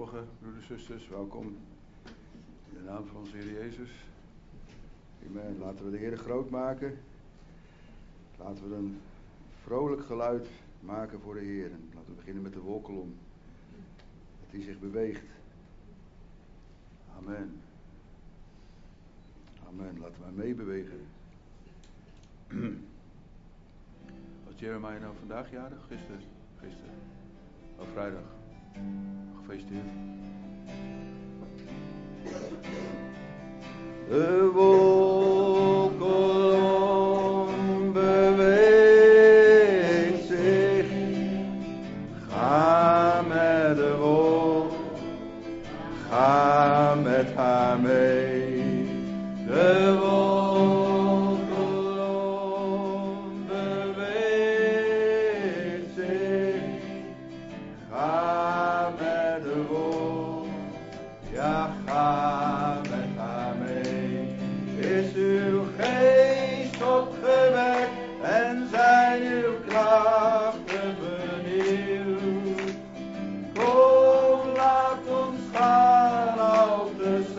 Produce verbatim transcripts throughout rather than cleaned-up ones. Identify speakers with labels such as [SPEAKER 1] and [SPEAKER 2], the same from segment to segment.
[SPEAKER 1] Goedemorgen, broeders en zusters, welkom in de naam van onze Heer Jezus. Amen. Laten we de Heer groot maken. Laten we een vrolijk geluid maken voor de Heer. Laten we beginnen met de wolkolom. Dat hij zich beweegt. Amen. Amen. Laten we meebewegen. Was Jeremiah nou vandaag jarig? Gisteren? Gisteren. Oh, vrijdag. Gefeliciteerd. De wolkolom beweegt zich. Ga met de wolk. Ga met haar mee. De wolkolom beweegt zich. Ga met de wolk. Ja, ga met haar mee. Is uw geest opgewekt en zijn uw krachten benieuwd? Kom, laat ons gaan al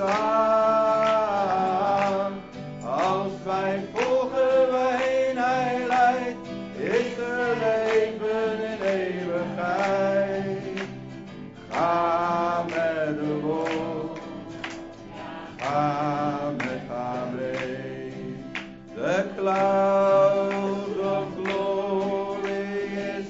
[SPEAKER 1] tezamen. Als wij volgen waarheen hij leidt, is er leven in eeuwigheid. Ga met de wolk. Ga met haar mee. The cloud of glory is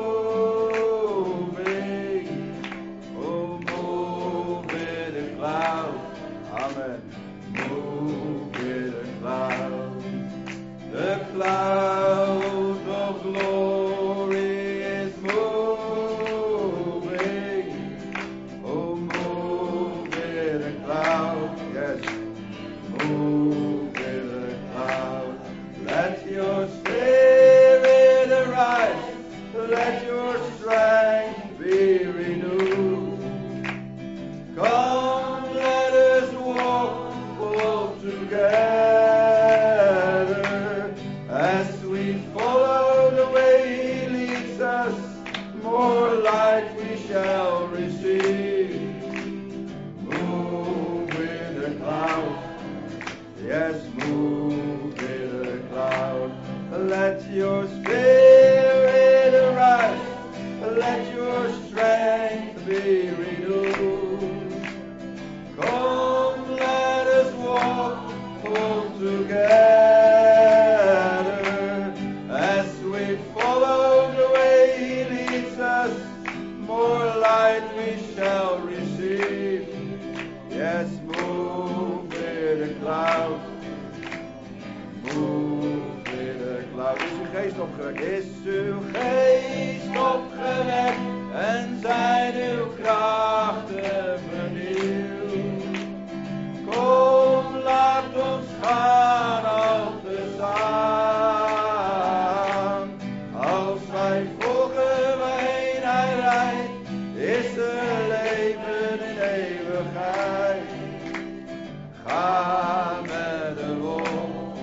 [SPEAKER 1] moving. Oh, move with the cloud. Amen. Move with the cloud. The cloud of glory is moving. Oh, move with the cloud. Yes. Move with the cloud. Let your spirit arise. Let your strength be renewed. Come, let us walk all together as we follow the way he leads us. More light we shall receive. Move with the cloud. Yes, move with the cloud. Let your spirit arise. Let your strength be renewed. Come, let us walk all together as we follow the way he leads us. More light we shall receive. Yes, move with the cloud. Move with the cloud. Is uw geest opgewekt? Is uw geest opgewekt en zijn uw krachten vernieuwd? Kom, laat ons gaan al tezamen. Als wij volgen waarheen hij leidt, is er leven in eeuwigheid. Ga met de wolk.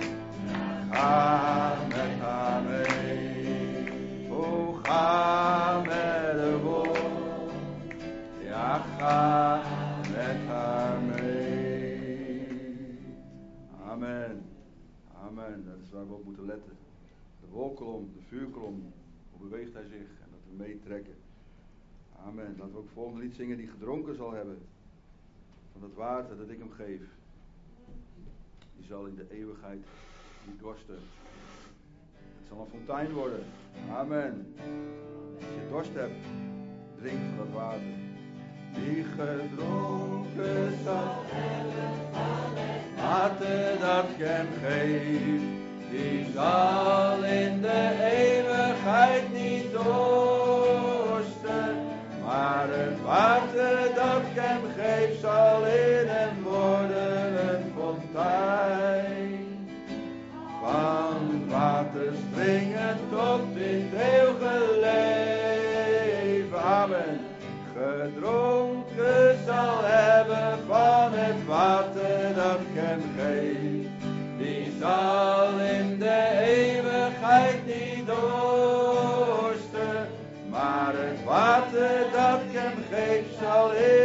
[SPEAKER 1] Ga met haar mee. Oh, ga met de wolk. Ja, ga met haar mee. Amen. Amen. Dat is waar we op moeten letten. De wolkolom, de vuurkolom. Hoe beweegt hij zich? En dat we meetrekken. Amen. Laten we ook het volgende lied zingen die gedronken zal hebben. Van het water dat ik hem geef. Die zal in de eeuwigheid niet dorsten. Het zal een fontein worden. Amen. Als je dorst hebt, drink van dat water. Die gedronken zal hebben van het water dat ik hem geef. Die zal in de eeuwigheid niet dorsten. Maar het water dat ik hem geef zal in hem worden een fontein. Van water springen tot in het eeuwige leven. Amen. Gedronken zal hebben van het water dat ik hem geef. Die zal in de eeuwigheid niet dorsten. Maar het water dat ik hem geef zal in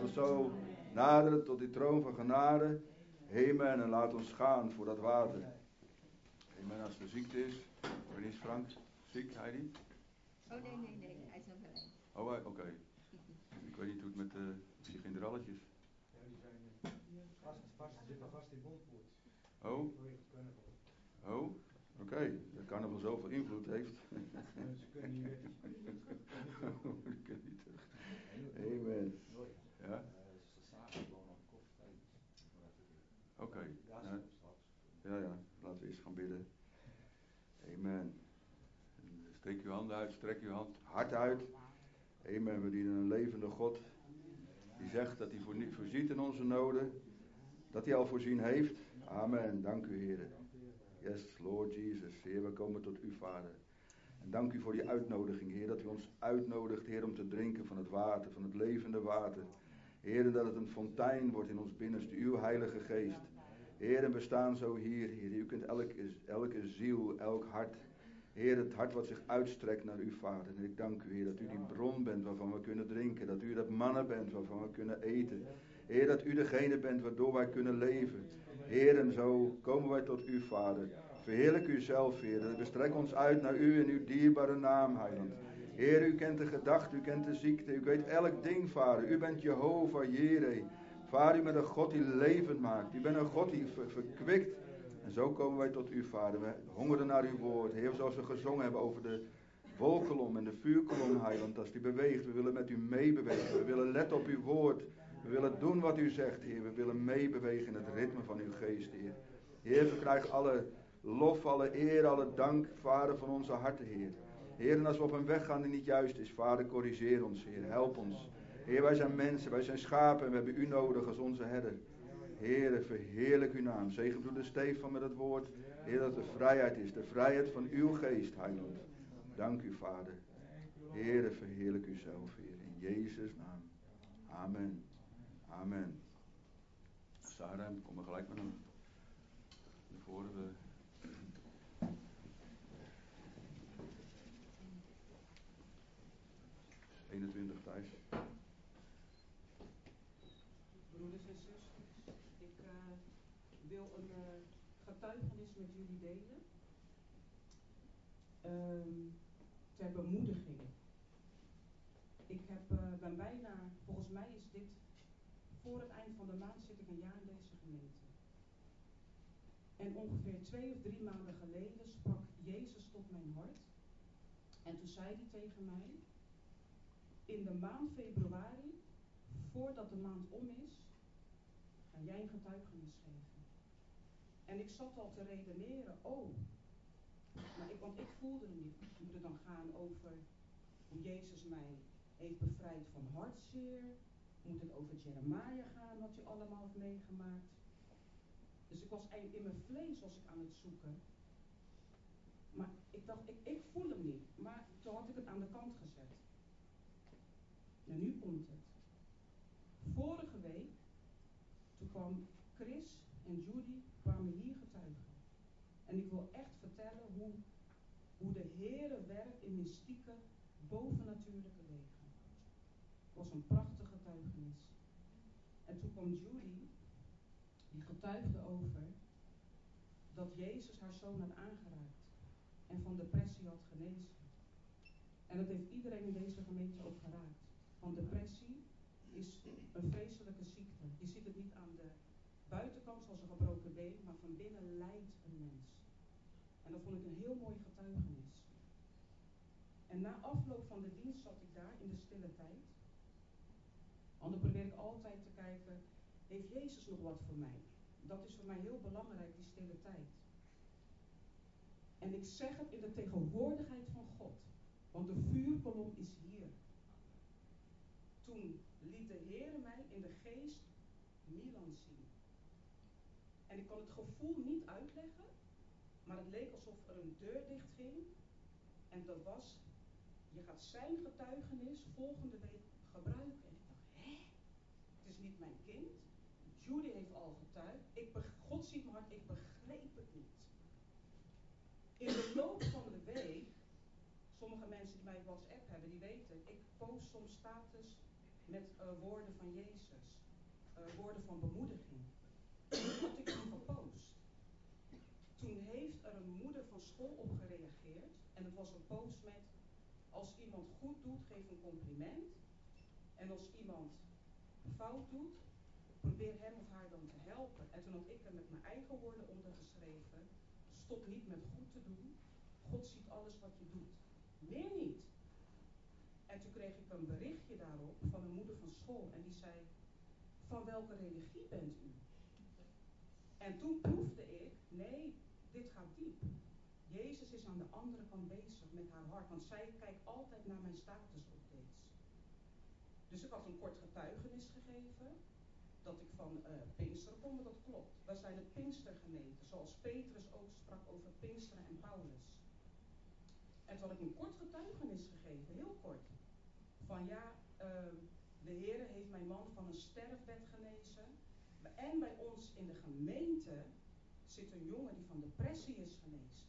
[SPEAKER 1] Laat ons zo naderen tot die troon van genade. Amen. En laat ons gaan voor dat water. Amen. Als er ziekte is. Wanneer is Frank ziek, Heidi?
[SPEAKER 2] Oh nee, nee, nee. Hij is nog wel eens.
[SPEAKER 1] Oh, oké. Okay. Ik weet niet hoe het met de uh, generaletjes.
[SPEAKER 3] Ja, die zijn uh, vast, vast, zitten vast in Bondpoort.
[SPEAKER 1] Oh. Oh, oké. Okay. Dat carnaval zoveel invloed heeft.
[SPEAKER 3] Ja, ze kunnen niet weg.
[SPEAKER 1] Ze kunnen niet terug. Amen. Ja?
[SPEAKER 4] Ze zagen gewoon op koffietijd.
[SPEAKER 1] Oké. Okay. Ja. ja, ja. Laten we eerst gaan bidden. Amen. Steek uw handen uit, strek uw hand hard uit. Amen. We dienen een levende God. Die zegt dat hij voorziet in onze noden. Dat hij al voorzien heeft. Amen. Dank u, Heer. Yes, Lord Jesus. Heer, we komen tot u, Vader. En dank u voor die uitnodiging, Heer. Dat u ons uitnodigt, Heer, om te drinken van het water, van het levende water. Heer, dat het een fontein wordt in ons binnenste, uw Heilige Geest. Heer, en we staan zo hier, Heer. U kunt elke, elke ziel, elk hart. Heer, het hart wat zich uitstrekt naar u, Vader. En ik dank u, Heer, dat u die bron bent waarvan we kunnen drinken. Dat u dat manna bent waarvan we kunnen eten. Heer, dat u degene bent waardoor wij kunnen leven. Heer, en zo komen wij tot u, Vader. Verheerlijk u zelf, Heer. We strekken ons uit naar u in uw dierbare naam, Heiland. Heer, u kent de gedachte, u kent de ziekte, u weet elk ding, Vader. U bent Jehovah Jireh. Vader, u bent een God die levend maakt. U bent een God die ver- verkwikt. En zo komen wij tot u, Vader. We hongeren naar uw woord. Heer, zoals we gezongen hebben over de wolkolom en de vuurkolom, Heiland. Als die beweegt, we willen met u meebewegen. We willen letten op uw woord. We willen doen wat u zegt, Heer. We willen meebewegen in het ritme van uw geest, Heer. Heer, verkrijg alle lof, alle eer, alle dank, Vader, van onze harten, Heer. Heer, en als we op een weg gaan die niet juist is, Vader, corrigeer ons, Heer. Help ons. Heer, wij zijn mensen, wij zijn schapen en we hebben u nodig als onze herder. Heer, verheerlijk uw naam. Zegen broeder Stefan met het woord. Heer, dat er vrijheid is. De vrijheid van uw geest, Heiland. Dank u, Vader. Heer, verheerlijk u zelf, Heer. In Jezus' naam. Amen. Amen. Sarah, kom maar gelijk maar naar voren. We... eenentwintig thuis.
[SPEAKER 5] Broeders en zusters, ik uh, wil een uh, getuigenis met jullie delen. Um, ter bemoediging. Ik heb, uh, ben bijna, volgens mij is dit, voor het eind van de maand zit ik een jaar in deze gemeente. En ongeveer twee of drie maanden geleden sprak Jezus tot mijn hart. En toen zei hij tegen mij, in de maand februari, voordat de maand om is, ga jij een getuigenis geven. En ik zat al te redeneren, oh, maar ik, want ik voelde het niet. Moet het dan gaan over hoe Jezus mij heeft bevrijd van hartzeer? Moet het over Jeremia gaan, wat hij allemaal heeft meegemaakt? Dus ik was in mijn vlees was ik aan het zoeken. Maar ik dacht, ik, ik voel hem niet. Maar toen had ik het aan de kant gezet. En nu komt het. Vorige week, toen kwam Chris en Judy kwamen hier getuigen. En ik wil echt vertellen hoe, hoe de Heere werkt in mystieke, bovennatuurlijke wegen. Het was een prachtige getuigenis. En toen kwam Judy, die getuigde over dat Jezus haar zoon had aangeraakt en van depressie had genezen. En dat heeft iedereen in deze gemeente ook geraakt. Want depressie is een vreselijke ziekte. Je ziet het niet aan de buitenkant zoals een gebroken been, maar van binnen lijdt een mens. En dat vond ik een heel mooi getuigenis. En na afloop van de dienst zat ik daar in de stille tijd. Want dan probeer ik altijd te kijken, heeft Jezus nog wat voor mij? Dat is voor mij heel belangrijk, die stille tijd. En ik zeg het in de tegenwoordigheid van God. Want de vuurkolom is hier. Toen liet de Heer mij in de geest Milan zien. En ik kon het gevoel niet uitleggen. Maar het leek alsof er een deur dicht ging. En dat was, je gaat zijn getuigenis volgende week gebruiken. En ik dacht, hè? Het is niet mijn kind. Judy heeft al getuigd. Ik be- God ziet mijn hart, ik begreep het niet. In de loop van de week, sommige mensen die mij WhatsApp hebben, die weten, ik post soms status met uh, woorden van Jezus, uh, woorden van bemoediging. Dat had ik toen gepost. Toen heeft er een moeder van school op gereageerd en het was een post met: als iemand goed doet, geef een compliment. En als iemand fout doet, probeer hem of haar dan te helpen. En toen had ik er met mijn eigen woorden onder geschreven: stop niet met goed te doen. God ziet alles wat je doet. Meer niet. En toen kreeg ik een berichtje daarop van een moeder van school en die zei: van welke religie bent u? En toen proefde ik, nee, dit gaat diep. Jezus is aan de andere kant bezig met haar hart, want zij kijkt altijd naar mijn statusupdates. Dus ik had een kort getuigenis gegeven dat ik van uh, Pinksteren kom, maar dat klopt. Wij zijn het Pinkstergemeente, zoals Petrus ook sprak over Pinksteren en Paulus. En toen had ik een kort getuigenis gegeven, heel kort. Van ja, uh, de Heere heeft mijn man van een sterfbed genezen. En bij ons in de gemeente zit een jongen die van depressie is genezen.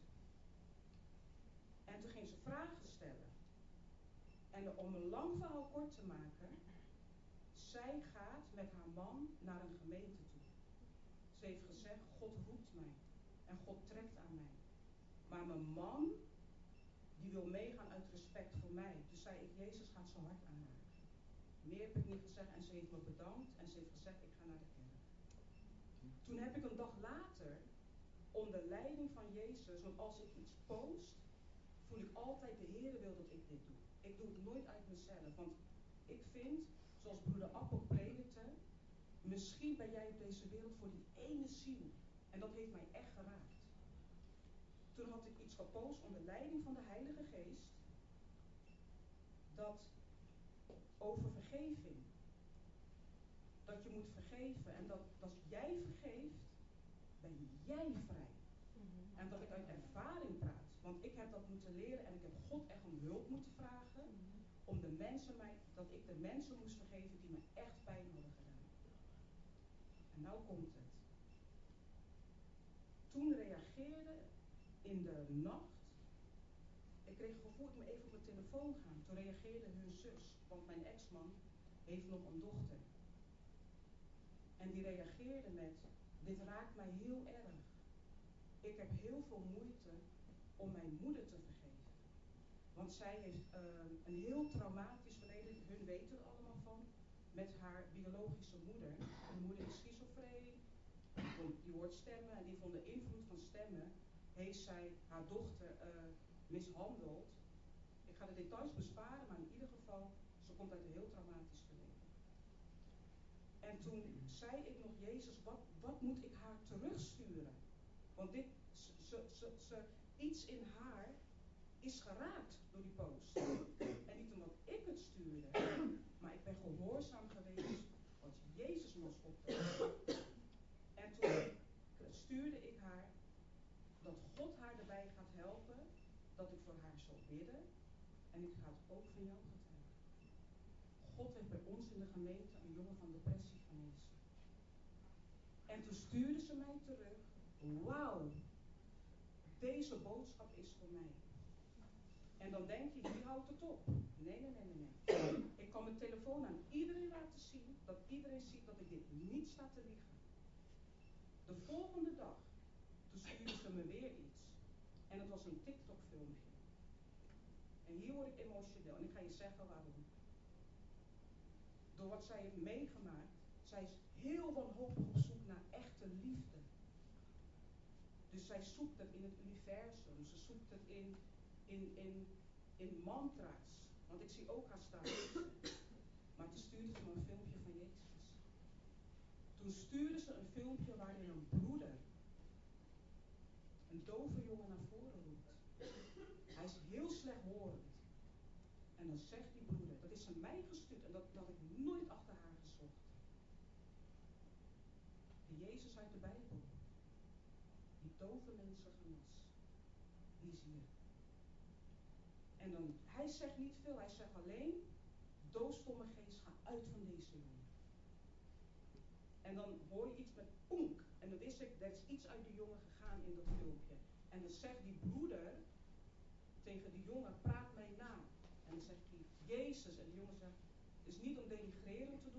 [SPEAKER 5] En toen ging ze vragen stellen. En om een lang verhaal kort te maken, zij gaat met haar man naar een gemeente toe. Ze heeft gezegd: God roept mij en God trekt aan mij. Maar mijn man, die wil meegaan uit respect voor mij. Dus zei ik: Jezus gaat zijn hart aanraken. Meer heb ik niet gezegd en ze heeft me bedankt en ze heeft gezegd: ik ga naar de kerk. Toen heb ik een dag later, onder leiding van Jezus, want als ik iets post, voel ik altijd: de Heere wil dat ik dit doe. Ik doe het nooit uit mezelf, want ik vind, zoals broeder Appel predikte, misschien ben jij op deze wereld voor die ene ziel. En dat heeft mij echt geraakt. Toen had ik iets gepost onder leiding van de Heilige Geest, dat over vergeving. Dat je moet vergeven en dat als jij vergeeft, ben jij vrij. Mm-hmm. En dat ik uit ervaring praat, want ik heb dat moeten leren en ik heb God echt om hulp moeten vragen, mm-hmm. om de mensen mij, dat ik de mensen moest vergeven die me echt pijn hadden gedaan. En nou komt het. Toen reageerde in de nacht, ik kreeg het gevoel, ik moet even op mijn telefoon gaan. Toen reageerde hun zus, want mijn ex-man heeft nog een dochter. En die reageerde met: dit raakt mij heel erg. Ik heb heel veel moeite om mijn moeder te vergeven. Want zij heeft uh, een heel traumatisch verleden, hun weten er allemaal van, met haar biologische moeder. De moeder is schizofreen, die hoort stemmen en die van de invloed van stemmen heeft zij haar dochter uh, mishandeld. Ik ga de details besparen, maar in ieder geval, ze komt uit een heel traumatisch verleden. En toen zei ik nog: Jezus, wat, wat moet ik haar terugsturen? Want dit, ze, ze, ze, iets in haar is geraakt door die post. En niet omdat ik het stuurde, maar ik ben gehoorzaam geweest wat Jezus me was opdracht. En toen stuurde ik haar dat God haar erbij gaat helpen, dat ik voor haar zal bidden. En ik ga het ook van jou getuigen. God heeft bij ons in de gemeente een jongen van depressie genezen. En toen stuurde ze mij terug: wauw, deze boodschap is voor mij. En dan denk je, wie houdt het op? Nee, nee, nee, nee, nee. Ik kan mijn telefoon aan iedereen laten zien, dat iedereen ziet dat ik dit niet sta te liegen. De volgende dag, toen stuurde ze me weer iets. En het was een TikTok filmpje. En hier word ik emotioneel en ik ga je zeggen waarom. Door wat zij heeft meegemaakt, zij is heel wanhopig op zoek naar echte liefde. Dus zij zoekt het in het universum, ze zoekt het in, in, in, in mantra's. Want ik zie ook haar staan. Maar toen stuurde ze me een filmpje van Jezus. Toen stuurde ze een filmpje waarin een broeder een dove jongen naar voren roept. Hij is heel slechthorend. En dan zegt die broeder, dat is ze mij gestuurd en dat, dat had ik nooit achter haar gezocht. De Jezus uit de Bijbel, die dove mensen genas, die is hier. En dan, hij zegt niet veel, hij zegt alleen: doofstomme geest, ga uit van deze jongen. En dan hoor je iets met poenk. En dan wist ik, er is iets uit de jongen gegaan in dat filmpje. En dan zegt die broeder tegen die jongen: praat mij na. En dan zegt hij: Jezus. En de jongen zegt: het is niet om denigrerend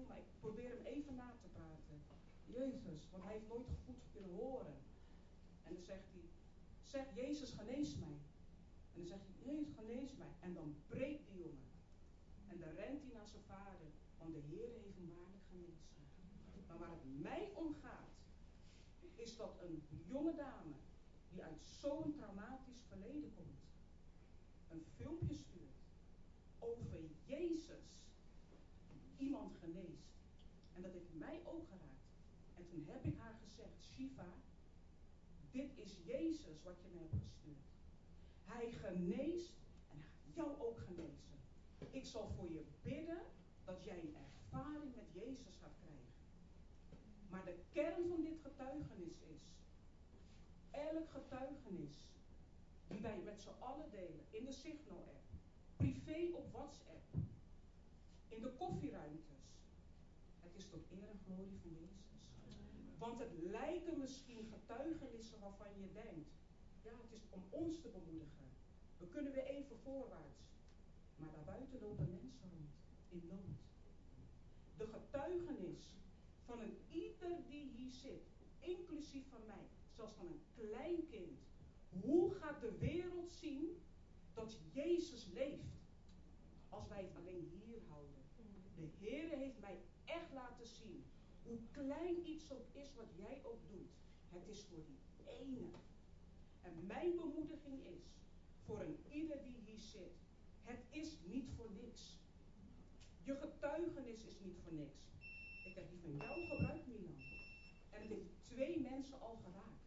[SPEAKER 5] doen, maar ik probeer hem even na te praten. Jezus, want hij heeft nooit goed kunnen horen. En dan zegt hij, zeg Jezus, genees mij. En dan zegt hij, Jezus, genees mij. En dan breekt die jongen. En dan rent hij naar zijn vader, want de Heer heeft hem waarlijk genezen. Maar waar het mij om gaat, is dat een jonge dame, die uit zo'n traumatisch verleden komt, een filmpje stuurt over Jezus, iemand geneest. En dat heeft mij ook geraakt. En toen heb ik haar gezegd, Shiva, dit is Jezus wat je me hebt gestuurd. Hij geneest en hij gaat jou ook genezen. Ik zal voor je bidden dat jij een ervaring met Jezus gaat krijgen. Maar de kern van dit getuigenis is, elk getuigenis die wij met z'n allen delen, in de Signal-app, privé op WhatsApp, in de koffieruimtes, het is tot eer en glorie van Jezus. Want het lijken misschien getuigenissen waarvan je denkt, ja, het is om ons te bemoedigen. We kunnen weer even voorwaarts. Maar daarbuiten lopen mensen rond, in nood. De getuigenis van een ieder die hier zit, inclusief van mij, zelfs van een klein kind. Hoe gaat de wereld zien dat Jezus leeft? Als wij het alleen hier houden. De Heer heeft mij echt laten zien, hoe klein iets ook is wat jij ook doet. Het is voor die ene. En mijn bemoediging is, voor een ieder die hier zit, het is niet voor niks. Je getuigenis is niet voor niks. Ik heb die van jou gebruikt, Milan. En het heeft twee mensen al geraakt.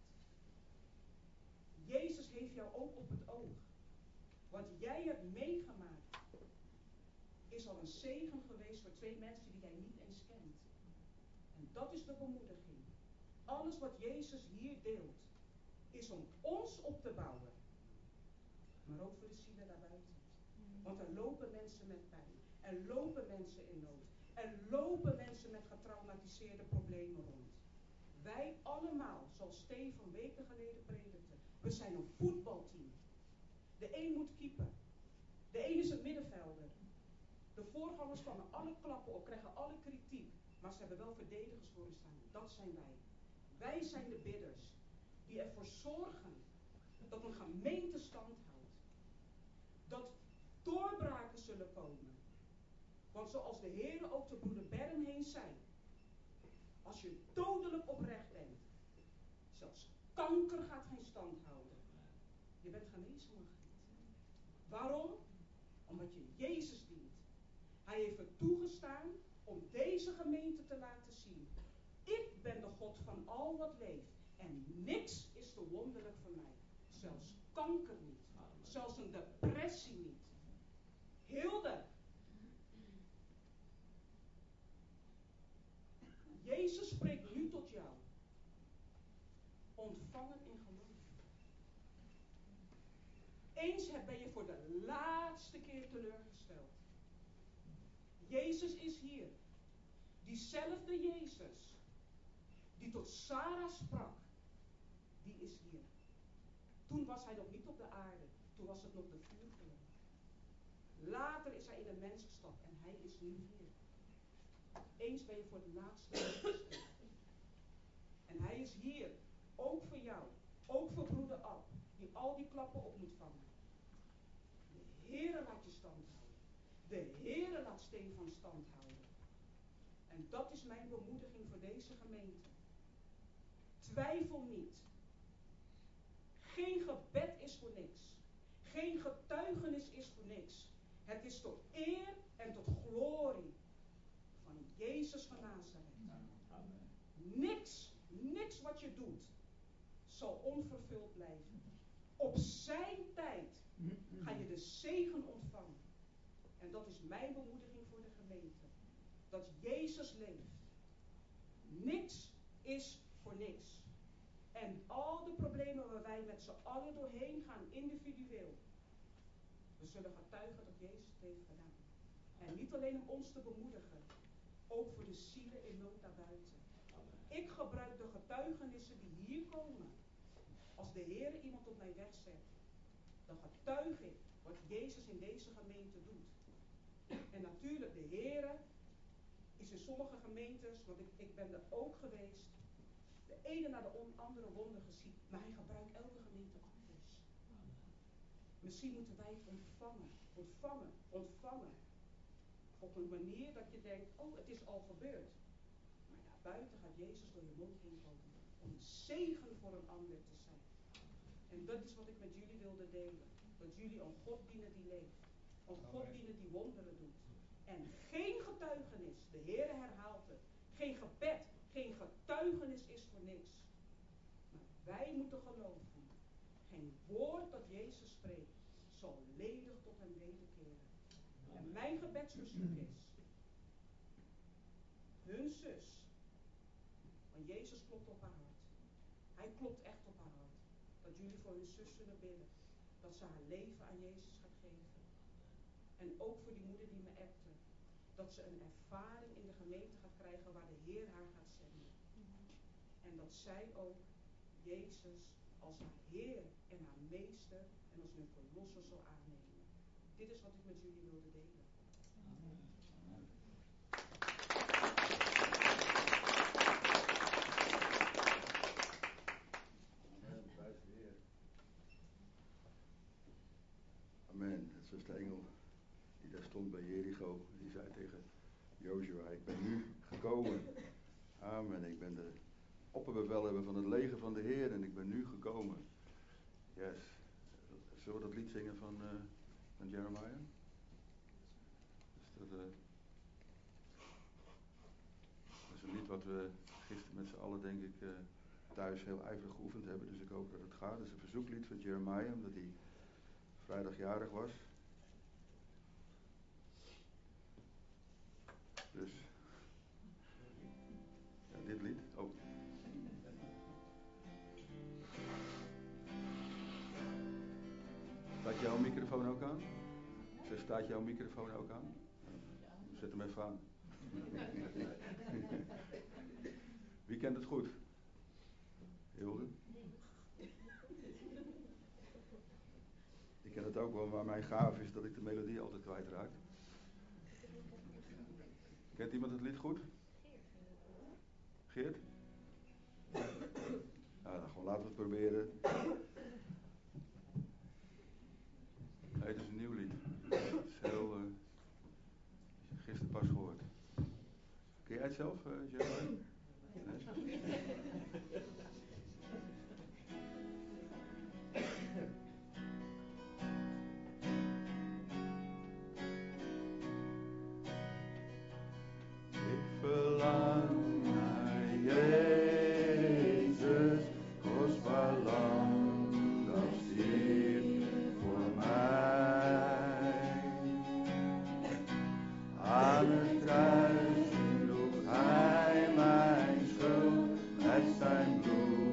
[SPEAKER 5] Jezus heeft jou ook op het oog. Wat jij hebt meegemaakt, is al een zegen geweest voor twee mensen die jij niet eens kent. En dat is de bemoediging. Alles wat Jezus hier deelt, is om ons op te bouwen. Maar ook voor de zielen daarbuiten. Want er lopen mensen met pijn. Er lopen mensen in nood. Er lopen mensen met getraumatiseerde problemen rond. Wij allemaal, zoals Stefan weken geleden predikte, we zijn een voetbalteam. De een moet keeper. De een is een middenvelder. De voorgangers kwamen alle klappen op, krijgen alle kritiek. Maar ze hebben wel verdedigers voor u staan. Dat zijn wij. Wij zijn de bidders. Die ervoor zorgen dat een gemeente stand houdt. Dat doorbraken zullen komen. Want zoals de Heer ook tot broeder Berm heen zei. Als je dodelijk oprecht bent. Zelfs kanker gaat geen stand houden. Je bent genezen, Margriet. Waarom? Omdat je Jezus dient. Hij heeft het toegestaan om deze gemeente te laten zien. Ik ben de God van al wat leeft. En niks is te wonderlijk voor mij. Zelfs kanker niet. Zelfs een depressie niet. Hilde. Jezus spreekt nu tot jou. Ontvang het in geloof. Eens ben je voor de laatste keer teleurgesteld. Jezus is hier. Diezelfde Jezus die tot Sarah sprak, die is hier. Toen was hij nog niet op de aarde. Toen was het nog de vuurgeloof. Later is hij in een mens gestapt en hij is nu hier. Eens ben je voor de laatste keer gesteld. En hij is hier. Ook voor jou. Ook voor broeder Ab. Die al die klappen op moet vangen. De Heere laat je stand houden. De Heere laat Stefan stand houden. En dat is mijn bemoediging voor deze gemeente. Twijfel niet. Geen gebed is voor niks. Geen getuigenis is voor niks. Het is tot eer en tot glorie van Jezus van Nazareth. Amen. Niks, niks wat je doet, zal onvervuld blijven. Op zijn tijd ga je de zegen ontvangen. En dat is mijn bemoediging voor de gemeente. Dat Jezus leeft. Niks is voor niks. En al de problemen waar wij met z'n allen doorheen gaan, individueel. We zullen getuigen dat Jezus het heeft gedaan. En niet alleen om ons te bemoedigen. Ook voor de zielen in nood daarbuiten. Ik gebruik de getuigenissen die hier komen. Als de Heer iemand op mijn weg zet. Dan getuig ik wat Jezus in deze gemeente doet. En natuurlijk, de Heer is in sommige gemeentes, want ik, ik ben er ook geweest, de ene naar de on, andere wonder gezien, maar hij gebruikt elke gemeente anders. Misschien moeten wij het ontvangen, ontvangen, ontvangen. Op een manier dat je denkt, oh, het is al gebeurd. Maar daarbuiten gaat Jezus door je mond heen komen om een zegen voor een ander te zijn. En dat is wat ik met jullie wilde delen. Dat jullie een God dienen die leeft. Een God dienen die wonderen doet. En geen getuigenis, de Heer herhaalt het. Geen gebed, geen getuigenis is voor niks. Maar wij moeten geloven. Geen woord dat Jezus spreekt zal ledig tot hem wederkeren. En mijn gebedsverzoek is, hun zus, want Jezus klopt op haar hart. Hij klopt echt op haar hart. Dat jullie voor hun zus zullen bidden. Dat ze haar leven aan Jezus gaat geven. En ook voor die moeder die me appte. Dat ze een ervaring in de gemeente gaat krijgen waar de Heer haar gaat zenden. En dat zij ook Jezus als haar Heer en haar meester en als hun verlosser zal aannemen. Dit is wat ik met jullie wilde delen.
[SPEAKER 4] Amen. Amen.
[SPEAKER 1] Prijs de Heer. Amen. Het was de engel die daar stond bij Jericho. Die zei tegen Jozua, ik ben nu gekomen. Amen. Ik ben de opperbevelhebber van het leger van de Heer en ik ben nu gekomen. Yes. Zullen we dat lied zingen van, uh, van Jeremiah? Dus dat, uh, dat is een lied wat we gisteren met z'n allen denk ik uh, thuis heel ijverig geoefend hebben. Dus ik hoop dat het gaat. Het is een verzoeklied van Jeremiah, omdat hij vrijdag jarig was. Dus, ja, dit lied. Oh. Staat jouw microfoon ook aan? Zeg, staat jouw microfoon ook aan? Zet hem even aan. Wie kent het goed? Hilde? Ik ken het ook wel, maar mijn gaaf is dat ik de melodie altijd kwijtraak. Kent iemand het lied goed? Geert? Nou, dan gewoon laten we het proberen. Nee, het is een nieuw lied. Het is heel, uh, gisteren pas gehoord. Ken jij het zelf, uh, Jeremy? Nee? Ik verlang naar Jezus, kostbaar lam, dat stierf voor mij. Aan het kruis droeg hij mijn schuld met zijn bloed.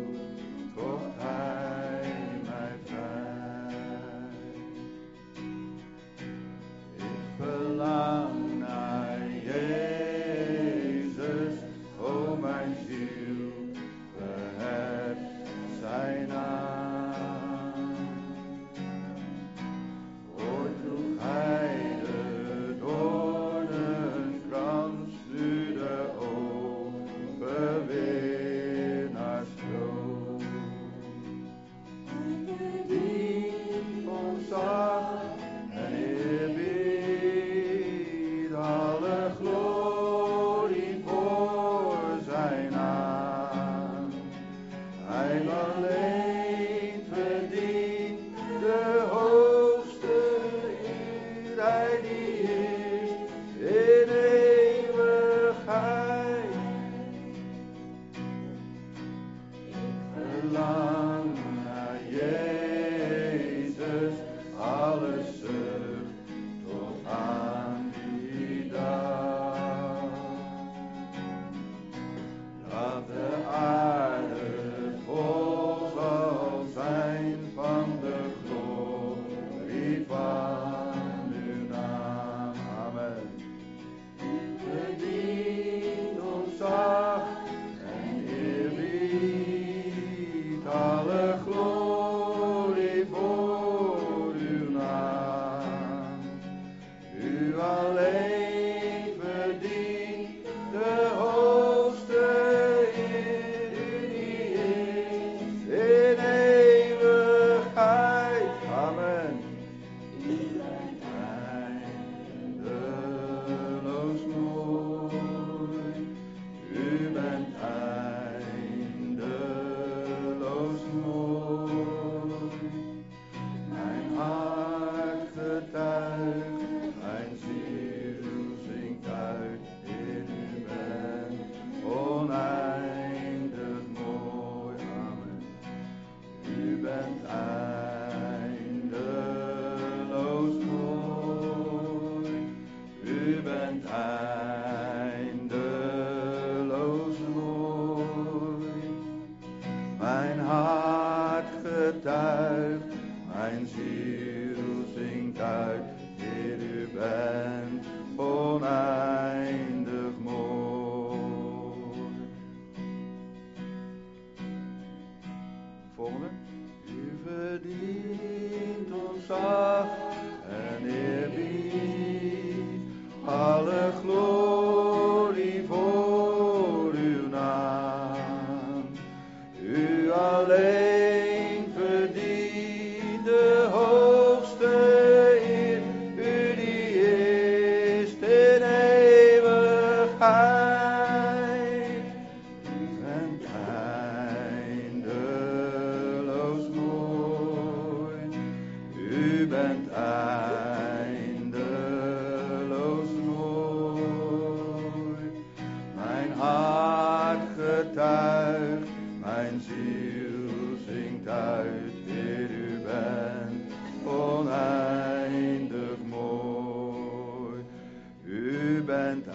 [SPEAKER 1] getuigt, mijn ziel zingt uit, Heer, u bent oneindig mooi. U bent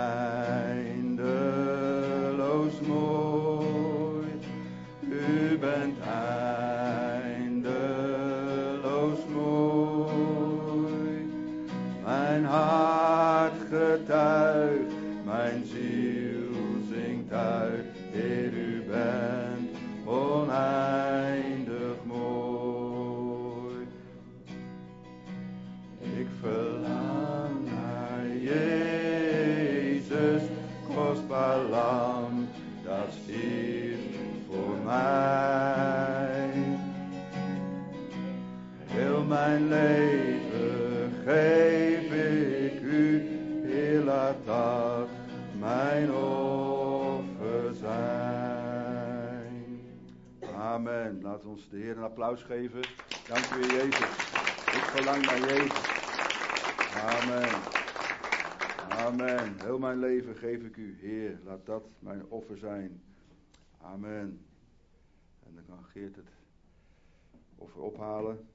[SPEAKER 1] eindeloos mooi, u bent eindeloos mooi. Mijn hart getuigt, mijn ziel zingt uit, Heer, u bent oneindig mooi. Ik verlang naar Jezus, kostbaar lam, dat stierf voor mij. Heel mijn leven geef ik u, Heer, laat dat mijn offer zijn. Amen. Laten we ons de Heer een applaus geven. Dank u, Heer Jezus. Ik verlang naar Jezus. Amen. Amen. Heel mijn leven geef ik u, Heer. Laat dat mijn offer zijn. Amen. En dan kan Geert het offer ophalen.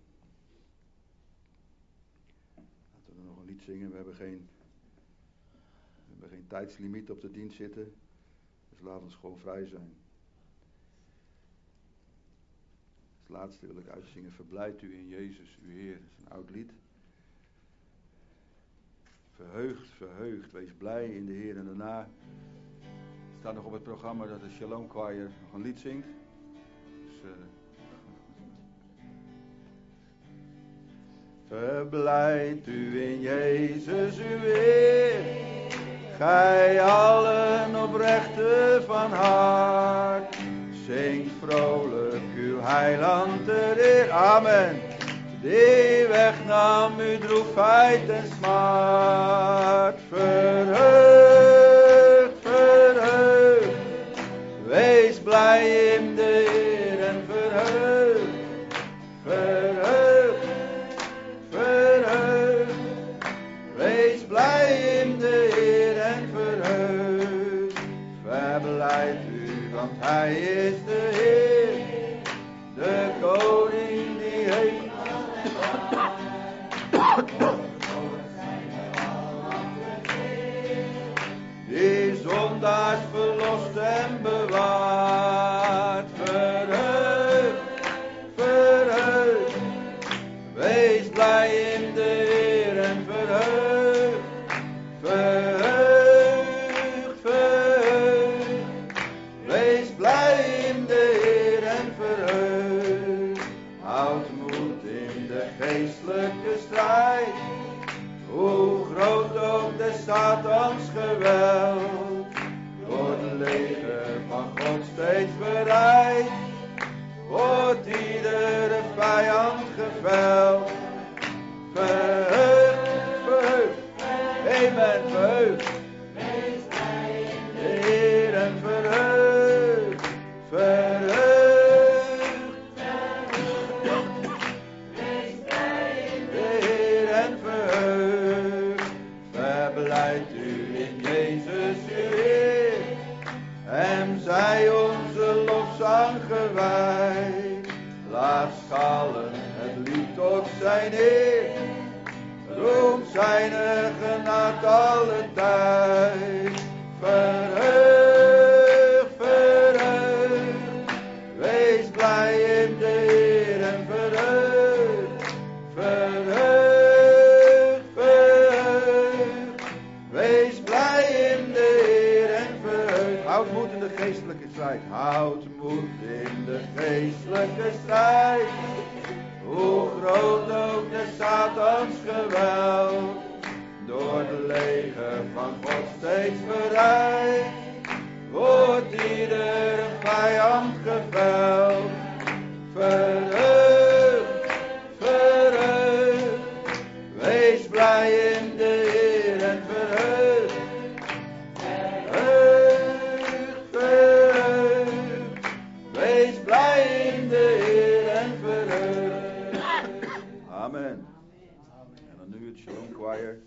[SPEAKER 1] Laten we nog een lied zingen. We hebben geen, we hebben geen tijdslimiet op de dienst zitten. Dus laat ons gewoon vrij zijn. Als laatste wil ik uitzingen. Verblijdt u in Jezus, uw Heer. Dat is een oud lied. Verheugd, verheugd, wees blij in de Heer. En daarna staat nog op het programma dat de Shalom Choir nog een lied zingt. Dus, uh... Verblijdt u in Jezus uw Heer, gij allen oprechten van hart. Zingt vrolijk uw heiland ter eer. Amen. Die wegnam uw droefheid en smart. Verheugd, verheugd, wees blij in de Heer en verheugd, verheugd, verheugd, wees blij in de Heer en verheugd. Verblijdt u, want Hij is de Heer, de koning die heeft die zondaars verlost en bewaart. Verheugd, verheugd, wees blij in de Heer en verheugd, verheugd, verheugd, wees blij in de Heer en verheugd. Houd moed in de geestelijke strijd, hoe groot ook de Satans geweld, door het leger van God steeds bereid, wordt iedere vijand geveld. Verheugd, verheugd, amen, verheugd, wees blij in de Heer en verheugd, verheugd, wees blij in de Heer en verheugd. Verblijdt u in Jezus uw Heer, hem zij onze lofzang gewijd. Laat schallen het lied tot zijn eer, roem zijn genade alle tijd. Verheugd, verheugd, wees blij in de Heer en verheugd, verheugd, verheugd, wees blij in de Heer en verheugd. Houd moed in de geestelijke strijd, houd moed in de geestelijke strijd, hoe groot ook de Satans geweld, door de leger van God steeds bereid, wordt iedere vijand geveld. Verheugd, verheugd, wees blij in de Heer en verheugd, verheugd, verheugd, wees blij in de Heer en verheugd. Amen. En dan nu het Shalom Choir.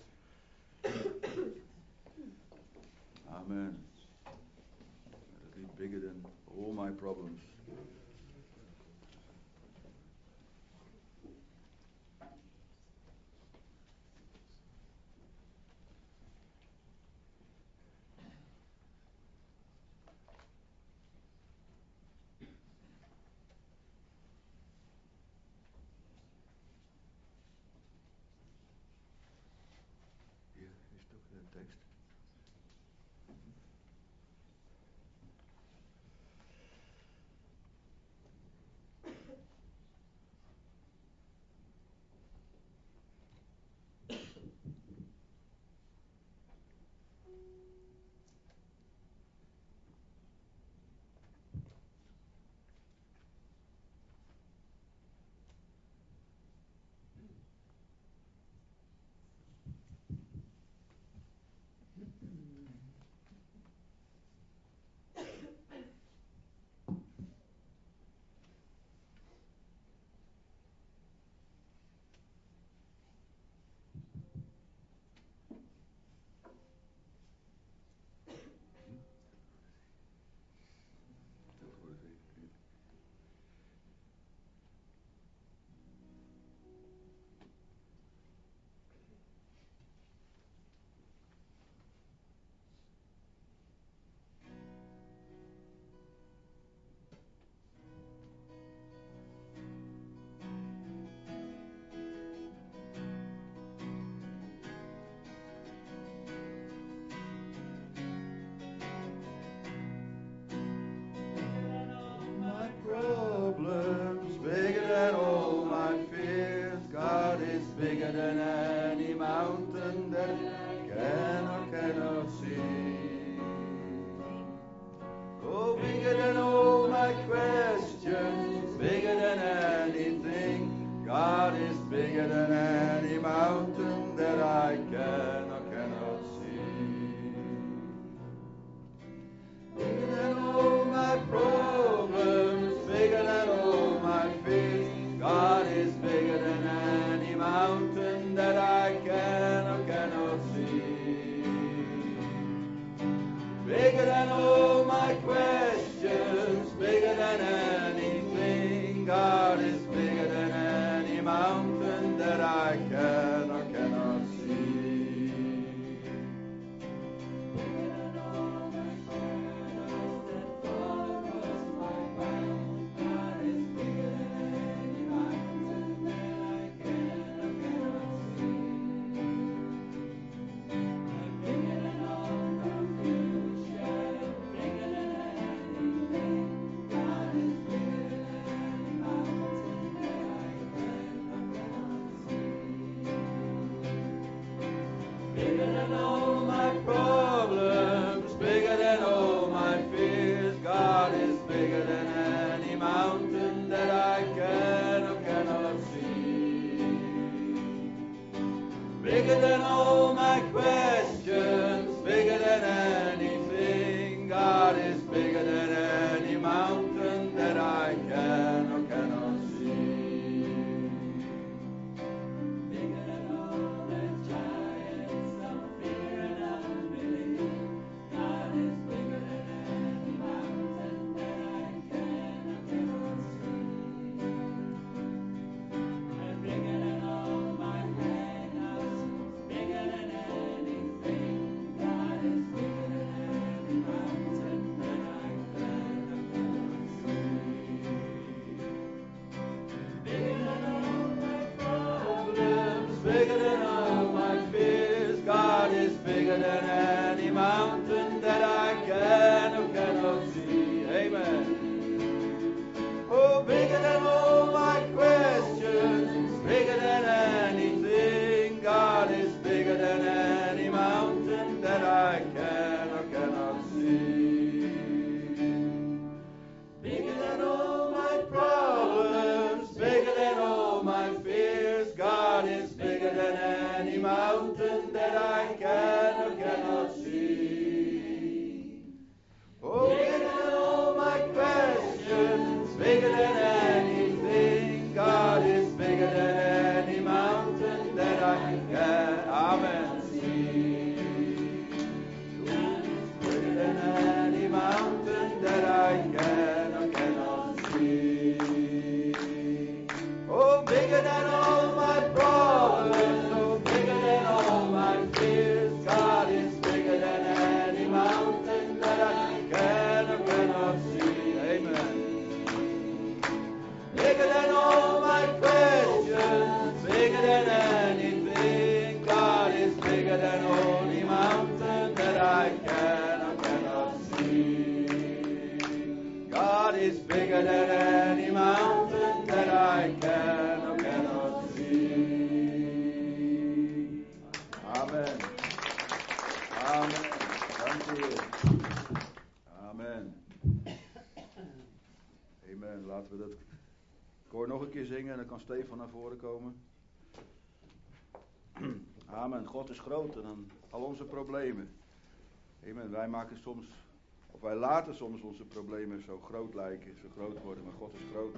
[SPEAKER 1] Amen. Het lied Bigger Than problems. Hier is toch de tekst. Problems bigger than all my fears. God is bigger than any mountain that I can or cannot see. Oh, bigger than all my questions, bigger than anything. God is bigger than any mountain that I can or cannot see. Bigger than all my problems, bigger than all my fears. God is bigger than any mountain that I can or cannot see. Bigger than all my questions, bigger than anything. God is bigger than any mountain that I can or cannot see. Bigger than all my shadows that fall across my path. God is bigger than any mountain that I can or cannot see. Bigger than all confusion, bigger than anything. God is bigger than any mountain is bigger than any mountain that I can or cannot see. Amen. Amen. Dank u, Heer. Amen. Amen. Laten we dat koor nog een keer zingen en dan kan Stefan naar voren komen. Amen. God is groter dan al onze problemen. Amen. Wij maken soms, of wij laten soms onze problemen zo groot lijken, zo groot worden, maar God is groter.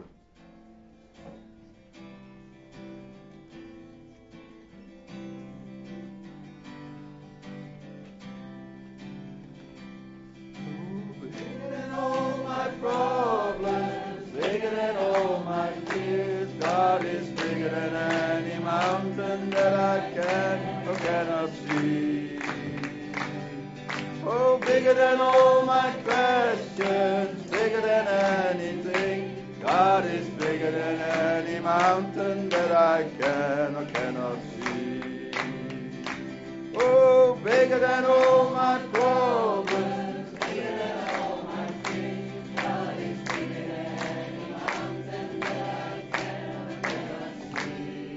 [SPEAKER 1] Bigger than all my problems, bigger than all my fears, God is bigger than any mountain that I can or cannot see. Oh, bigger than all my questions, bigger than anything, God is bigger than any mountain that I can or cannot see. Oh, bigger than all my problems, bigger than all my fears, God is bigger than any mountain that I can or cannot see.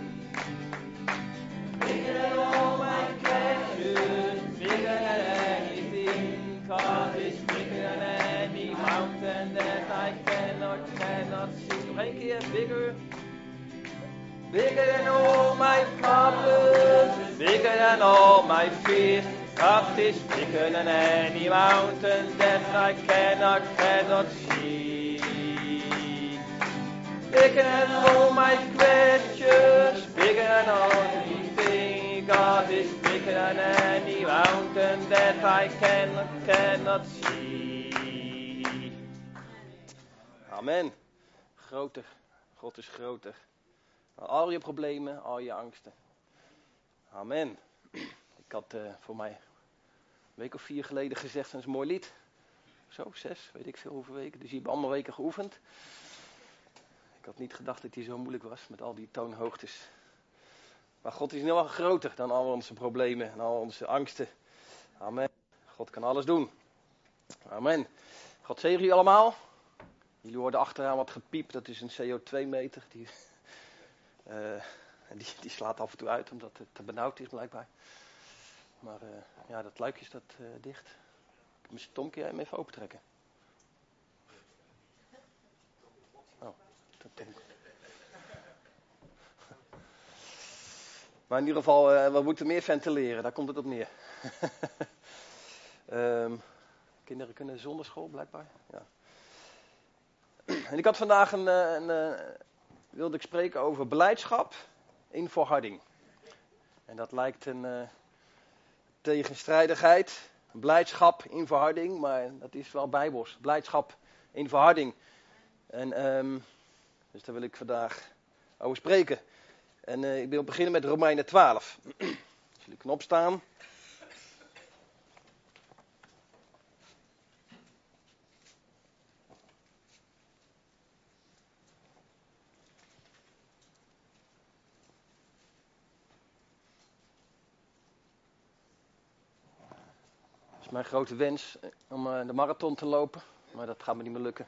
[SPEAKER 1] Bigger than all my questions, bigger than anything, God is bigger than any mountain that I can or cannot see. Nog één keer, bigger. Bigger than all my problems, bigger than all my fears, God is bigger than any mountain that I cannot, cannot see. Bigger than all my questions, bigger than anything, God is bigger than any mountain that I cannot, cannot see. Amen. Groter. God is groter. Al je problemen, al je angsten. Amen. Ik had uh, voor mij een week of vier geleden gezegd, dat is een mooi lied. Zo, zes, weet ik veel hoeveel weken. Dus je hebt allemaal weken geoefend. Ik had niet gedacht dat hij zo moeilijk was met al die toonhoogtes. Maar God is nu wel groter dan al onze problemen en al onze angsten. Amen. God kan alles doen. Amen. God zegen jullie allemaal. Jullie hoorden achteraan wat gepiep, dat is een C O twee meter. Die... Uh, en die, die slaat af en toe uit omdat het te benauwd is blijkbaar. Maar uh, ja, dat luikje staat uh, dicht. Misschien Tom, kun jij hem even opentrekken? Oh, Tom. Maar in ieder geval, uh, we moeten meer ventileren, daar komt het op neer. um, kinderen kunnen zonder school blijkbaar. Ja. En ik had vandaag een... een, een wilde ik spreken over belijdsschap in volharding. En dat lijkt een uh, tegenstrijdigheid. Blijdschap in volharding, maar dat is wel bijbels. Blijdschap in volharding. En um, dus daar wil ik vandaag over spreken. En uh, ik wil beginnen met Romeinen twaalf. Als jullie kunnen opstaan. Mijn grote wens om uh, de marathon te lopen, maar dat gaat me niet meer lukken.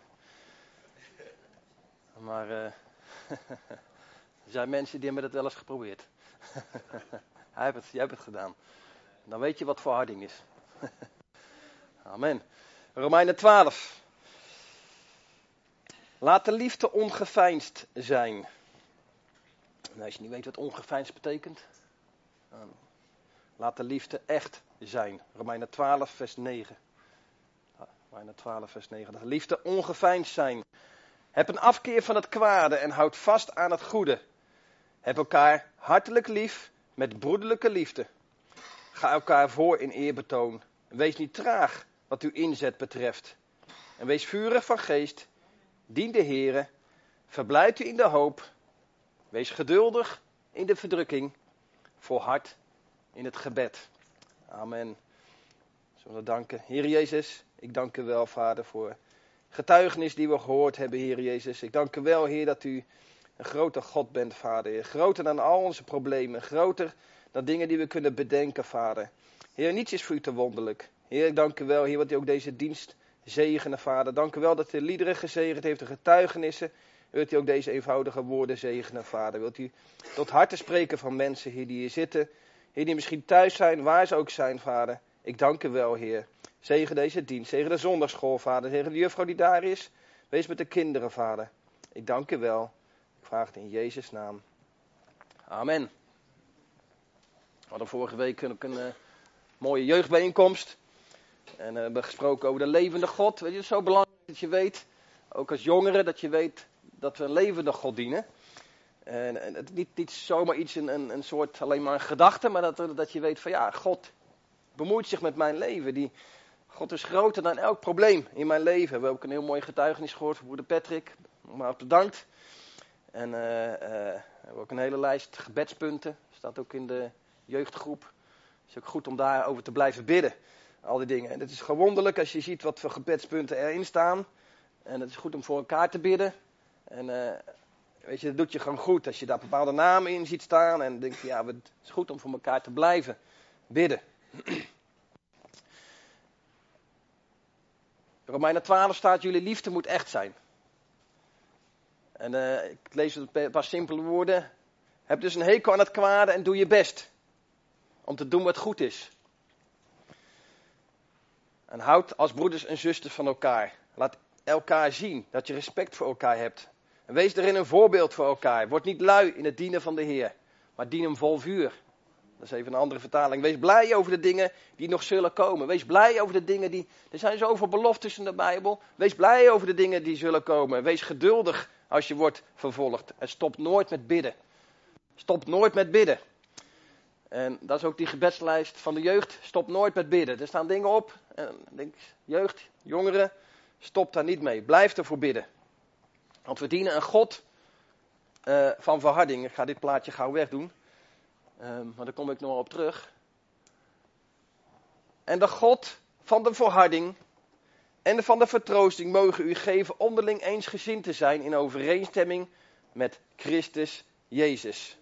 [SPEAKER 1] Maar uh, er zijn mensen die hebben dat wel eens geprobeerd. Hij heeft het, jij hebt het gedaan. Dan weet je wat volharding is. Amen. Romeinen twaalf. Laat de liefde ongeveinsd zijn. Nou, als je niet weet wat ongeveinsd betekent, dan laat de liefde echt zijn. Romeinen twaalf vers negen. Romeinen twaalf vers negen. Dat de liefde ongeveinsd zijn. Heb een afkeer van het kwade en houd vast aan het goede. Heb elkaar hartelijk lief met broederlijke liefde. Ga elkaar voor in eerbetoon. Wees niet traag wat uw inzet betreft. En wees vurig van geest. Dien de Heere. Verblijd u in de hoop. Wees geduldig in de verdrukking. Volhard in het gebed. Amen. Zullen we danken. Heer Jezus, ik dank u wel, Vader, voor getuigenis die we gehoord hebben, Heer Jezus. Ik dank u wel, Heer, dat u een grote God bent, Vader. Heer. Groter dan al onze problemen. Groter dan dingen die we kunnen bedenken, Vader. Heer, niets is voor u te wonderlijk. Heer, ik dank u wel, Heer, wat u ook deze dienst
[SPEAKER 6] zegenen, Vader. Dank u wel dat u de liederen gezegend heeft, de getuigenissen. Wilt u ook deze eenvoudige woorden zegenen, Vader. Wilt u tot harten spreken van mensen, Heer, die hier zitten. Heer, die misschien thuis zijn, waar ze ook zijn, Vader. Ik dank u wel, Heer. Zegen deze dienst, zegen de zondagschool, Vader. Zegen de juffrouw die daar is. Wees met de kinderen, Vader. Ik dank u wel. Ik vraag het in Jezus' naam. Amen. We hadden vorige week ook een uh, mooie jeugdbijeenkomst. En uh, we hebben gesproken over de levende God. Weet je, het is zo belangrijk dat je weet, ook als jongere, dat je weet dat we een levende God dienen. En, en het niet, niet zomaar iets, een, een, een soort alleen maar een gedachte, maar dat, dat je weet van ja, God bemoeit zich met mijn leven. Die, God is groter dan elk probleem in mijn leven. We hebben ook een heel mooi getuigenis gehoord van broeder Patrick. Nogmaals bedankt. En uh, uh, we hebben ook een hele lijst gebedspunten. Staat ook in de jeugdgroep. Het is ook goed om daarover te blijven bidden. Al die dingen. En het is gewoon wonderlijk als je ziet wat voor gebedspunten erin staan. En het is goed om voor elkaar te bidden. En uh, weet je, dat doet je gewoon goed. Als je daar bepaalde namen in ziet staan. En denk je, ja, het is goed om voor elkaar te blijven bidden. Romeinen twaalf staat, jullie liefde moet echt zijn. En uh, ik lees het een paar simpele woorden. Heb dus een hekel aan het kwade en doe je best. Om te doen wat goed is. En houd als broeders en zusters van elkaar. Laat elkaar zien dat je respect voor elkaar hebt. En wees erin een voorbeeld voor elkaar. Word niet lui in het dienen van de Heer. Maar dien hem vol vuur. Dat is even een andere vertaling. Wees blij over de dingen die nog zullen komen. Wees blij over de dingen die... Er zijn zoveel beloftes in de Bijbel. Wees blij over de dingen die zullen komen. Wees geduldig als je wordt vervolgd. En stop nooit met bidden. Stop nooit met bidden. En dat is ook die gebedslijst van de jeugd. Stop nooit met bidden. Er staan dingen op. En ik denk, jeugd, jongeren, stop daar niet mee. Blijf ervoor bidden. Want we dienen een God uh, van verharding. Ik ga dit plaatje gauw wegdoen. Um, maar daar kom ik nog wel op terug. En de God van de volharding en van de vertroosting mogen u geven onderling eensgezind te zijn in overeenstemming met Christus Jezus.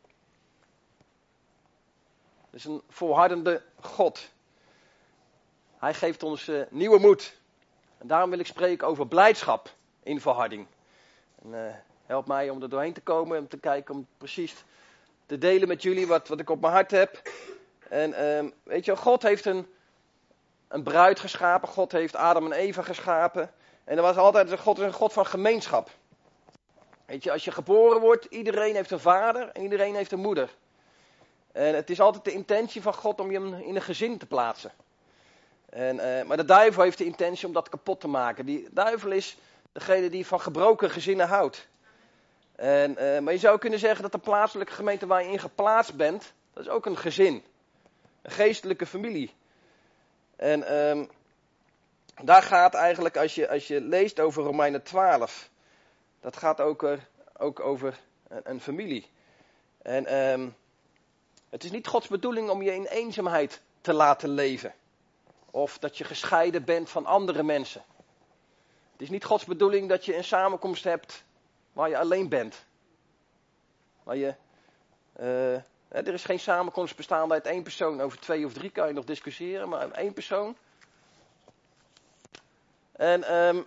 [SPEAKER 6] Dat is een volhardende God. Hij geeft ons uh, nieuwe moed. En daarom wil ik spreken over blijdschap in volharding. En, uh, help mij om er doorheen te komen, om te kijken, om precies te delen met jullie wat, wat ik op mijn hart heb. En um, weet je, God heeft een, een bruid geschapen. God heeft Adam en Eva geschapen. En er was altijd, God is een God van gemeenschap. Weet je, als je geboren wordt, iedereen heeft een vader en iedereen heeft een moeder. En het is altijd de intentie van God om je in een gezin te plaatsen. En, uh, maar de duivel heeft de intentie om dat kapot te maken. Die duivel is degene die van gebroken gezinnen houdt. En, uh, maar je zou kunnen zeggen dat de plaatselijke gemeente waar je in geplaatst bent, dat is ook een gezin. Een geestelijke familie. En um, daar gaat eigenlijk, als je, als je leest over Romeinen twaalf, dat gaat ook, er, ook over een, een familie. En um, het is niet Gods bedoeling om je in eenzaamheid te laten leven. Of dat je gescheiden bent van andere mensen. Het is niet Gods bedoeling dat je een samenkomst hebt waar je alleen bent. Waar je, uh, er is geen samenkomst bestaande uit één persoon. Over twee of drie kan je nog discussiëren, maar één persoon. En um,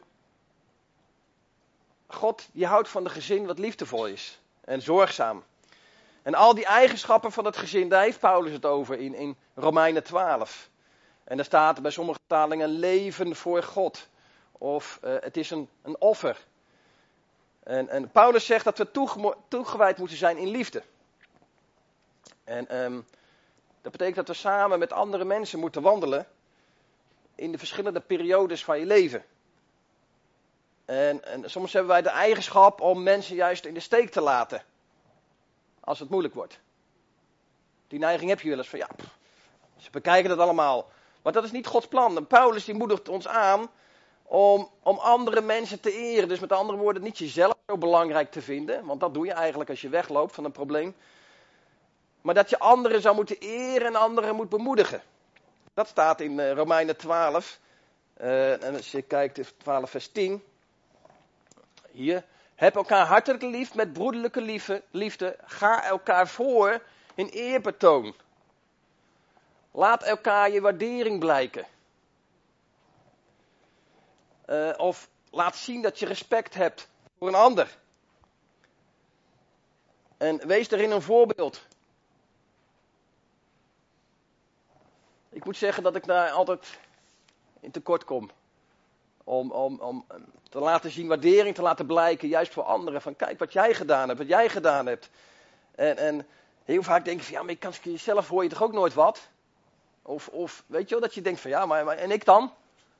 [SPEAKER 6] God, die houdt van de gezin wat liefdevol is. En zorgzaam. En al die eigenschappen van het gezin, daar heeft Paulus het over in, in Romeinen twaalf. En daar staat bij sommige vertalingen leven voor God. Of uh, het is een, een offer. En, en Paulus zegt dat we toege, toegewijd moeten zijn in liefde. En um, dat betekent dat we samen met andere mensen moeten wandelen in de verschillende periodes van je leven. En, en soms hebben wij de eigenschap om mensen juist in de steek te laten. Als het moeilijk wordt. Die neiging heb je wel eens van ja, pff, ze bekijken het allemaal. Maar dat is niet Gods plan. En Paulus die moedigt ons aan om, om andere mensen te eren. Dus met andere woorden, niet jezelf zo belangrijk te vinden. Want dat doe je eigenlijk als je wegloopt van een probleem. Maar dat je anderen zou moeten eren en anderen moet bemoedigen. Dat staat in uh, Romeinen twaalf. Uh, en als je kijkt, twaalf vers tien. Hier. Heb elkaar hartelijk lief met broederlijke liefde, liefde. Ga elkaar voor in eerbetoon. Laat elkaar je waardering blijken. Uh, of laat zien dat je respect hebt voor een ander. En wees daarin een voorbeeld. Ik moet zeggen dat ik daar altijd in tekort kom. Om, om, om te laten zien, waardering te laten blijken, juist voor anderen. Van kijk wat jij gedaan hebt, wat jij gedaan hebt. En, en heel vaak denk ik van ja, maar je kan jezelf hoor je toch ook nooit wat? Of, of weet je wel, dat je denkt van ja, maar, maar en ik dan?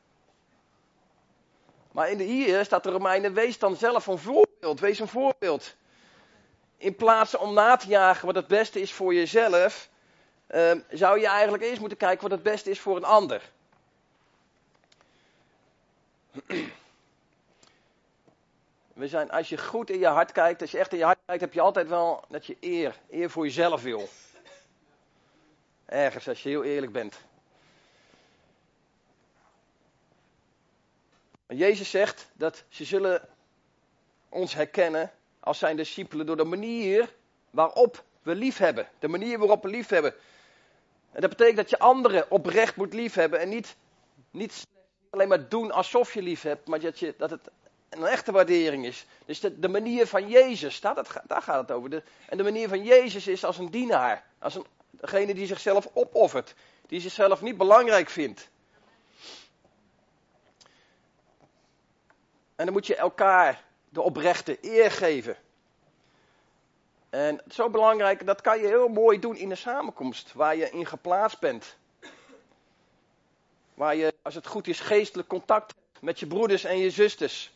[SPEAKER 6] Maar in de hier staat de Romeinen, wees dan zelf een voorbeeld, wees een voorbeeld. In plaats om na te jagen wat het beste is voor jezelf, uh, zou je eigenlijk eerst moeten kijken wat het beste is voor een ander. We zijn, als je goed in je hart kijkt, als je echt in je hart kijkt, heb je altijd wel dat je eer, eer voor jezelf wil. Ergens, als je heel eerlijk bent. Jezus zegt dat ze zullen ons herkennen als zijn discipelen door de manier waarop we lief hebben. De manier waarop we lief hebben. En dat betekent dat je anderen oprecht moet lief hebben en niet, niet alleen maar doen alsof je lief hebt, maar dat, je, dat het een echte waardering is. Dus de, de manier van Jezus, daar, dat, daar gaat het over. De, en de manier van Jezus is als een dienaar. Als een, degene die zichzelf opoffert. Die zichzelf niet belangrijk vindt. En dan moet je elkaar de oprechte eer geven. En het is zo belangrijk, dat kan je heel mooi doen in de samenkomst. Waar je in geplaatst bent. Waar je, als het goed is, geestelijk contact hebt met je broeders en je zusters.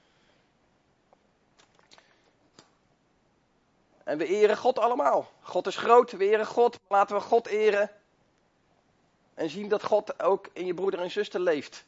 [SPEAKER 6] En we eren God allemaal. God is groot, we eren God. Laten we God eren. En zien dat God ook in je broeder en zuster leeft.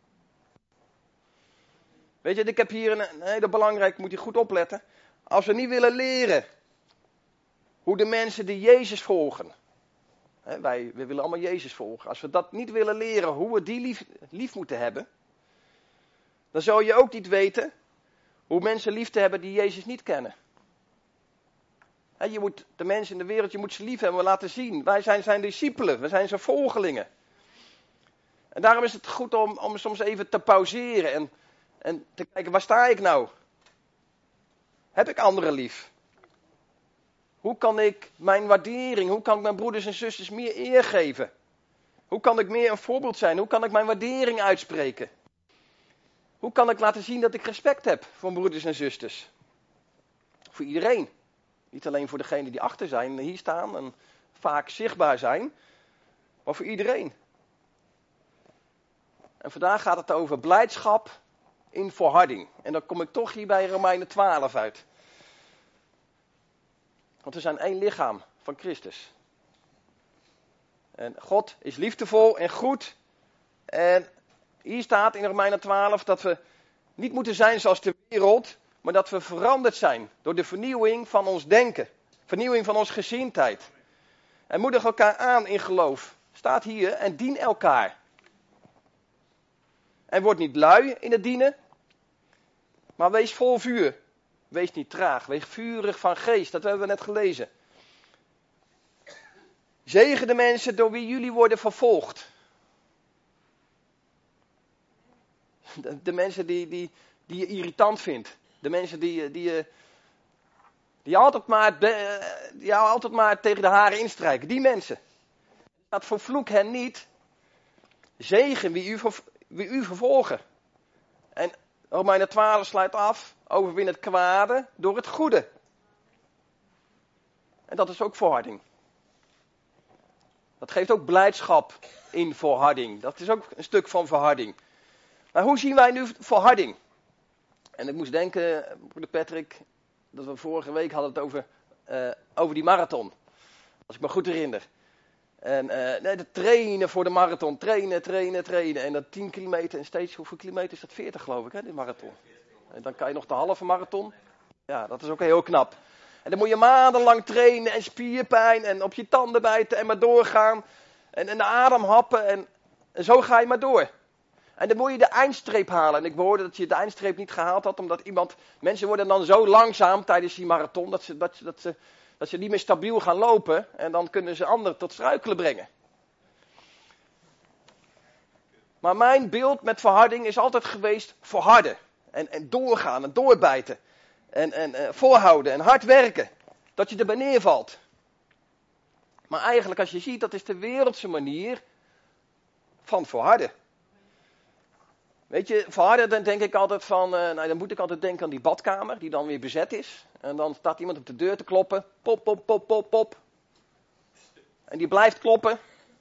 [SPEAKER 6] Weet je, ik heb hier een, een hele belangrijke, moet je goed opletten. Als we niet willen leren hoe de mensen die Jezus volgen. Hè, wij we willen allemaal Jezus volgen. Als we dat niet willen leren, hoe we die lief, lief moeten hebben. Dan zou je ook niet weten hoe mensen lief te hebben die Jezus niet kennen. Hè, je moet de mensen in de wereld, je moet ze lief hebben, laten zien. Wij zijn zijn discipelen, we zijn zijn volgelingen. En daarom is het goed om, om soms even te pauzeren en... En te kijken, waar sta ik nou? Heb ik anderen lief? Hoe kan ik mijn waardering, hoe kan ik mijn broeders en zusters meer eer geven? Hoe kan ik meer een voorbeeld zijn? Hoe kan ik mijn waardering uitspreken? Hoe kan ik laten zien dat ik respect heb voor broeders en zusters? Voor iedereen. Niet alleen voor degenen die achter zijn, hier staan en vaak zichtbaar zijn. Maar voor iedereen. En vandaag gaat het over blijdschap in volharding. En dan kom ik toch hier bij Romeinen twaalf uit. Want we zijn één lichaam van Christus. En God is liefdevol en goed. En hier staat in Romeinen twaalf dat we niet moeten zijn zoals de wereld, maar dat we veranderd zijn door de vernieuwing van ons denken. Vernieuwing van onze gezindheid. En moedig elkaar aan in geloof. Staat hier en dien elkaar. En word niet lui in het dienen. Maar wees vol vuur. Wees niet traag. Wees vurig van geest. Dat hebben we net gelezen. Zegen de mensen door wie jullie worden vervolgd. De, de mensen die, die, die je irritant vindt. De mensen die, die, die, die, altijd maar, die jou altijd maar tegen de haren instrijken. Die mensen. Dat vervloek hen niet. Zegen wie u, wie u vervolgen. En Romeinen twaalf sluit af. Overwin het kwade door het goede. En dat is ook volharding. Dat geeft ook blijdschap in volharding. Dat is ook een stuk van volharding. Maar hoe zien wij nu volharding? En ik moest denken, broeder Patrick, dat we vorige week hadden het over, uh, over die marathon. Als ik me goed herinner. En uh, nee, de trainen voor de marathon. Trainen, trainen, trainen. En dat tien kilometer en steeds, hoeveel kilometer is dat? veertig geloof ik, hè, die marathon. En dan kan je nog de halve marathon. Ja, dat is ook heel knap. En dan moet je maandenlang trainen en spierpijn en op je tanden bijten en maar doorgaan. En, en de adem happen en, en zo ga je maar door. En dan moet je de eindstreep halen. En ik hoorde dat je de eindstreep niet gehaald had, omdat iemand... Mensen worden dan zo langzaam tijdens die marathon, dat ze, dat, dat, ze, dat ze niet meer stabiel gaan lopen. En dan kunnen ze anderen tot struikelen brengen. Maar mijn beeld met verharding is altijd geweest volharden. En, en doorgaan en doorbijten. En, en uh, volhouden en hard werken. Dat je erbij neervalt. Maar eigenlijk als je ziet, dat is de wereldse manier van volharden. Weet je, volharden, dan denk ik altijd van, uh, nou dan moet ik altijd denken aan die badkamer die dan weer bezet is. En dan staat iemand op de deur te kloppen. Pop, pop, pop, pop, pop. En die blijft kloppen.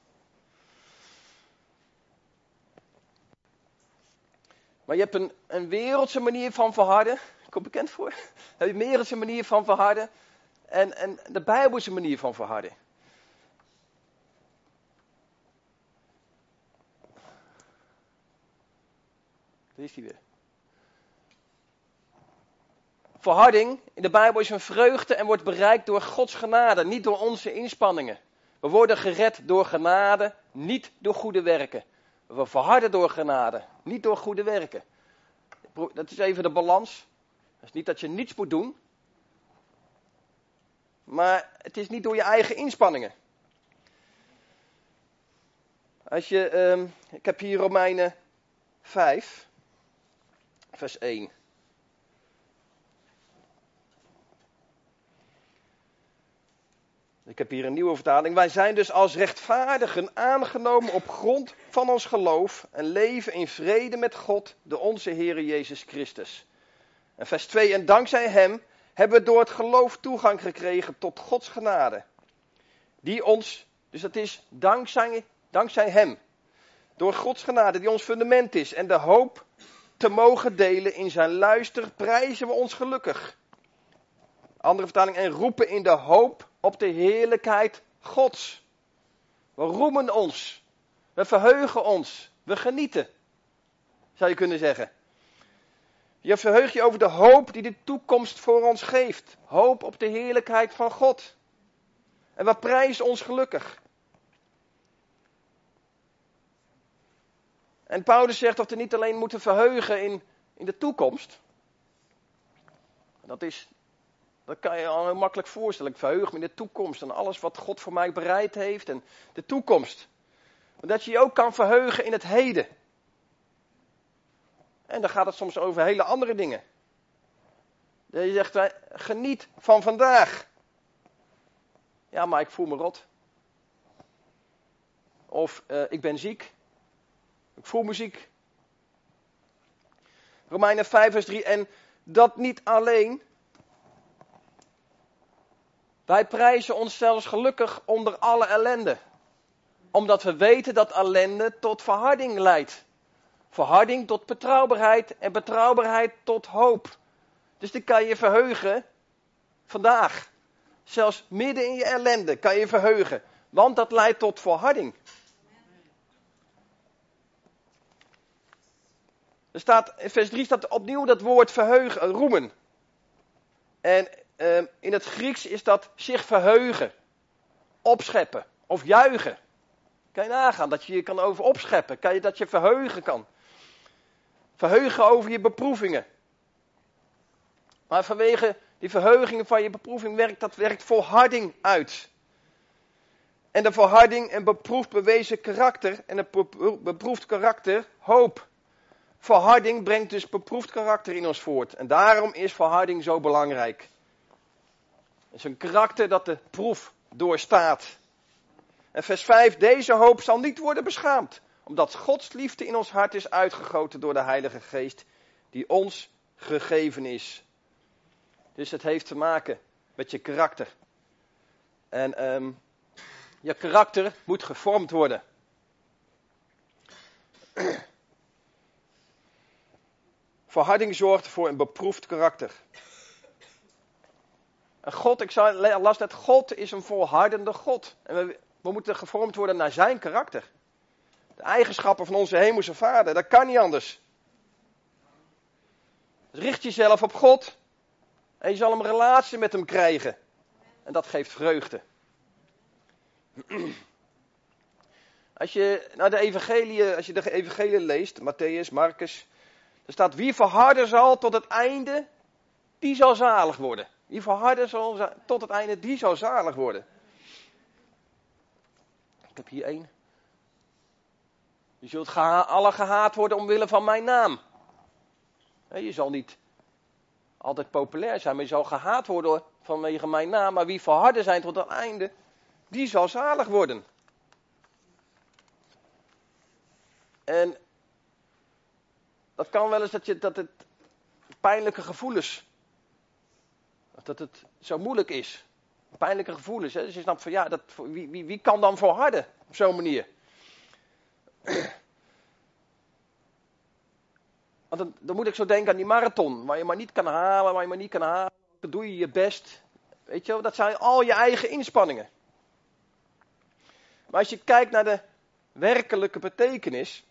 [SPEAKER 6] Maar je hebt een, een wereldse manier van volharden. Komt bekend voor? Je hebt een wereldse manier van volharden. En, en de Bijbelse manier van volharden. Daar is die weer. Volharding in de Bijbel is een vreugde en wordt bereikt door Gods genade, niet door onze inspanningen. We worden gered door genade, niet door goede werken. We volharden door genade, niet door goede werken. Dat is even de balans. Dat is niet dat je niets moet doen. Maar het is niet door je eigen inspanningen. Als je, um, ik heb hier Romeinen vijf, vers één. Ik heb hier een nieuwe vertaling. Wij zijn dus als rechtvaardigen aangenomen op grond van ons geloof en leven in vrede met God, de onze Heere Jezus Christus. En vers twee, en dankzij hem hebben we door het geloof toegang gekregen tot Gods genade. Die ons, dus dat is dankzij, dankzij hem, door Gods genade die ons fundament is en de hoop te mogen delen in zijn luister, prijzen we ons gelukkig. Andere vertaling, en roepen in de hoop op de heerlijkheid Gods. We roemen ons. We verheugen ons. We genieten. Zou je kunnen zeggen. Je verheugt je over de hoop die de toekomst voor ons geeft. Hoop op de heerlijkheid van God. En we prijzen ons gelukkig. En Paulus zegt dat we niet alleen moeten verheugen in, in de toekomst. Dat is... Dat kan je je al heel makkelijk voorstellen. Ik verheug me in de toekomst en alles wat God voor mij bereid heeft en de toekomst. Maar dat je je ook kan verheugen in het heden. En dan gaat het soms over hele andere dingen. Dat je zegt, geniet van vandaag. Ja, maar ik voel me rot. Of uh, ik ben ziek. Ik voel me ziek. Romeinen vijf vers drie. En dat niet alleen... Wij prijzen ons zelfs gelukkig onder alle ellende. Omdat we weten dat ellende tot verharding leidt. Verharding tot betrouwbaarheid en betrouwbaarheid tot hoop. Dus dan kan je verheugen vandaag. Zelfs midden in je ellende kan je verheugen. Want dat leidt tot volharding. Er staat, in vers drie staat opnieuw dat woord verheugen, roemen. En... Uh, in het Grieks is dat zich verheugen, opscheppen of juichen. Kan je nagaan dat je je kan over opscheppen, kan je dat je verheugen kan. Verheugen over je beproevingen. Maar vanwege die verheugingen van je beproeving werkt dat werkt volharding uit. En de volharding en beproefd bewezen karakter en het beproefd karakter hoop. Volharding brengt dus beproefd karakter in ons voort. En daarom is volharding zo belangrijk. Het is een karakter dat de proef doorstaat. En vers vijf, deze hoop zal niet worden beschaamd. Omdat Gods liefde in ons hart is uitgegoten door de Heilige Geest die ons gegeven is. Dus het heeft te maken met je karakter. En um, je karakter moet gevormd worden. Volharding zorgt voor een beproefd karakter. En God, ik zei, las net, God is een volhardende God. En we, we moeten gevormd worden naar zijn karakter. De eigenschappen van onze hemelse Vader, dat kan niet anders. Dus richt jezelf op God. En je zal een relatie met hem krijgen. En dat geeft vreugde. Als je naar de evangelie, als je de evangelie leest, Matthäus, Marcus, er staat wie volharden zal tot het einde, die zal zalig worden. Wie volharden zal tot het einde, die zal zalig worden. Ik heb hier één. Je zult geha- alle gehaat worden omwille van mijn naam. Je zal niet altijd populair zijn, maar je zal gehaat worden vanwege mijn naam. Maar wie volharden zijn tot het einde, die zal zalig worden. En dat kan wel eens dat, je, dat het pijnlijke gevoelens, dat het zo moeilijk is. Pijnlijke gevoelens, hè? Dus je snapt van ja, dat, wie, wie, wie kan dan volharden op zo'n manier? Want dan, dan moet ik zo denken aan die marathon, waar je maar niet kan halen, waar je maar niet kan halen. Dan doe je je best. Weet je wel, dat zijn al je eigen inspanningen. Maar als je kijkt naar de werkelijke betekenis,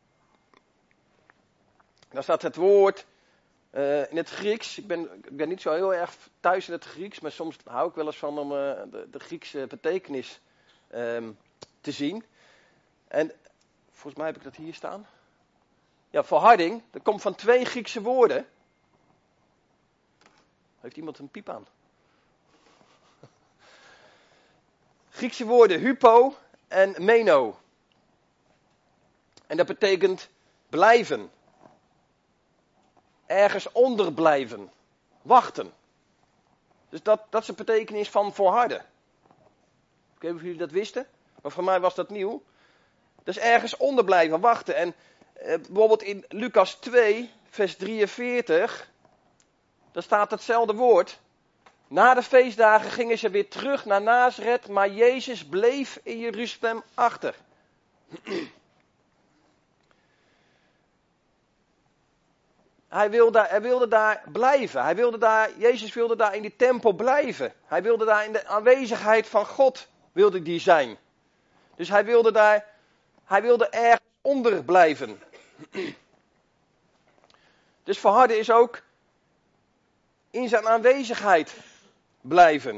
[SPEAKER 6] dan staat het woord uh, in het Grieks. Ik ben, ik ben niet zo heel erg thuis in het Grieks, maar soms hou ik wel eens van om uh, de, de Griekse betekenis um, te zien. En volgens mij heb ik dat hier staan. Ja, volharding, dat komt van twee Griekse woorden. Heeft iemand een piep aan? Griekse woorden hypo en meno. En dat betekent blijven. Ergens onder blijven. Wachten. Dus dat, dat is de betekenis van volharden. Ik weet niet of jullie dat wisten, maar voor mij was dat nieuw. Dus ergens onder blijven, wachten. En eh, bijvoorbeeld in Lucas twee, vers drieënveertig, daar staat hetzelfde woord. Na de feestdagen gingen ze weer terug naar Nazareth, maar Jezus bleef in Jeruzalem achter. Hij wilde, hij wilde daar blijven. Hij wilde daar, Jezus wilde daar in die tempel blijven. Hij wilde daar in de aanwezigheid van God wilde die zijn. Dus hij wilde daar, hij wilde ergens onder blijven. Dus volharden is ook in zijn aanwezigheid blijven.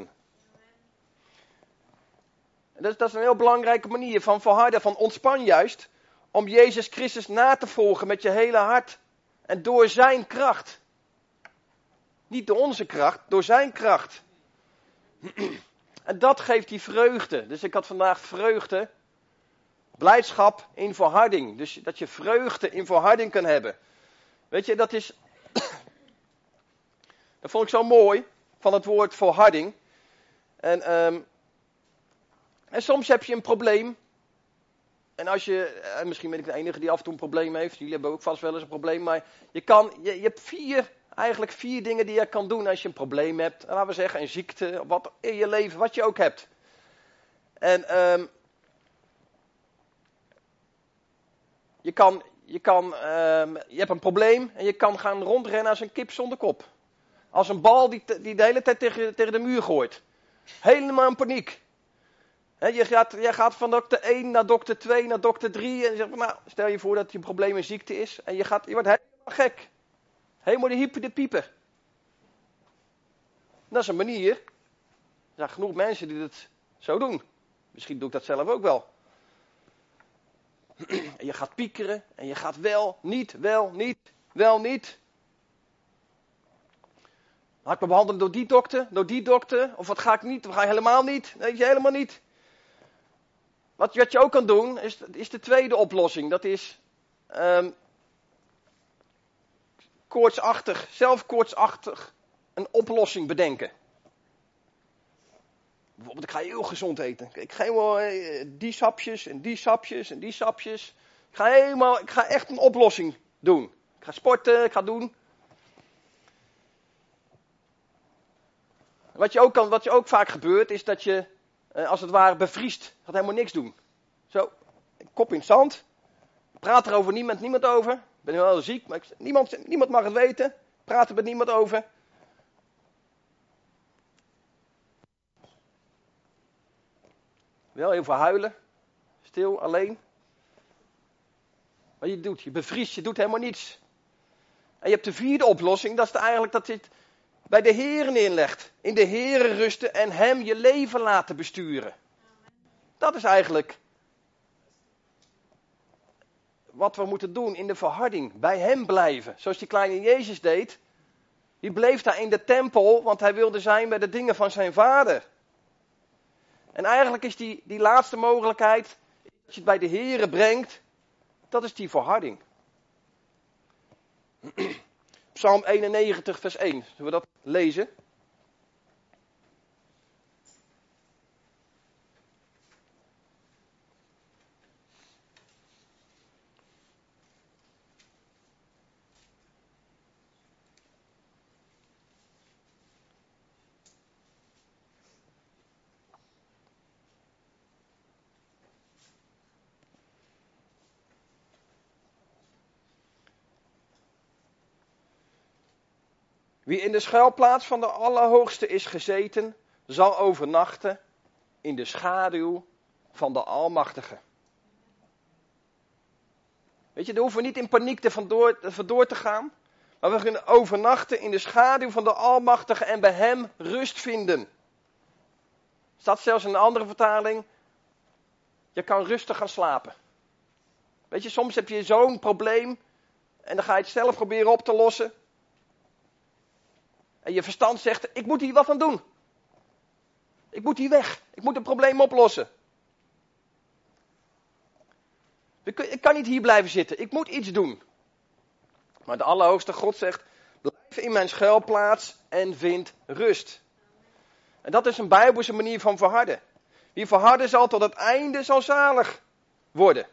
[SPEAKER 6] En dat, is, dat is een heel belangrijke manier van volharden, van ontspan juist, om Jezus Christus na te volgen met je hele hart. En door zijn kracht. Niet door onze kracht, door zijn kracht. En dat geeft die vreugde. Dus ik had vandaag vreugde, blijdschap in volharding. Dus dat je vreugde in volharding kan hebben. Weet je, dat is... dat vond ik zo mooi, van het woord volharding. En, um, en soms heb je een probleem. En als je, en misschien ben ik de enige die af en toe een probleem heeft. Jullie hebben ook vast wel eens een probleem. Maar je, kan, je, je hebt vier, eigenlijk vier dingen die je kan doen als je een probleem hebt. Laten we zeggen een ziekte, wat in je leven, wat je ook hebt. En um, je kan, je kan, um, je hebt een probleem en je kan gaan rondrennen als een kip zonder kop. Als een bal die, die de hele tijd tegen, tegen de muur gooit. Helemaal in paniek. He, je, gaat, je gaat van dokter één naar dokter twee naar dokter drie. En je zegt, nou, stel je voor dat je probleem een ziekte is. En je, gaat, je wordt helemaal gek. Helemaal de hyper de pieper. Dat is een manier. Er zijn genoeg mensen die dat zo doen. Misschien doe ik dat zelf ook wel. En je gaat piekeren. En je gaat wel, niet, wel, niet, wel, niet. Ga ik me behandelen door die dokter, door die dokter? Of wat ga ik niet, of ga je helemaal niet? Nee, je helemaal niet. Wat, wat je ook kan doen, is, is de tweede oplossing. Dat is um, koortsachtig, zelf koortsachtig een oplossing bedenken. Bijvoorbeeld, ik ga heel gezond eten. Ik ga helemaal eh, die sapjes en die sapjes en die sapjes. Ik ga, helemaal, ik ga echt een oplossing doen. Ik ga sporten, ik ga doen. Wat je ook, kan, wat je ook vaak gebeurt, is dat je, eh, als het ware, bevriest. Gaat helemaal niks doen. Zo, kop in het zand. Praat erover niemand, niemand over. Ik ben wel heel ziek, maar ik, niemand, niemand mag het weten. Praat er met niemand over. Wel heel veel huilen. Stil, alleen. Wat je doet, je bevriest, je doet helemaal niets. En je hebt de vierde oplossing, dat is eigenlijk dat je het bij de Heer neerlegt. In de Heer rusten en hem je leven laten besturen. Dat is eigenlijk wat we moeten doen in de verharding. Bij hem blijven. Zoals die kleine Jezus deed. Die bleef daar in de tempel, want hij wilde zijn bij de dingen van zijn vader. En eigenlijk is die, die laatste mogelijkheid, dat je het bij de Heer brengt, Dat is die verharding. Psalm eenennegentig, vers één. Zullen we dat lezen? Wie in de schuilplaats van de Allerhoogste is gezeten, zal overnachten in de schaduw van de Almachtige. Weet je, daar hoeven we niet in paniek te vandoor, vandoor te gaan. Maar we kunnen overnachten in de schaduw van de Almachtige en bij hem rust vinden. Staat zelfs in een andere vertaling, je kan rustig gaan slapen. Weet je, soms heb je zo'n probleem en dan ga je het zelf proberen op te lossen. En je verstand zegt, ik moet hier wat aan doen. Ik moet hier weg. Ik moet een probleem oplossen. Ik kan niet hier blijven zitten. Ik moet iets doen. Maar de Allerhoogste God zegt, blijf in mijn schuilplaats en vind rust. En dat is een Bijbelse manier van verharden. Wie verharden zal tot het einde zal zalig worden.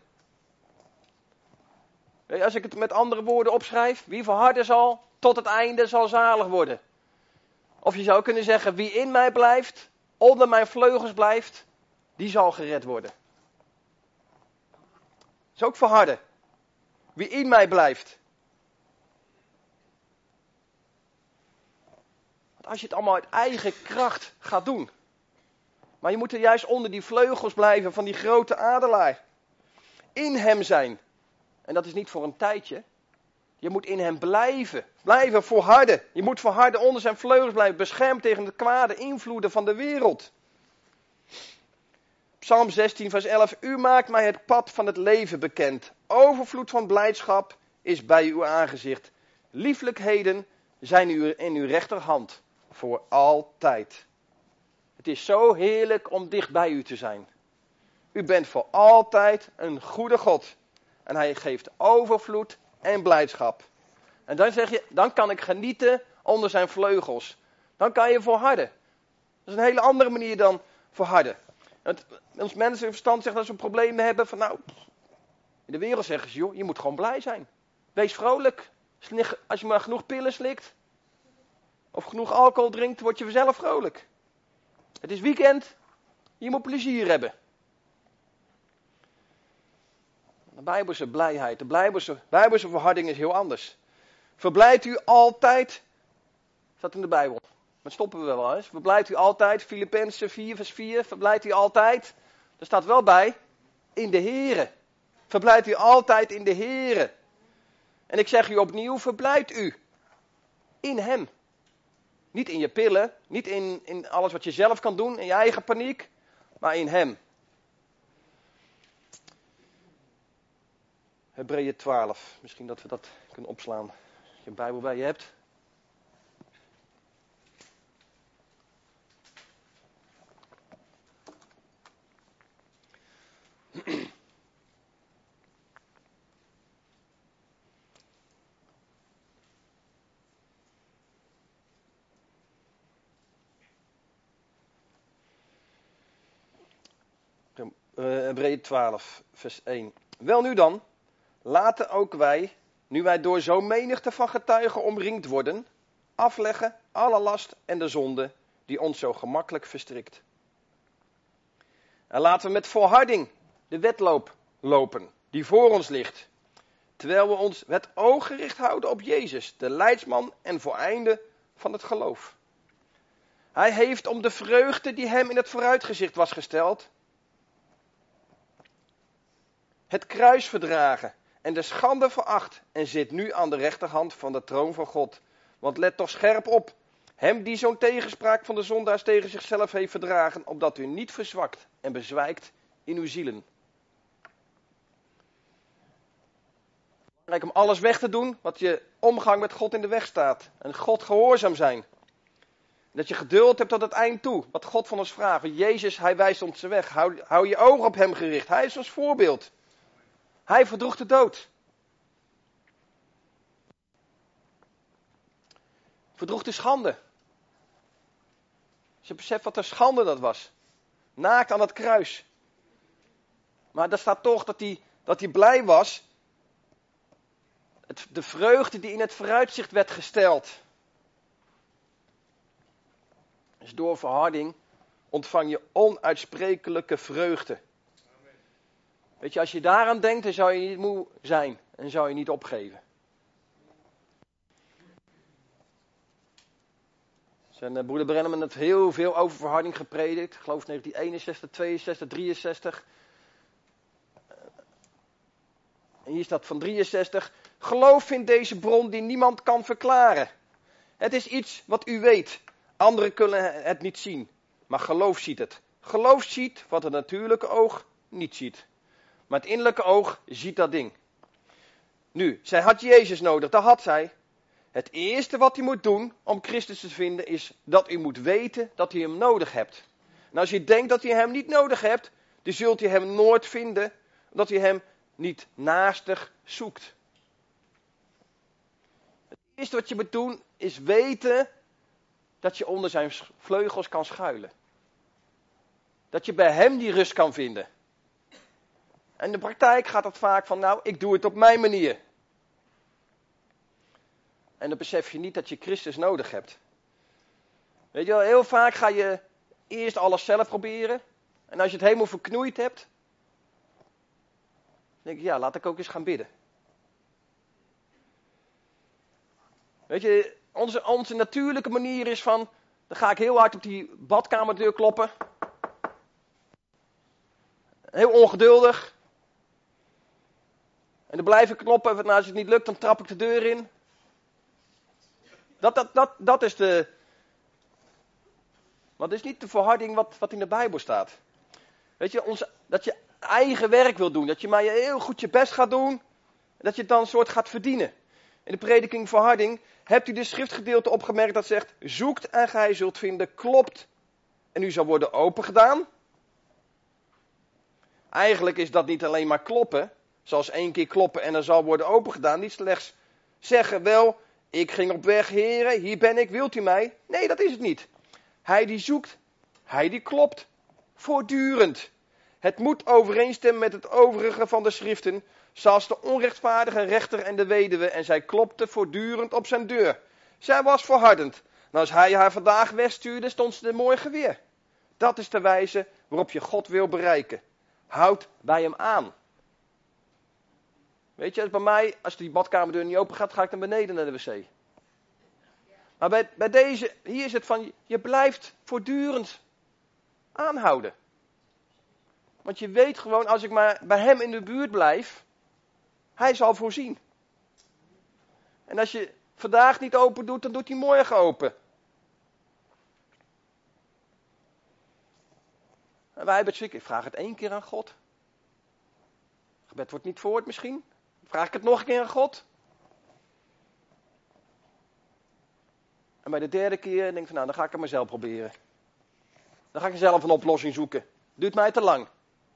[SPEAKER 6] Als ik het met andere woorden opschrijf, wie verharden zal tot het einde zal zalig worden. Of je zou kunnen zeggen, wie in mij blijft, onder mijn vleugels blijft, die zal gered worden. Dat is ook verharden. Wie in mij blijft. Want als je het allemaal uit eigen kracht gaat doen. Maar je moet er juist onder die vleugels blijven van die grote adelaar. In hem zijn. En dat is niet voor een tijdje. Je moet in hem blijven. Blijven volharden. Je moet volharden onder zijn vleugels blijven. Beschermd tegen de kwade invloeden van de wereld. Psalm zestien vers elf. U maakt mij het pad van het leven bekend. Overvloed van blijdschap is bij uw aangezicht. Lieflijkheden zijn in uw rechterhand. Voor altijd. Het is zo heerlijk om dicht bij u te zijn. U bent voor altijd een goede God. En hij geeft overvloed en blijdschap. En dan zeg je, dan kan ik genieten onder zijn vleugels. Dan kan je volharden. Dat is een hele andere manier dan volharden. Het, ons menselijk verstand zegt dat ze problemen hebben van nou, in de wereld zeggen ze, joh, je moet gewoon blij zijn. Wees vrolijk. Als je maar genoeg pillen slikt, of genoeg alcohol drinkt, word je vanzelf vrolijk. Het is weekend, je moet plezier hebben. De Bijbelse blijheid, de Bijbelse, Bijbelse verharding is heel anders. Verblijdt u altijd, staat in de Bijbel, maar stoppen we wel eens. Verblijdt u altijd, Filippenzen vier vers vier, verblijdt u altijd. Er staat wel bij, in de Here. Verblijdt u altijd in de Here. En ik zeg u opnieuw, verblijdt u in hem. Niet in je pillen, niet in, in alles wat je zelf kan doen, in je eigen paniek, maar in hem. Hebreeën twaalf, misschien dat we dat kunnen opslaan als je een Bijbel bij je hebt. Uh, Hebreeën twaalf, vers één. Wel nu dan, laten ook wij, nu wij door zo'n menigte van getuigen omringd worden, afleggen alle last en de zonde die ons zo gemakkelijk verstrikt. En laten we met volharding de wedloop lopen die voor ons ligt, terwijl we ons het oog gericht houden op Jezus, de leidsman en voleinde van het geloof. Hij heeft om de vreugde die hem in het vooruitgezicht was gesteld, het kruis verdragen en de schande veracht en zit nu aan de rechterhand van de troon van God. Want let toch scherp op, hem die zo'n tegenspraak van de zondaars tegen zichzelf heeft verdragen, opdat u niet verzwakt en bezwijkt in uw zielen. Belangrijk om alles weg te doen wat je omgang met God in de weg staat. En God gehoorzaam zijn. Dat je geduld hebt tot het eind toe, wat God van ons vraagt. Want Jezus, hij wijst ons de weg. Hou, hou je ogen op hem gericht, hij is ons voorbeeld. Hij verdroeg de dood. Verdroeg de schande. Als je beseft wat een schande dat was. Naakt aan het kruis. Maar daar staat toch dat hij, dat hij blij was. Het, de vreugde die in het vooruitzicht werd gesteld. Dus door verharding ontvang je onuitsprekelijke vreugde. Amen. Weet je, als je daaraan denkt, dan zou je niet moe zijn. En zou je niet opgeven. Zijn uh, broeder Brenneman heeft heel veel over verharding gepredikt. Ik geloof negentien eenenzestig, tweeënzestig, drieënzestig. En hier staat van drieënzestig. Geloof in deze bron die niemand kan verklaren. Het is iets wat u weet. Anderen kunnen het niet zien. Maar geloof ziet het. Geloof ziet wat het natuurlijke oog niet ziet. Maar het innerlijke oog ziet dat ding. Nu, zij had Jezus nodig. Dat had zij. Het eerste wat u moet doen om Christus te vinden is dat u moet weten dat u hem nodig hebt. En als je denkt dat u hem niet nodig hebt, dan zult u hem nooit vinden, omdat u hem niet naastig zoekt. Het eerste wat je moet doen is weten dat je onder zijn vleugels kan schuilen. Dat je bij hem die rust kan vinden. En in de praktijk gaat het vaak van, nou, ik doe het op mijn manier. En dan besef je niet dat je Christus nodig hebt. Weet je wel, heel vaak ga je eerst alles zelf proberen. En als je het helemaal verknoeid hebt, dan denk je, ja, laat ik ook eens gaan bidden. Weet je, onze, onze natuurlijke manier is van, dan ga ik heel hard op die badkamerdeur kloppen. Heel ongeduldig. En dan blijf ik kloppen, en als het niet lukt, dan trap ik de deur in. Dat, dat, dat, dat is de... Maar dat is niet de verharding wat, wat in de Bijbel staat. Weet je, ons, dat je eigen werk wil doen. Dat je maar heel goed je best gaat doen. Dat je het dan een soort gaat verdienen. In de prediking verharding hebt u de schriftgedeelte opgemerkt dat zegt, zoekt en gij zult vinden, klopt en u zal worden opengedaan. Eigenlijk is dat niet alleen maar kloppen, zoals één keer kloppen en er zal worden opengedaan. Niet slechts zeggen, wel, ik ging op weg, heren, hier ben ik, wilt u mij? Nee, dat is het niet. Hij die zoekt, hij die klopt, voortdurend. Het moet overeenstemmen met het overige van de schriften, zoals de onrechtvaardige rechter en de weduwe, en zij klopte voortdurend op zijn deur. Zij was volhardend. En als hij haar vandaag wegstuurde, stond ze er morgen weer. Dat is de wijze waarop je God wil bereiken. Houd bij hem aan. Weet je, als bij mij, als die badkamerdeur niet open gaat, ga ik naar beneden naar de wc. Maar bij, bij deze, hier is het van, je blijft voortdurend aanhouden. Want je weet gewoon, als ik maar bij hem in de buurt blijf, hij zal voorzien. En als je vandaag niet open doet, dan doet hij morgen open. En wij hebben het schrik. Ik vraag het één keer aan God. Het gebed wordt niet verhoord misschien. Vraag ik het nog een keer aan God. En bij de derde keer denk ik van, nou, dan ga ik het mezelf proberen. Dan ga ik zelf een oplossing zoeken. Duurt mij te lang.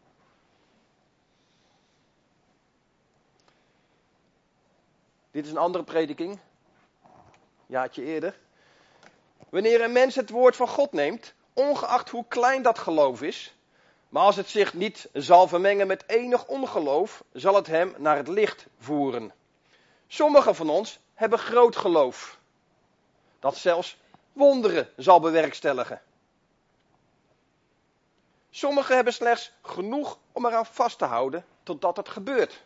[SPEAKER 6] Dit is een andere prediking. Een jaartje eerder. Wanneer een mens het woord van God neemt, ongeacht hoe klein dat geloof is, maar als het zich niet zal vermengen met enig ongeloof, zal het hem naar het licht voeren. Sommigen van ons hebben groot geloof, dat zelfs wonderen zal bewerkstelligen. Sommigen hebben slechts genoeg om eraan vast te houden totdat het gebeurt.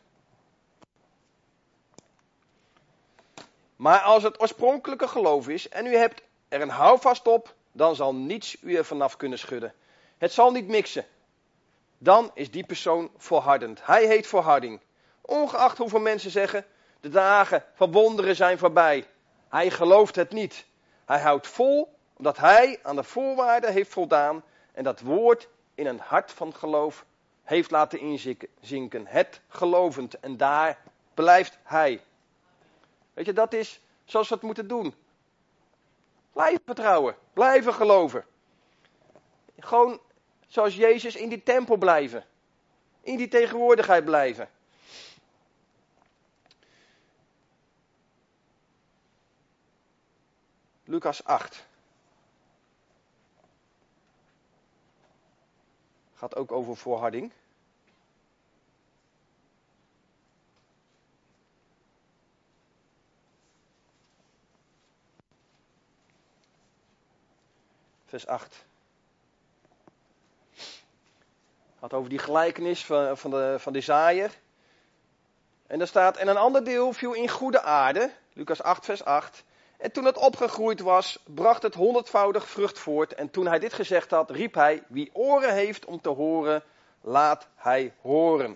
[SPEAKER 6] Maar als het oorspronkelijke geloof is en u hebt er een houvast op, dan zal niets u er vanaf kunnen schudden. Het zal niet mixen. Dan is die persoon volhardend. Hij heet volharding. Ongeacht hoeveel mensen zeggen, de dagen van wonderen zijn voorbij. Hij gelooft het niet. Hij houdt vol, omdat hij aan de voorwaarden heeft voldaan en dat woord in een hart van geloof heeft laten inzinken. Het gelovend. En daar blijft hij. Weet je, dat is zoals we het moeten doen. Blijven vertrouwen. Blijven geloven. Gewoon zoals Jezus in die tempel blijven. In die tegenwoordigheid blijven. Lucas acht. Gaat ook over volharding. Vers acht. Gaat over die gelijkenis van, van, de, van de zaaier. En daar staat, en een ander deel viel in goede aarde. Lucas acht vers acht. En toen het opgegroeid was, bracht het honderdvoudig vrucht voort. En toen hij dit gezegd had, riep hij, wie oren heeft om te horen, laat hij horen.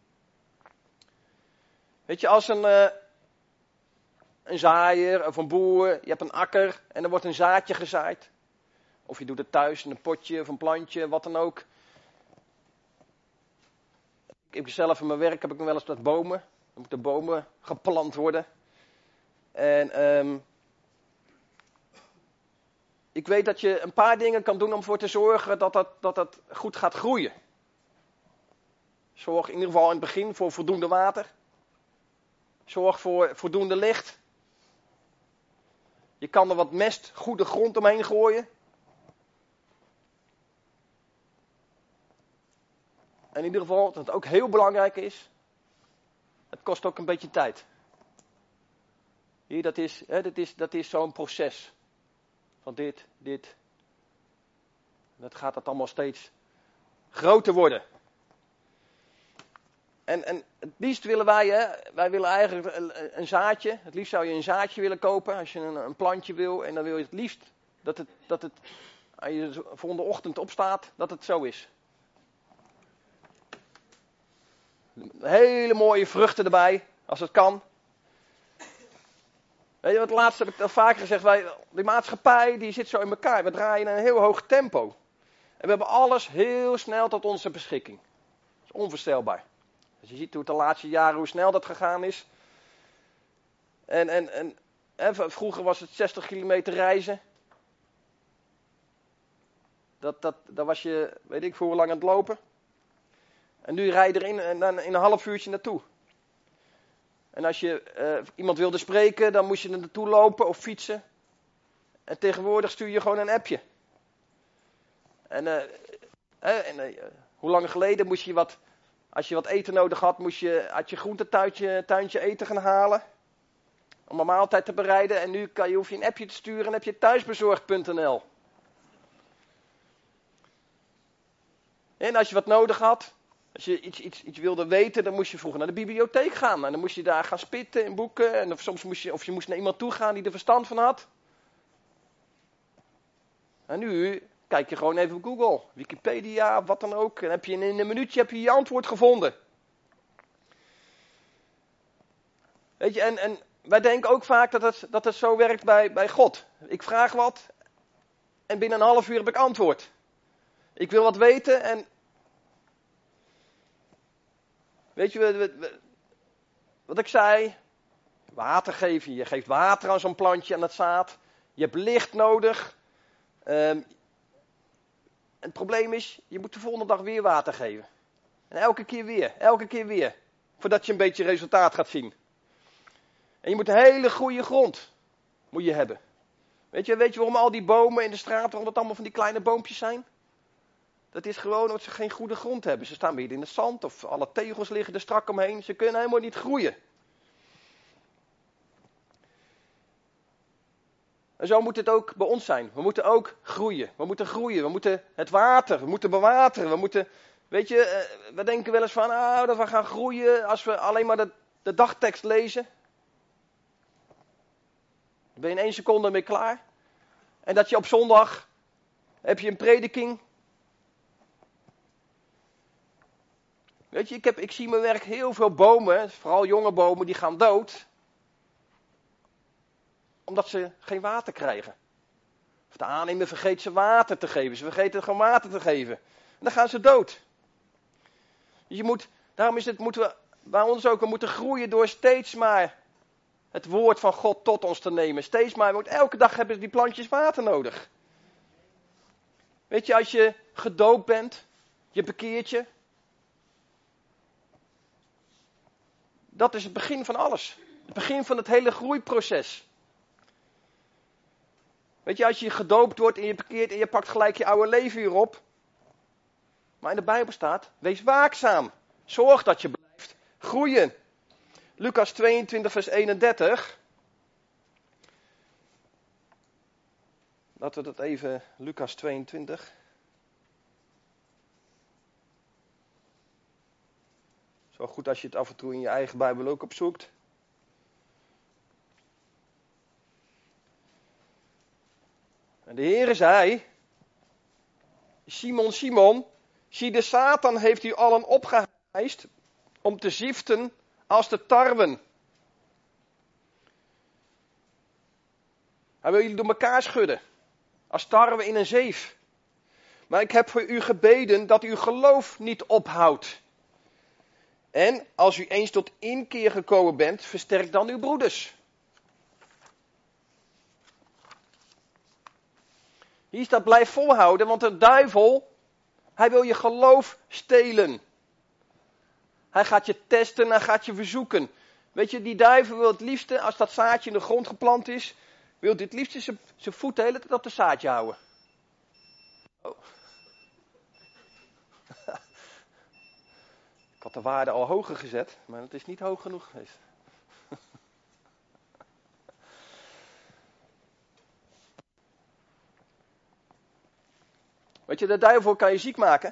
[SPEAKER 6] Weet je, als een, uh, een zaaier of een boer, je hebt een akker en er wordt een zaadje gezaaid. Of je doet het thuis in een potje of een plantje, wat dan ook. Ik heb zelf in mijn werk heb ik nog wel eens met bomen. Dan moeten bomen geplant worden. En um, ik weet dat je een paar dingen kan doen om ervoor te zorgen dat dat, dat dat goed gaat groeien. Zorg in ieder geval in het begin voor voldoende water. Zorg voor voldoende licht. Je kan er wat mest, goede grond omheen gooien. En in ieder geval, dat het ook heel belangrijk is, het kost ook een beetje tijd. Hier, dat is, hè, dat is, dat is zo'n proces. Van dit, dit. Dat gaat het allemaal steeds groter worden. En, en het liefst willen wij, hè, wij willen eigenlijk een, een zaadje. Het liefst zou je een zaadje willen kopen als je een, een plantje wil. En dan wil je het liefst dat het, dat het, als je de volgende ochtend opstaat, dat het zo is. Hele mooie vruchten erbij, als het kan. Weet je wat, laatst heb ik al vaker gezegd, wij, die maatschappij die zit zo in elkaar. We draaien in een heel hoog tempo. En we hebben alles heel snel tot onze beschikking. Dat is onvoorstelbaar. Dus je ziet hoe de laatste jaren, hoe snel dat gegaan is. En, en, en, en vroeger was het zestig kilometer reizen. Dat, dat, daar was je, weet ik voor hoe lang aan het lopen. En nu rij je er in, in, in een half uurtje naartoe. En als je uh, iemand wilde spreken, dan moest je er naartoe lopen of fietsen. En tegenwoordig stuur je gewoon een appje. En, uh, uh, en uh, hoe lang geleden moest je wat, als je wat eten nodig had, moest je uit je groentetuintje tuintje eten gaan halen. Om een maaltijd te bereiden. En nu kan je, hoef je een appje te sturen en heb je thuisbezorgd punt n l. En als je wat nodig had, als je iets, iets, iets wilde weten, dan moest je vroeger naar de bibliotheek gaan. En dan moest je daar gaan spitten in boeken. En of, soms moest je, of je moest naar iemand toe gaan die er verstand van had. En nu kijk je gewoon even op Google, Wikipedia, wat dan ook. En heb je in een minuutje heb je, je antwoord gevonden. Weet je, en, en wij denken ook vaak dat het, dat het zo werkt bij, bij God. Ik vraag wat en binnen een half uur heb ik antwoord. Ik wil wat weten en... Weet je wat ik zei? Water geven. Je geeft water aan zo'n plantje, aan het zaad. Je hebt licht nodig. Um, het probleem is, je moet de volgende dag weer water geven. En elke keer weer, elke keer weer. Voordat je een beetje resultaat gaat zien. En je moet een hele goede grond moet je hebben. Weet je, weet je waarom al die bomen in de straat, waarom dat allemaal van die kleine boompjes zijn? Dat is gewoon omdat ze geen goede grond hebben. Ze staan midden in het zand of alle tegels liggen er strak omheen. Ze kunnen helemaal niet groeien. En zo moet het ook bij ons zijn. We moeten ook groeien. We moeten groeien. We moeten het water, we moeten bewateren. We moeten, weet je, we denken wel eens van, ah, dat we gaan groeien als we alleen maar de, de dagtekst lezen. Dan ben je in één seconde mee klaar. En dat je op zondag, heb je een prediking. Weet je, ik, heb, ik zie in mijn werk heel veel bomen, vooral jonge bomen, die gaan dood. Omdat ze geen water krijgen. Of de aannemer vergeet ze water te geven. Ze vergeten gewoon water te geven. En dan gaan ze dood. Je moet, daarom is het, moeten we bij ons ook, we moeten groeien door steeds maar het woord van God tot ons te nemen. Steeds maar, want elke dag hebben die plantjes water nodig. Weet je, als je gedoopt bent, je bekeert je. Dat is het begin van alles. Het begin van het hele groeiproces. Weet je, als je gedoopt wordt en je bekeert en je pakt gelijk je oude leven weer op. Maar in de Bijbel staat, wees waakzaam. Zorg dat je blijft groeien. Lucas tweeëntwintig vers eenendertig. Laten we dat even, Lucas tweeëntwintig. Het is wel goed als je het af en toe in je eigen Bijbel ook opzoekt. En de Heere zei, Simon, Simon, zie de Satan heeft u allen opgehijst om te ziften als de tarwe. Hij wil jullie door elkaar schudden, als tarwe in een zeef. Maar ik heb voor u gebeden dat uw geloof niet ophoudt. En als u eens tot inkeer gekomen bent, versterk dan uw broeders. Hier staat, blijf volhouden, want de duivel, hij wil je geloof stelen. Hij gaat je testen, hij gaat je verzoeken. Weet je, die duivel wil het liefste, als dat zaadje in de grond geplant is, wil dit liefste zijn, zijn voet de hele tijd op het zaadje houden. Oh. Ik had de waarde al hoger gezet, maar het is niet hoog genoeg geweest. Weet je, de duivel kan je ziek maken.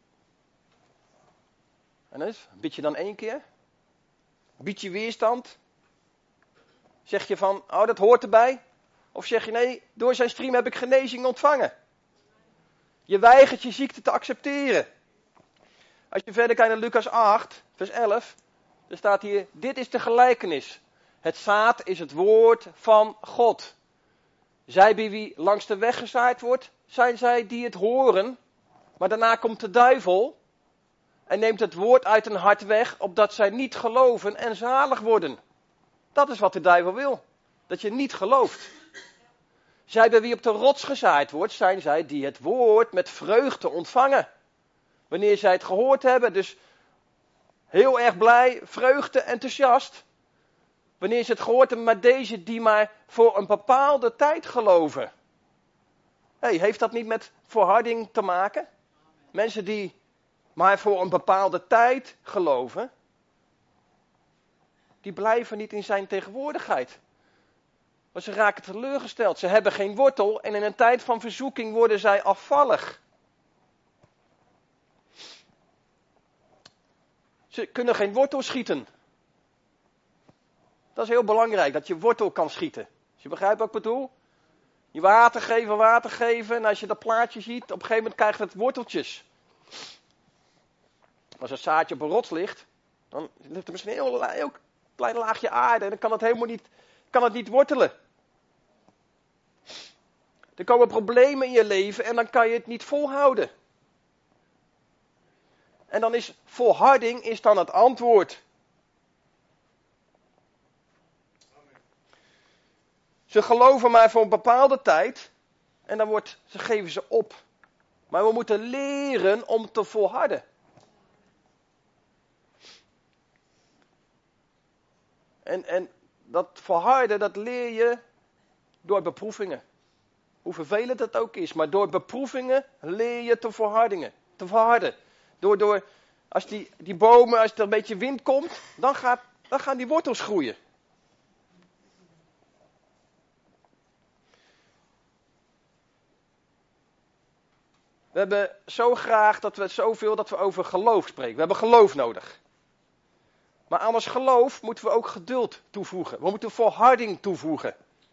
[SPEAKER 6] En dus, bid je dan één keer? Bied je weerstand? Zeg je van, oh dat hoort erbij? Of zeg je nee, door zijn stream heb ik genezing ontvangen. Je weigert je ziekte te accepteren. Als je verder kijkt naar Lucas acht, vers elf. Er staat hier, dit is de gelijkenis. Het zaad is het woord van God. Zij bij wie langs de weg gezaaid wordt, zijn zij die het horen. Maar daarna komt de duivel en neemt het woord uit hun hart weg, opdat zij niet geloven en zalig worden. Dat is wat de duivel wil. Dat je niet gelooft. Zij bij wie op de rots gezaaid wordt, zijn zij die het woord met vreugde ontvangen. Wanneer zij het gehoord hebben, dus heel erg blij, vreugde, enthousiast. Wanneer ze het gehoord hebben, maar deze die maar voor een bepaalde tijd geloven. Hey, heeft dat niet met volharding te maken? Mensen die maar voor een bepaalde tijd geloven, die blijven niet in zijn tegenwoordigheid. Want ze raken teleurgesteld. Ze hebben geen wortel en in een tijd van verzoeking worden zij afvallig. Ze kunnen geen wortel schieten. Dat is heel belangrijk, dat je wortel kan schieten. Als je begrijpt wat ik bedoel? Je water geven, water geven. En als je dat plaatje ziet, op een gegeven moment krijgt het worteltjes. Als een zaadje op een rots ligt, dan ligt er misschien een heel, heel klein laagje aarde. En dan kan het helemaal niet, kan het niet wortelen. Er komen problemen in je leven en dan kan je het niet volhouden. En dan is volharding is dan het antwoord. Ze geloven maar voor een bepaalde tijd en dan wordt, ze geven ze op. Maar we moeten leren om te volharden. En, en dat volharden, dat leer je door beproevingen. Hoe vervelend het ook is, maar door beproevingen leer je te volhardingen, te volharden. Door, door, als die, die bomen, als er een beetje wind komt, dan, gaat, dan gaan die wortels groeien. We hebben zo graag dat we zoveel dat we over geloof spreken. We hebben geloof nodig. Maar aan ons geloof moeten we ook geduld toevoegen. We moeten volharding toevoegen.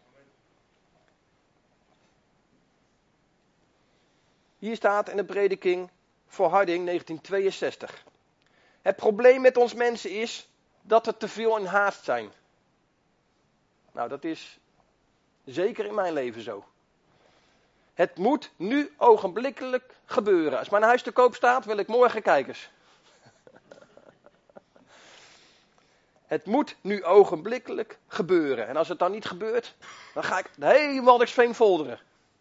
[SPEAKER 6] Hier staat in de prediking volharding negentien tweeënzestig. Het probleem met ons mensen is dat we te veel in haast zijn. Nou, dat is zeker in mijn leven zo. Het moet nu ogenblikkelijk gebeuren. Als mijn huis te koop staat, wil ik morgen kijkers. Het moet nu ogenblikkelijk gebeuren. En als het dan niet gebeurt, dan ga ik helemaal niks veen folderen.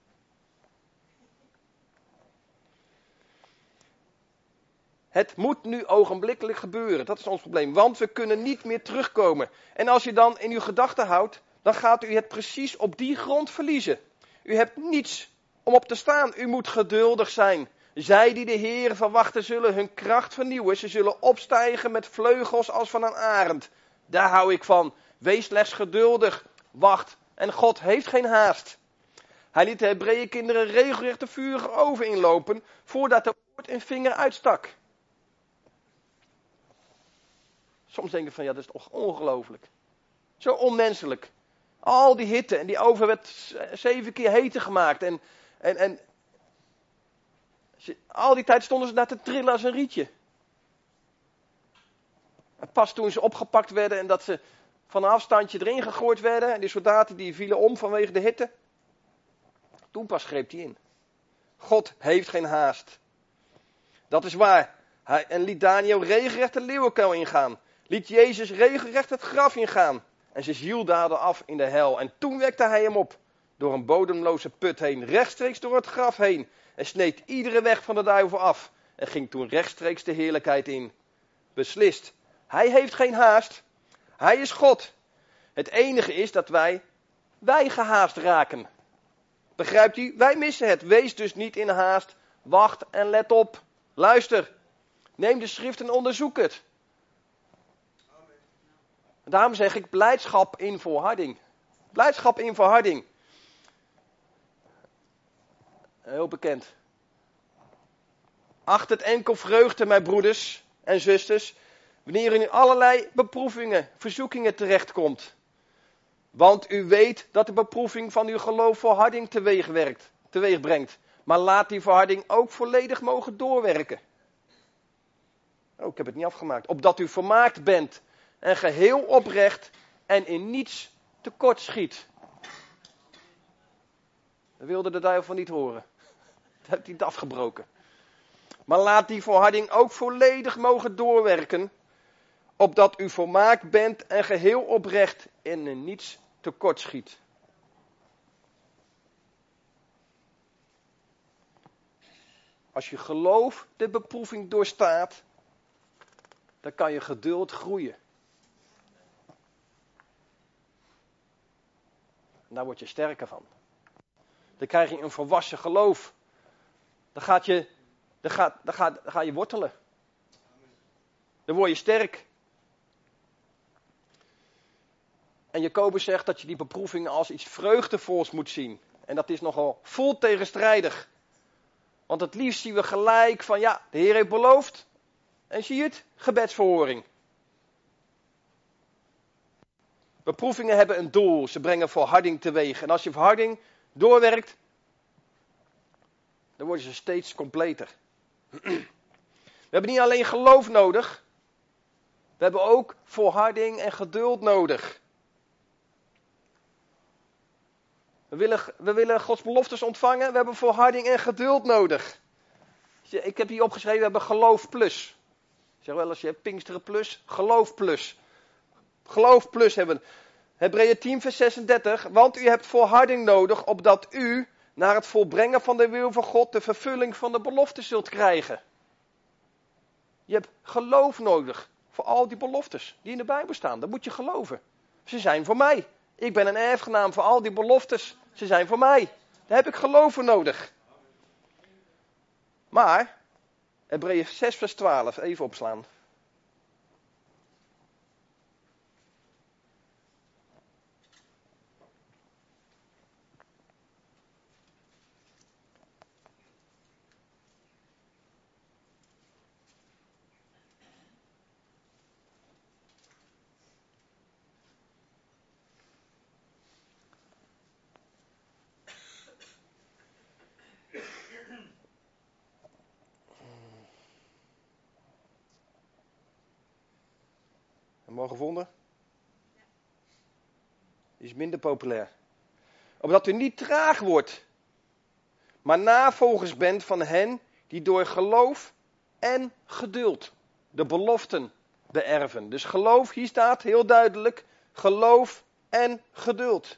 [SPEAKER 6] Het moet nu ogenblikkelijk gebeuren. Dat is ons probleem. Want we kunnen niet meer terugkomen. En als je dan in uw gedachten houdt, dan gaat u het precies op die grond verliezen. U hebt niets om op te staan. U moet geduldig zijn. Zij die de Heer verwachten zullen hun kracht vernieuwen. Ze zullen opstijgen met vleugels als van een arend. Daar hou ik van. Wees slechts geduldig. Wacht. En God heeft geen haast. Hij liet de Hebreeën kinderen regelrecht de vurige oven inlopen voordat de oort een vinger uitstak. Soms denk ik van ja, dat is toch ongelooflijk. Zo onmenselijk. Al die hitte en die oven werd zeven keer heter gemaakt. En, en, en al die tijd stonden ze daar te trillen als een rietje. En pas toen ze opgepakt werden en dat ze van een afstandje erin gegooid werden. En die soldaten die vielen om vanwege de hitte. Toen pas greep hij in. God heeft geen haast. Dat is waar. Hij, en liet Daniel regelrecht de leeuwenkuil ingaan. Liet Jezus regelrecht het graf ingaan. En ze zieldaden af in de hel. En toen wekte hij hem op. Door een bodemloze put heen. Rechtstreeks door het graf heen. En sneed iedere weg van de duivel af. En ging toen rechtstreeks de heerlijkheid in. Beslist. Hij heeft geen haast. Hij is God. Het enige is dat wij, wij gehaast raken. Begrijpt u? Wij missen het. Wees dus niet in haast. Wacht en let op. Luister. Neem de schrift en onderzoek het. Daarom zeg ik blijdschap in volharding. Blijdschap in volharding. Heel bekend. Acht het enkel vreugde, mijn broeders en zusters, wanneer u in allerlei beproevingen, verzoekingen terechtkomt. Want u weet dat de beproeving van uw geloof volharding teweeg werkt, teweeg brengt. Maar laat die volharding ook volledig mogen doorwerken. Oh, ik heb het niet afgemaakt. Opdat u vermaakt bent en geheel oprecht en in niets tekort schiet. Dat wilde de duivel niet horen. Dat heeft hij het afgebroken. Maar laat die volharding ook volledig mogen doorwerken. Opdat u volmaakt bent en geheel oprecht en in niets tekort schiet. Als je geloof de beproeving doorstaat, dan kan je geduld groeien. En daar word je sterker van. Dan krijg je een volwassen geloof. Dan, gaat je, dan, gaat, dan, gaat, dan ga je wortelen. Dan word je sterk. En Jacobus zegt dat je die beproevingen als iets vreugdevols moet zien. En dat is nogal vol tegenstrijdig. Want het liefst zien we gelijk van ja, de Heer heeft beloofd. En zie je het? Gebedsverhoring. Beproevingen hebben een doel. Ze brengen volharding teweeg. En als je volharding doorwerkt, dan worden ze steeds completer. We hebben niet alleen geloof nodig. We hebben ook volharding en geduld nodig. We willen, we willen Gods beloftes ontvangen. We hebben volharding en geduld nodig. Ik heb hier opgeschreven, we hebben geloof plus. Ik zeg wel als je hebt Pinksteren plus, geloof plus. Geloof plus hebben we. Hebreeën tien vers zesendertig. Want u hebt volharding nodig, opdat u naar het volbrengen van de wil van God de vervulling van de belofte zult krijgen. Je hebt geloof nodig voor al die beloftes die in de Bijbel staan. Dat moet je geloven. Ze zijn voor mij. Ik ben een erfgenaam voor al die beloftes. Ze zijn voor mij. Daar heb ik geloof voor nodig. Maar, Hebreeën zes vers twaalf, even opslaan. Hem al gevonden? Die is minder populair. Opdat u niet traag wordt, maar navolgers bent van hen die door geloof en geduld de beloften beërven. Dus geloof, hier staat heel duidelijk, geloof en geduld.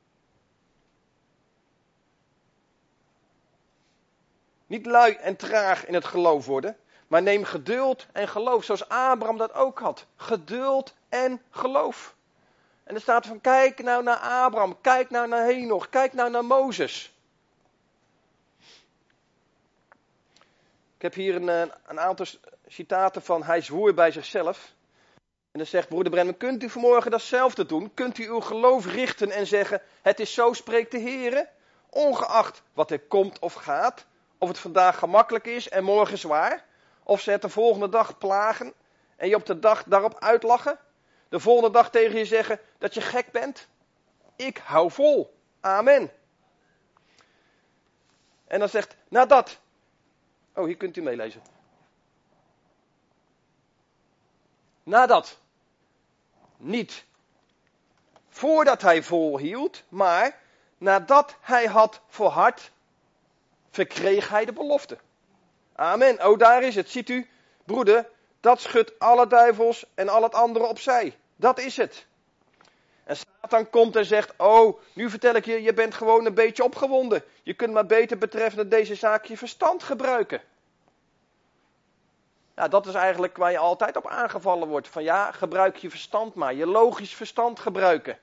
[SPEAKER 6] Niet lui en traag in het geloof worden, maar neem geduld en geloof, zoals Abraham dat ook had. Geduld en geloof. En er staat van, kijk nou naar Abraham, kijk nou naar Henoch, kijk nou naar Mozes. Ik heb hier een, een aantal citaten van, hij zwoer bij zichzelf. En dan zegt broeder Brennan, kunt u vanmorgen datzelfde doen? Kunt u uw geloof richten en zeggen, het is zo spreekt de Heere? Ongeacht wat er komt of gaat, of het vandaag gemakkelijk is en morgen zwaar. Of ze het de volgende dag plagen en je op de dag daarop uitlachen. De volgende dag tegen je zeggen dat je gek bent. Ik hou vol. Amen. En dan zegt, nadat. Oh, hier kunt u meelezen. Nadat. Niet voordat hij volhield, maar nadat hij had volhard, verkreeg hij de belofte. Amen. Oh, daar is het. Ziet u, broeder, dat schudt alle duivels en al het andere opzij. Dat is het. En Satan komt en zegt, oh, nu vertel ik je, je bent gewoon een beetje opgewonden. Je kunt maar beter betreffende deze zaak je verstand gebruiken. Ja, dat is eigenlijk waar je altijd op aangevallen wordt. Van ja, gebruik je verstand maar. Je logisch verstand gebruiken.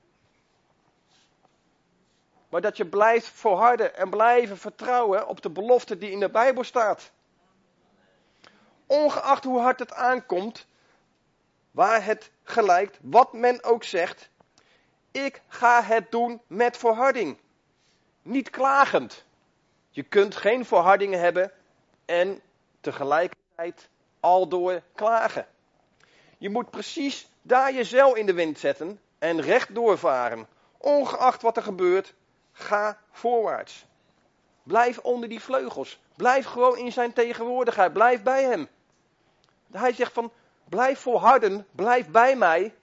[SPEAKER 6] Maar dat je blijft volharden en blijven vertrouwen op de belofte die in de Bijbel staat. Ongeacht hoe hard het aankomt, waar het gelijkt, wat men ook zegt. Ik ga het doen met volharding. Niet klagend. Je kunt geen volharding hebben en tegelijkertijd aldoor klagen. Je moet precies daar je zeil in de wind zetten en recht doorvaren. Ongeacht wat er gebeurt, ga voorwaarts. Blijf onder die vleugels. Blijf gewoon in zijn tegenwoordigheid. Blijf bij hem. Hij zegt van, blijf volharden, blijf bij mij.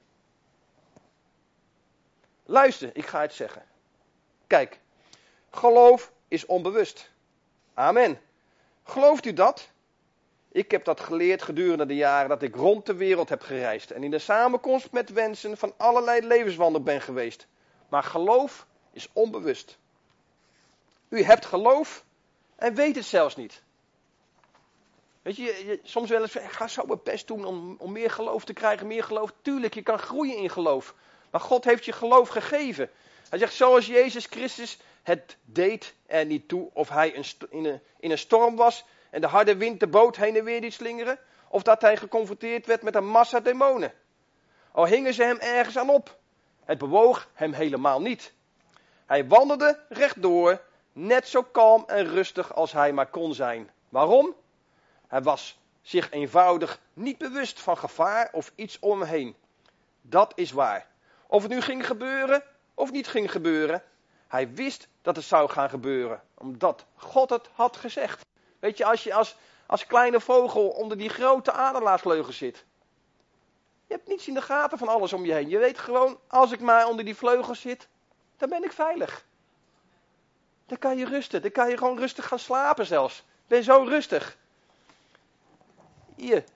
[SPEAKER 6] Luister, ik ga het zeggen. Kijk, geloof is onbewust. Amen. Gelooft u dat? Ik heb dat geleerd gedurende de jaren dat ik rond de wereld heb gereisd. En in de samenkomst met mensen van allerlei levenswandelen ben geweest. Maar geloof is onbewust. U hebt geloof en weet het zelfs niet. Weet je, je soms wel eens, ik ga zo mijn best doen om, om meer geloof te krijgen, meer geloof. Tuurlijk, je kan groeien in geloof. Maar God heeft je geloof gegeven. Hij zegt, zoals Jezus Christus het deed er niet toe of hij een st- in, een, in een storm was en de harde wind de boot heen en weer liet slingeren. Of dat hij geconfronteerd werd met een massa demonen. Al hingen ze hem ergens aan op. Het bewoog hem helemaal niet. Hij wandelde rechtdoor, net zo kalm en rustig als hij maar kon zijn. Waarom? Hij was zich eenvoudig niet bewust van gevaar of iets om hem heen. Dat is waar. Of het nu ging gebeuren of niet ging gebeuren. Hij wist dat het zou gaan gebeuren. Omdat God het had gezegd. Weet je, als je als, als kleine vogel onder die grote adelaarsvleugels zit. Je hebt niets in de gaten van alles om je heen. Je weet gewoon, als ik maar onder die vleugels zit, dan ben ik veilig. Dan kan je rusten. Dan kan je gewoon rustig gaan slapen zelfs. Ik ben zo rustig. Hier.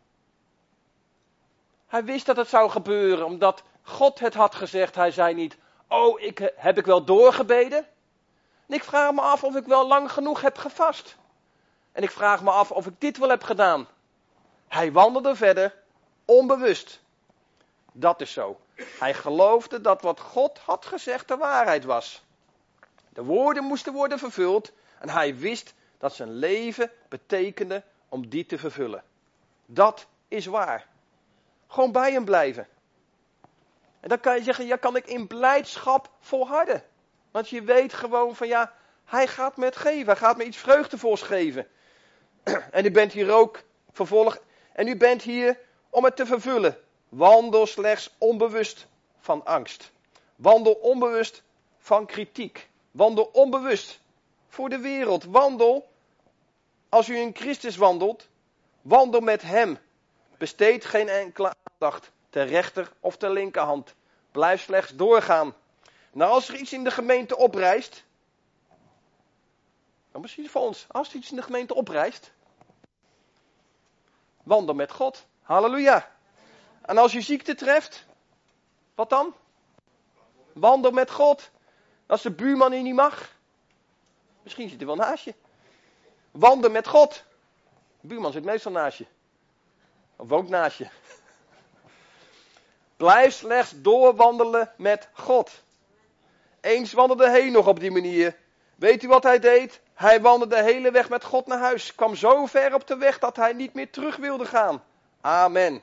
[SPEAKER 6] Hij wist dat het zou gebeuren, omdat God het had gezegd. Hij zei niet, oh, ik, heb ik wel doorgebeden? En ik vraag me af of ik wel lang genoeg heb gevast. En ik vraag me af of ik dit wel heb gedaan. Hij wandelde verder, onbewust. Dat is zo. Hij geloofde dat wat God had gezegd de waarheid was. De woorden moesten worden vervuld en hij wist dat zijn leven betekende om die te vervullen. Dat is waar. Gewoon bij hem blijven. En dan kan je zeggen, ja, kan ik in blijdschap volharden. Want je weet gewoon van, ja, hij gaat me het geven. Hij gaat me iets vreugdevols geven. En u bent hier ook vervolgd. En u bent hier om het te vervullen. Wandel slechts onbewust van angst. Wandel onbewust van kritiek. Wandel onbewust voor de wereld. Wandel, als u in Christus wandelt, wandel met hem. Besteed geen enkele aandacht ter rechter of ter linkerhand. Blijf slechts doorgaan. Nou, als er iets in de gemeente oprijst, dan misschien voor ons, als er iets in de gemeente oprijst, wandel met God. Halleluja. En als je ziekte treft, wat dan? Wandel met God. Als de buurman hier niet mag, misschien zit hij wel naast je. Wandel met God. De buurman zit meestal naast je. Of woont naast je. Blijf slechts doorwandelen met God. Eens wandelde Henoch op die manier. Weet u wat hij deed? Hij wandelde de hele weg met God naar huis. Kwam zo ver op de weg dat hij niet meer terug wilde gaan. Amen.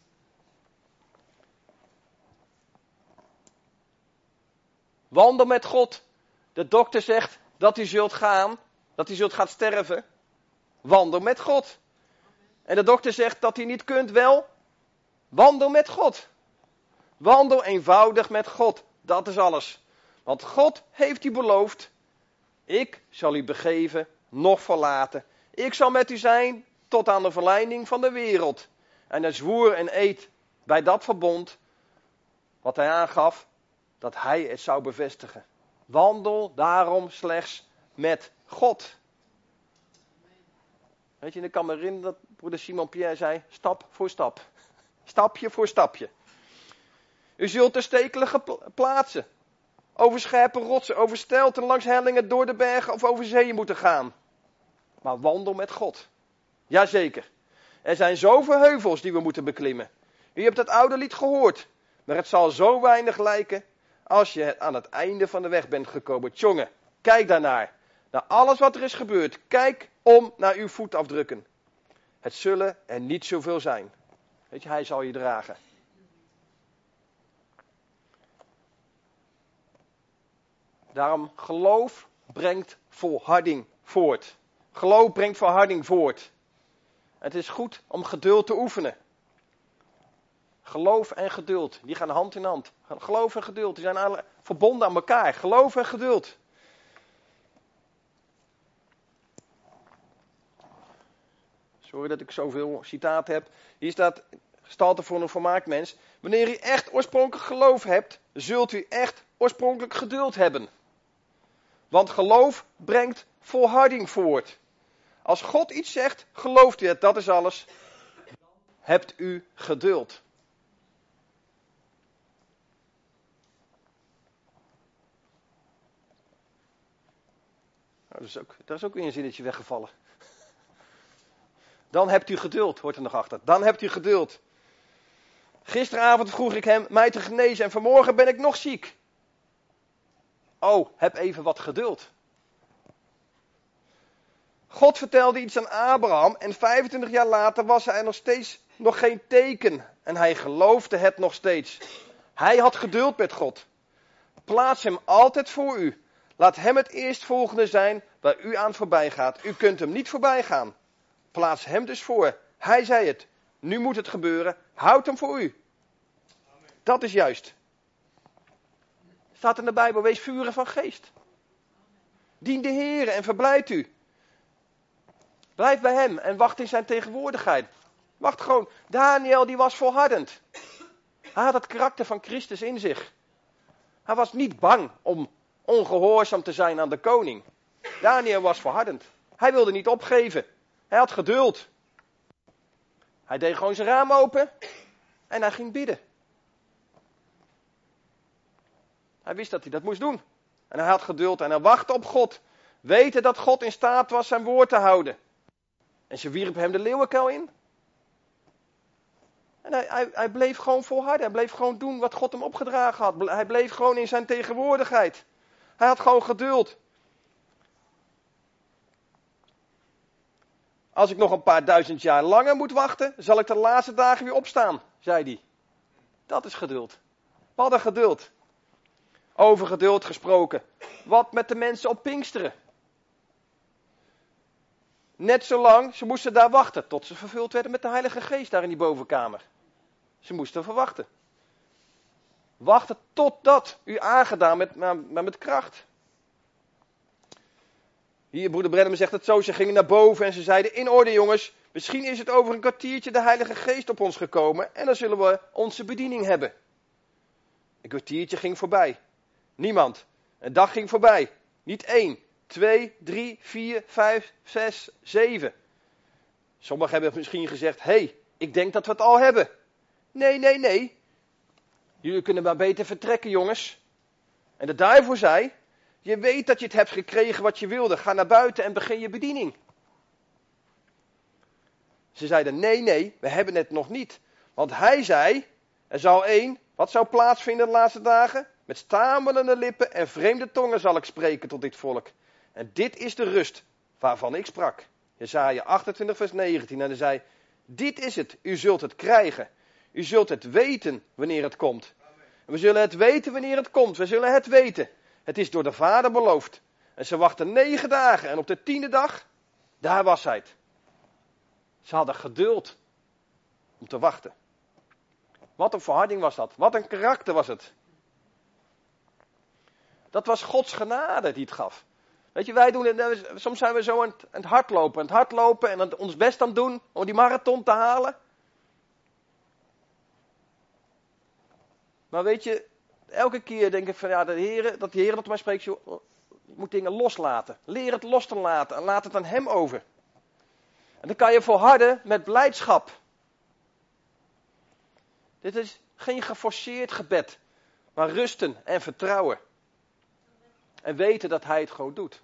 [SPEAKER 6] Wandel met God. De dokter zegt dat u zult gaan, dat u zult gaan sterven. Wandel met God. En de dokter zegt dat u niet kunt, wel. Wandel met God. Wandel eenvoudig met God. Dat is alles. Want God heeft u beloofd. Ik zal u begeven, nog verlaten. Ik zal met u zijn tot aan de verleiding van de wereld. En hij zwoer en eed bij dat verbond, wat hij aangaf, dat hij het zou bevestigen. Wandel daarom slechts met God. Weet je, ik kan me herinneren dat broeder Simon Pierre zei, stap voor stap. Stapje voor stapje. U zult de stekelige plaatsen, over scherpe rotsen, over stelten, langs hellingen, door de bergen of over zeeën moeten gaan. Maar wandel met God. Jazeker. Er zijn zoveel heuvels die we moeten beklimmen. U hebt het oude lied gehoord. Maar het zal zo weinig lijken als je aan het einde van de weg bent gekomen. Tjonge, kijk daarnaar. Naar alles wat er is gebeurd. Kijk om naar uw voetafdrukken. Het zullen er niet zoveel zijn. Weet je, hij zal je dragen. Daarom, geloof brengt volharding voort. Geloof brengt volharding voort. Het is goed om geduld te oefenen. Geloof en geduld, die gaan hand in hand. Geloof en geduld, die zijn alle verbonden aan elkaar. Geloof en geduld. Sorry dat ik zoveel citaten heb. Hier staat, gestalte voor een volmaakt mens. Wanneer u echt oorspronkelijk geloof hebt, zult u echt oorspronkelijk geduld hebben. Want geloof brengt volharding voort. Als God iets zegt, gelooft u het, dat is alles. Hebt u geduld. Nou, dat is ook, daar is ook weer een zinnetje weggevallen. Dan hebt u geduld, hoort er nog achter. Dan hebt u geduld. Gisteravond vroeg ik hem mij te genezen en vanmorgen ben ik nog ziek. Oh, heb even wat geduld. God vertelde iets aan Abraham en vijfentwintig jaar later was er nog steeds nog geen teken. En hij geloofde het nog steeds. Hij had geduld met God. Plaats hem altijd voor u. Laat hem het eerstvolgende zijn waar u aan voorbij gaat. U kunt hem niet voorbij gaan. Plaats hem dus voor. Hij zei het. Nu moet het gebeuren. Houd hem voor u. Dat is juist. Staat in de Bijbel, wees vurig van geest. Dien de Heer en verblijd u. Blijf bij hem en wacht in zijn tegenwoordigheid. Wacht gewoon. Daniel die was volhardend. Hij had het karakter van Christus in zich. Hij was niet bang om ongehoorzaam te zijn aan de koning. Daniel was volhardend. Hij wilde niet opgeven. Hij had geduld. Hij deed gewoon zijn raam open en hij ging bidden. Hij wist dat hij dat moest doen. En hij had geduld en hij wachtte op God. Weten dat God in staat was zijn woord te houden. En ze wierpen hem de leeuwenkuil in. En hij, hij, hij bleef gewoon volharden. Hij bleef gewoon doen wat God hem opgedragen had. Hij bleef gewoon in zijn tegenwoordigheid. Hij had gewoon geduld. Als ik nog een paar duizend jaar langer moet wachten, zal ik de laatste dagen weer opstaan, zei hij. Dat is geduld. Wat een geduld. Over geduld gesproken. Wat met de mensen op Pinksteren? Net zolang, ze moesten daar wachten tot ze vervuld werden met de Heilige Geest daar in die bovenkamer. Ze moesten verwachten. Wachten totdat u aangedaan met, met, met kracht. Hier, broeder Brennem zegt het zo, ze gingen naar boven en ze zeiden, in orde jongens, misschien is het over een kwartiertje de Heilige Geest op ons gekomen en dan zullen we onze bediening hebben. Een kwartiertje ging voorbij. Niemand. Een dag ging voorbij. Niet één, twee, drie, vier, vijf, zes, zeven. Sommigen hebben misschien gezegd, hé, hey, ik denk dat we het al hebben. Nee, nee, nee. Jullie kunnen maar beter vertrekken, jongens. En de duivel zei, je weet dat je het hebt gekregen wat je wilde. Ga naar buiten en begin je bediening. Ze zeiden, nee, nee, we hebben het nog niet. Want hij zei, Er zal één, wat zou plaatsvinden de laatste dagen? Met stamelende lippen en vreemde tongen zal ik spreken tot dit volk. En dit is de rust waarvan ik sprak. Jesaja achtentwintig vers negentien. En hij zei, dit is het, u zult het krijgen. U zult het weten wanneer het komt. En we zullen het weten wanneer het komt. We zullen het weten. Het is door de Vader beloofd. En ze wachten negen dagen. En op de tiende dag, daar was hij. Ze hadden geduld om te wachten. Wat een volharding was dat. Wat een karakter was het. Dat was Gods genade die het gaf. Weet je, wij doen het, soms zijn we zo aan het, aan het hardlopen. Aan het hardlopen en aan het, ons best aan het doen om die marathon te halen. Maar weet je, elke keer denk ik van ja, de Heer, dat de Heer tot mij spreekt, joh, je moet dingen loslaten. Leer het los te laten en laat het aan Hem over. En dan kan je volharden met blijdschap. Dit is geen geforceerd gebed, maar rusten en vertrouwen. En weten dat Hij het gewoon doet.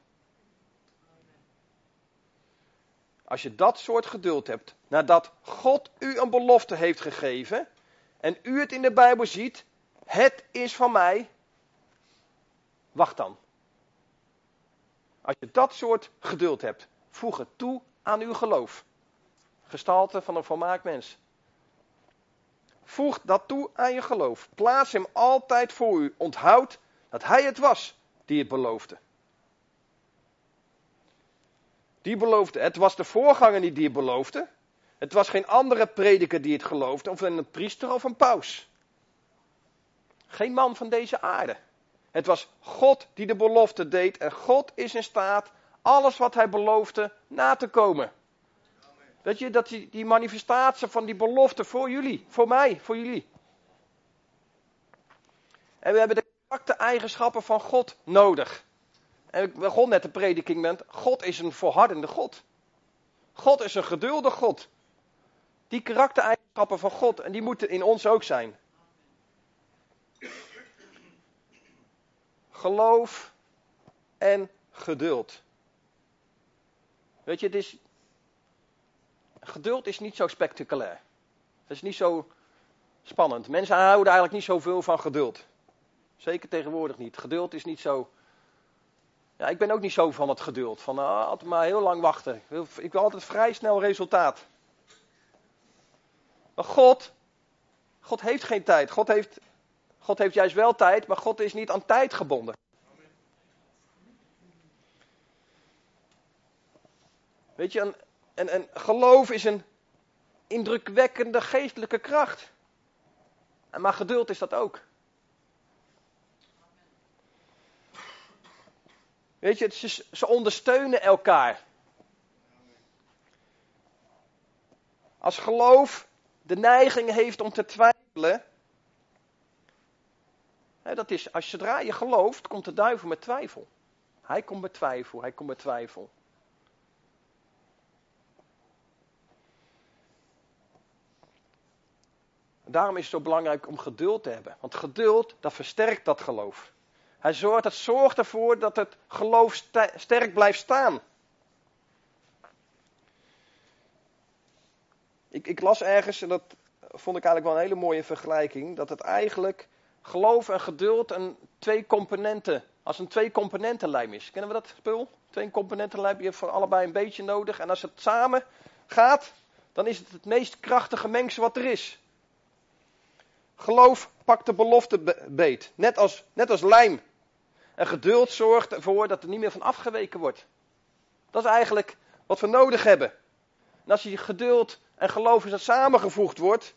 [SPEAKER 6] Als je dat soort geduld hebt, nadat God u een belofte heeft gegeven, en u het in de Bijbel ziet, het is van mij, wacht dan. Als je dat soort geduld hebt, voeg het toe aan uw geloof. Gestalte van een volmaakt mens. Voeg dat toe aan je geloof. Plaats hem altijd voor u. Onthoud dat hij het was die het beloofde. Die beloofde. Het was de voorganger die het beloofde. Het was geen andere prediker die het geloofde. Of een priester of een paus. Geen man van deze aarde. Het was God die de belofte deed. En God is in staat alles wat hij beloofde na te komen. Weet je, dat die, die manifestatie van die belofte voor jullie, voor mij, voor jullie. En we hebben de karaktereigenschappen van God nodig. En ik begon net de prediking met, God is een volhardende God. God is een geduldig God. Die karaktereigenschappen van God, en die moeten in ons ook zijn. Geloof en geduld. Weet je, het is... Geduld is niet zo spectaculair. Het is niet zo spannend. Mensen houden eigenlijk niet zoveel van geduld. Zeker tegenwoordig niet. Geduld is niet zo... Ja, ik ben ook niet zo van het geduld. Van uh, altijd maar heel lang wachten. Ik wil, ik wil altijd vrij snel resultaat. Maar God... God heeft geen tijd. God heeft, God heeft juist wel tijd, maar God is niet aan tijd gebonden. Weet je, een... En, en geloof is een indrukwekkende geestelijke kracht. En maar geduld is dat ook. Weet je, ze, ze ondersteunen elkaar. Als geloof de neiging heeft om te twijfelen. Hè, dat is, als zodra je gelooft, komt de duivel met twijfel. Hij komt met twijfel, hij komt met twijfel. Daarom is het zo belangrijk om geduld te hebben. Want geduld, dat versterkt dat geloof. Hij zorgt, het zorgt ervoor dat het geloof st- sterk blijft staan. Ik, ik las ergens, en dat vond ik eigenlijk wel een hele mooie vergelijking, dat het eigenlijk geloof en geduld een twee componenten, als een twee componentenlijm is. Kennen we dat spul? Twee componentenlijm, je hebt voor allebei een beetje nodig. En als het samen gaat, dan is het het meest krachtige mengsel wat er is. Geloof pakt de belofte beet, net als, net als lijm. En geduld zorgt ervoor dat er niet meer van afgeweken wordt. Dat is eigenlijk wat we nodig hebben. En als je geduld en geloof is dat samengevoegd wordt,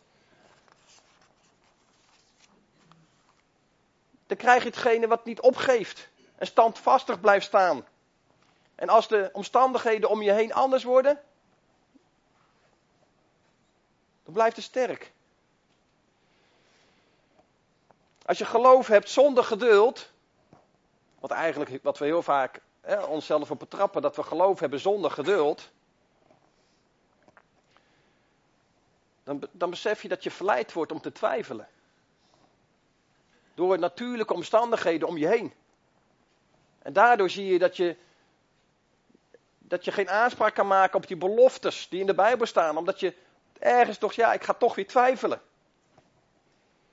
[SPEAKER 6] dan krijg je hetgene wat niet opgeeft en standvastig blijft staan. En als de omstandigheden om je heen anders worden, dan blijft het sterk. Als je geloof hebt zonder geduld, wat eigenlijk wat we heel vaak hè, onszelf op betrappen, dat we geloof hebben zonder geduld, dan, dan besef je dat je verleid wordt om te twijfelen. Door natuurlijke omstandigheden om je heen. En daardoor zie je dat je, dat je geen aanspraak kan maken op die beloftes die in de Bijbel staan, omdat je ergens toch, ja, ik ga toch weer twijfelen.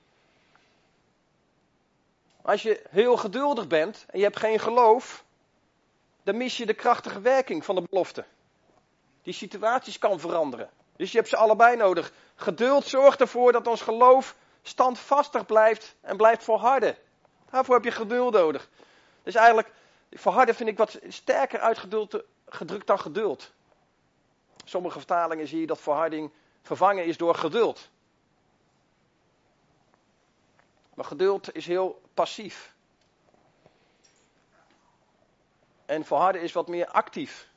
[SPEAKER 6] Als je heel geduldig bent en je hebt geen geloof, dan mis je de krachtige werking van de belofte. Die situaties kan veranderen. Dus je hebt ze allebei nodig. Geduld zorgt ervoor dat ons geloof standvastig blijft en blijft volharden. Daarvoor heb je geduld nodig. Dus eigenlijk, volharden vind ik wat sterker uitgedrukt dan geduld. Sommige vertalingen zie je dat volharding vervangen is door geduld. Maar geduld is heel passief. En volharden is wat meer actief.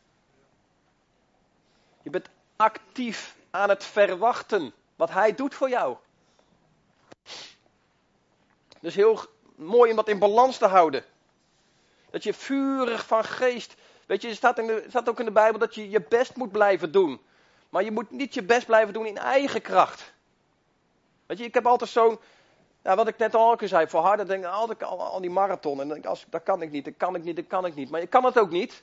[SPEAKER 6] Je bent actief aan het verwachten wat hij doet voor jou. Dus heel mooi om dat in balans te houden. Dat je vurig van geest. Weet je, er staat, in de, er staat ook in de Bijbel dat je je best moet blijven doen. Maar je moet niet je best blijven doen in eigen kracht. Weet je, ik heb altijd zo'n. Nou, wat ik net al zei, volharden, denk ik altijd al, al die marathon. En dan denk ik, als, dat kan ik niet, dat kan ik niet, dat kan ik niet. Maar je kan het ook niet.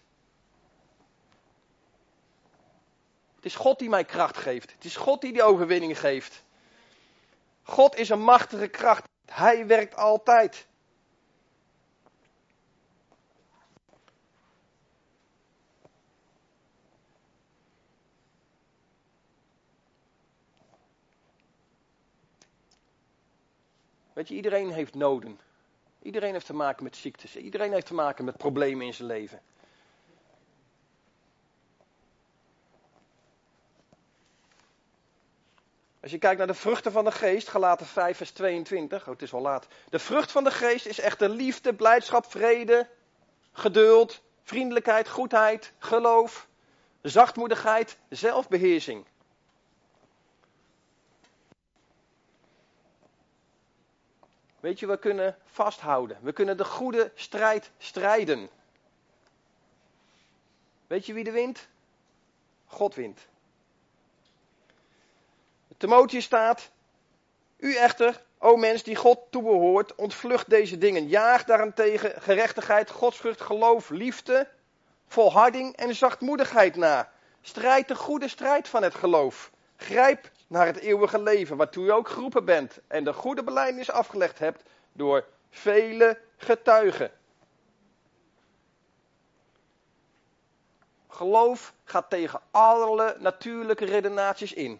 [SPEAKER 6] Het is God die mij kracht geeft. Het is God die die overwinning geeft. God is een machtige kracht. Hij werkt altijd. Weet je, iedereen heeft noden. Iedereen heeft te maken met ziektes. Iedereen heeft te maken met problemen in zijn leven. Als je kijkt naar de vruchten van de geest, Galaten vijf vers tweeëntwintig. Oh, het is wel laat. De vrucht van de geest is echter liefde, blijdschap, vrede, geduld, vriendelijkheid, goedheid, geloof, zachtmoedigheid, zelfbeheersing. Weet je, we kunnen vasthouden. We kunnen de goede strijd strijden. Weet je wie er wint? God wint. Timotheus staat, u echter, o mens die God toebehoort, ontvlucht deze dingen. Jaag daarentegen gerechtigheid, godsvrucht, geloof, liefde, volharding en zachtmoedigheid na. Strijd de goede strijd van het geloof. Grijp naar het eeuwige leven, waartoe u ook geroepen bent. En de goede belijdenis afgelegd hebt door vele getuigen. Geloof gaat tegen alle natuurlijke redenaties in.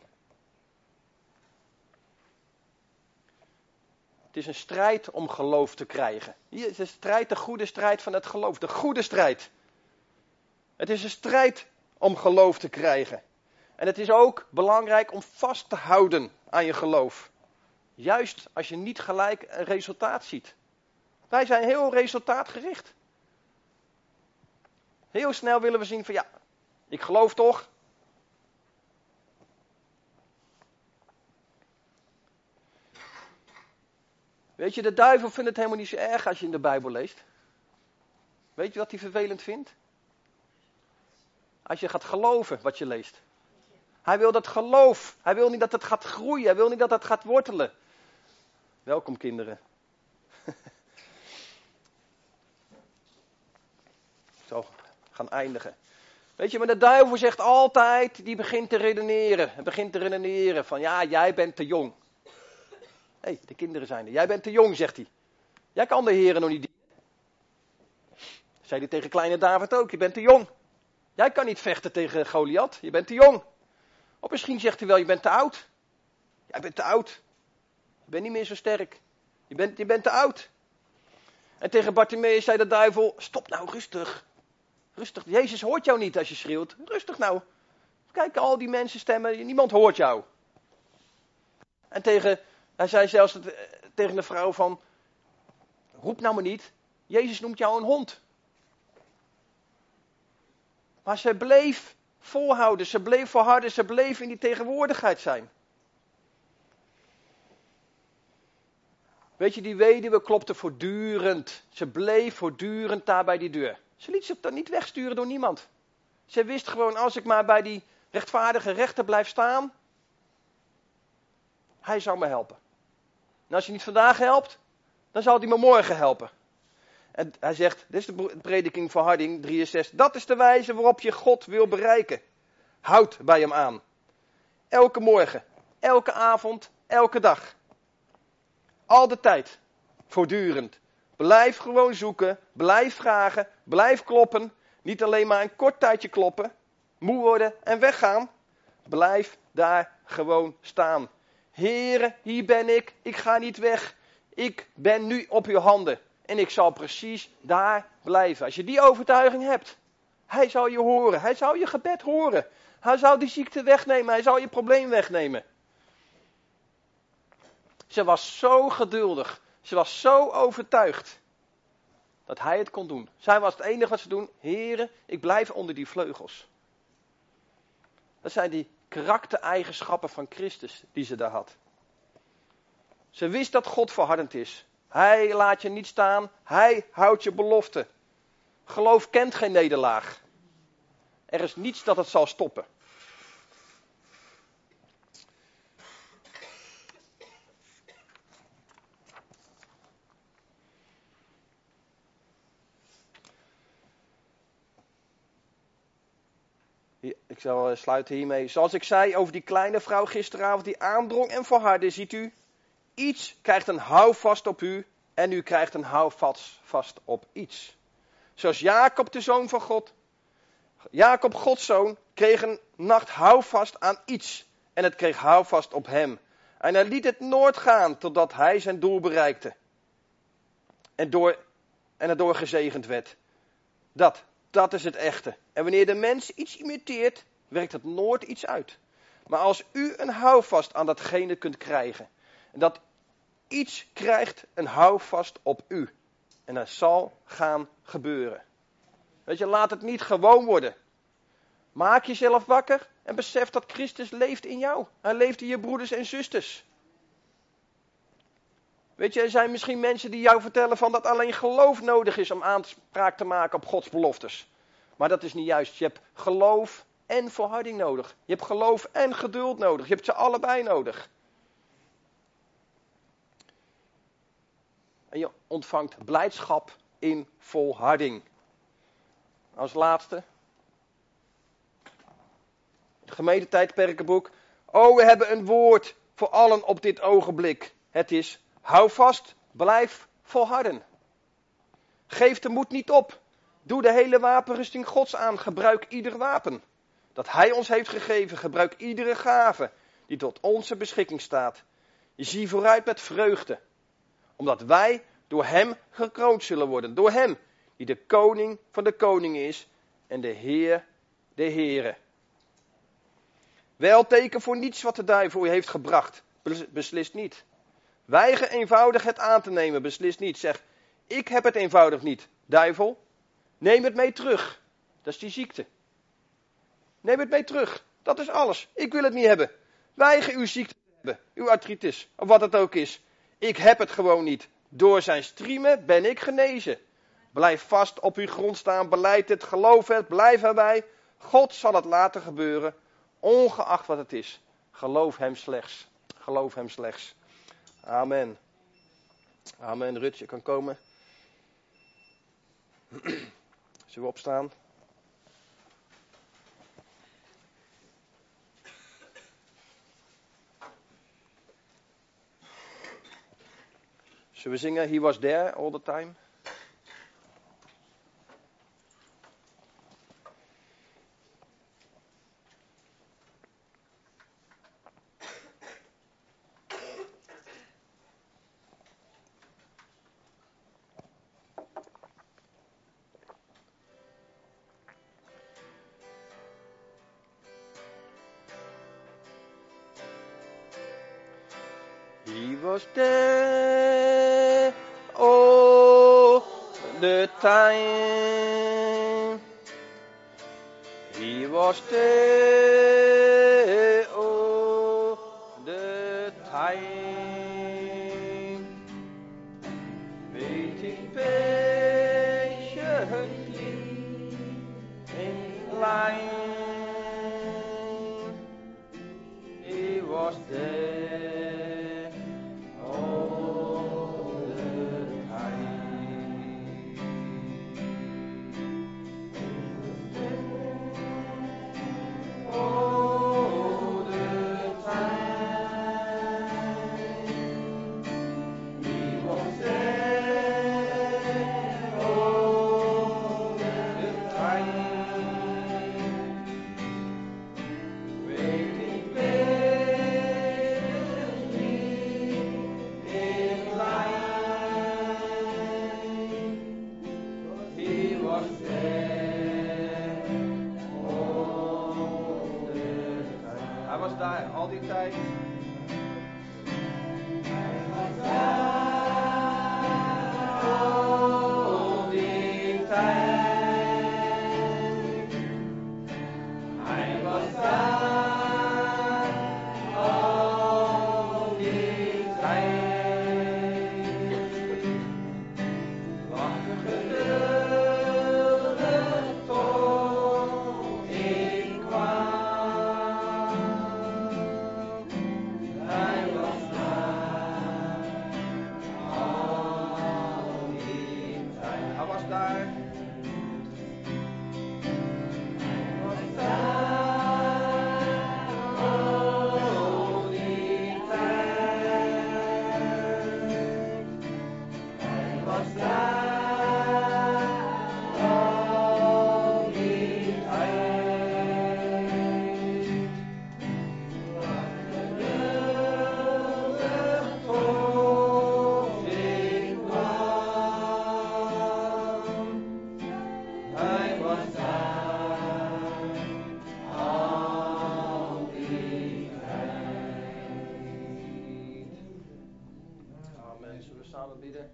[SPEAKER 6] Het is een strijd om geloof te krijgen. Hier is de strijd, de goede strijd van het geloof. De goede strijd. Het is een strijd om geloof te krijgen. En het is ook belangrijk om vast te houden aan je geloof. Juist als je niet gelijk een resultaat ziet. Wij zijn heel resultaatgericht. Heel snel willen we zien van ja, ik geloof toch. Weet je, de duivel vindt het helemaal niet zo erg als je in de Bijbel leest. Weet je wat hij vervelend vindt? Als je gaat geloven wat je leest. Hij wil dat geloof. Hij wil niet dat het gaat groeien. Hij wil niet dat het gaat wortelen. Welkom kinderen. Zo, gaan eindigen. Weet je, maar de duivel zegt altijd, die begint te redeneren. Hij begint te redeneren van ja, jij bent te jong. Hé, hey, de kinderen zijn er. Jij bent te jong, zegt hij. Jij kan de Heer nog niet dienen. Zei hij tegen kleine David ook, je bent te jong. Jij kan niet vechten tegen Goliath, je bent te jong. Of misschien zegt hij wel, je bent te oud. Jij bent te oud. Je bent niet meer zo sterk. Je bent, je bent te oud. En tegen Bartimaeus zei de duivel, stop nou, rustig. Rustig, Jezus hoort jou niet als je schreeuwt. Rustig nou. Kijk, al die mensen stemmen, niemand hoort jou. En tegen, hij zei zelfs het, tegen de vrouw van, roep nou maar niet, Jezus noemt jou een hond. Maar ze bleef volhouden, ze bleef volharden, ze bleef in die tegenwoordigheid zijn. Weet je, die weduwe klopte voortdurend. Ze bleef voortdurend daar bij die deur. Ze liet zich dan niet wegsturen door niemand. Ze wist gewoon, als ik maar bij die rechtvaardige rechter blijf staan, hij zou me helpen. En als hij niet vandaag helpt, dan zal hij me morgen helpen. En hij zegt, dit is de prediking van Harding drieënzestig. Dat is de wijze waarop je God wil bereiken. Houd bij hem aan. Elke morgen, elke avond, elke dag. Al de tijd, voortdurend. Blijf gewoon zoeken. Blijf vragen. Blijf kloppen. Niet alleen maar een kort tijdje kloppen. Moe worden en weggaan. Blijf daar gewoon staan. Heere, hier ben ik. Ik ga niet weg. Ik ben nu op uw handen. En ik zal precies daar blijven. Als je die overtuiging hebt. Hij zal je horen. Hij zal je gebed horen. Hij zal die ziekte wegnemen. Hij zal je probleem wegnemen. Ze was zo geduldig. Ze was zo overtuigd. Dat hij het kon doen. Zij was het enige wat ze doen. Heere, ik blijf onder die vleugels. Dat zijn die karaktereigenschappen van Christus die ze daar had. Ze wist dat God volhardend is. Hij laat je niet staan. Hij houdt je belofte. Geloof kent geen nederlaag. Er is niets dat het zal stoppen. Ik zal sluiten hiermee. Zoals ik zei over die kleine vrouw gisteravond die aandrong en volhardde. Ziet u, iets krijgt een houvast op u en u krijgt een houvast vast op iets. Zoals Jacob, de zoon van God. Jacob, Gods zoon, kreeg een nacht houvast aan iets. En het kreeg houvast op hem. En hij liet het nooit gaan totdat hij zijn doel bereikte. En, door, en erdoor gezegend werd. Dat, dat is het echte. En wanneer de mens iets imiteert, werkt het nooit iets uit. Maar als u een houvast aan datgene kunt krijgen. En dat iets krijgt een houvast op u. En dat zal gaan gebeuren. Weet je, laat het niet gewoon worden. Maak jezelf wakker en besef dat Christus leeft in jou. Hij leeft in je broeders en zusters. Weet je, er zijn misschien mensen die jou vertellen van dat alleen geloof nodig is om aanspraak te maken op Gods beloftes. Maar dat is niet juist. Je hebt geloof en volharding nodig. Je hebt geloof en geduld nodig. Je hebt ze allebei nodig. En je ontvangt blijdschap in volharding. Als laatste. Het gemeentetijdperkenboek. Oh, we hebben een woord voor allen op dit ogenblik. Het is, hou vast, blijf volharden. Geef de moed niet op. Doe de hele wapenrusting Gods aan. Gebruik ieder wapen dat Hij ons heeft gegeven. Gebruik iedere gave die tot onze beschikking staat. Je zie vooruit met vreugde. Omdat wij door Hem gekroond zullen worden. Door Hem die de koning van de koningen is en de Heer de Heren. Wel teken voor niets wat de duivel u heeft gebracht. Beslist niet. Weiger eenvoudig het aan te nemen. Beslist niet. Zeg, ik heb het eenvoudig niet. Duivel, neem het mee terug. Dat is die ziekte. Neem het mee terug. Dat is alles. Ik wil het niet hebben. Weiger uw ziekte te hebben. Uw artritis. Of wat het ook is. Ik heb het gewoon niet. Door zijn striemen ben ik genezen. Blijf vast op uw grond staan. Beleid het. Geloof het. Blijf erbij. God zal het laten gebeuren. Ongeacht wat het is. Geloof hem slechts. Geloof hem slechts. Amen. Amen. Rut, je kan komen. Zullen we opstaan? Zullen we zingen He was there all the time? He was there all the time. He was there all the time. Waiting patiently in line. He was there. Heer, al die tijd. Al die tijd. Hij was daar. Al die tijd. Wacht geduldig tot ik kwam. Hij was daar. Al die tijd. Hij was daar. Hij was daar. Al die tijd. Hij was daar. Al die tijd. Wacht geduldig tot ik kwam. Hij was daar. Al die tijd. Amen. Zullen we samen bidden?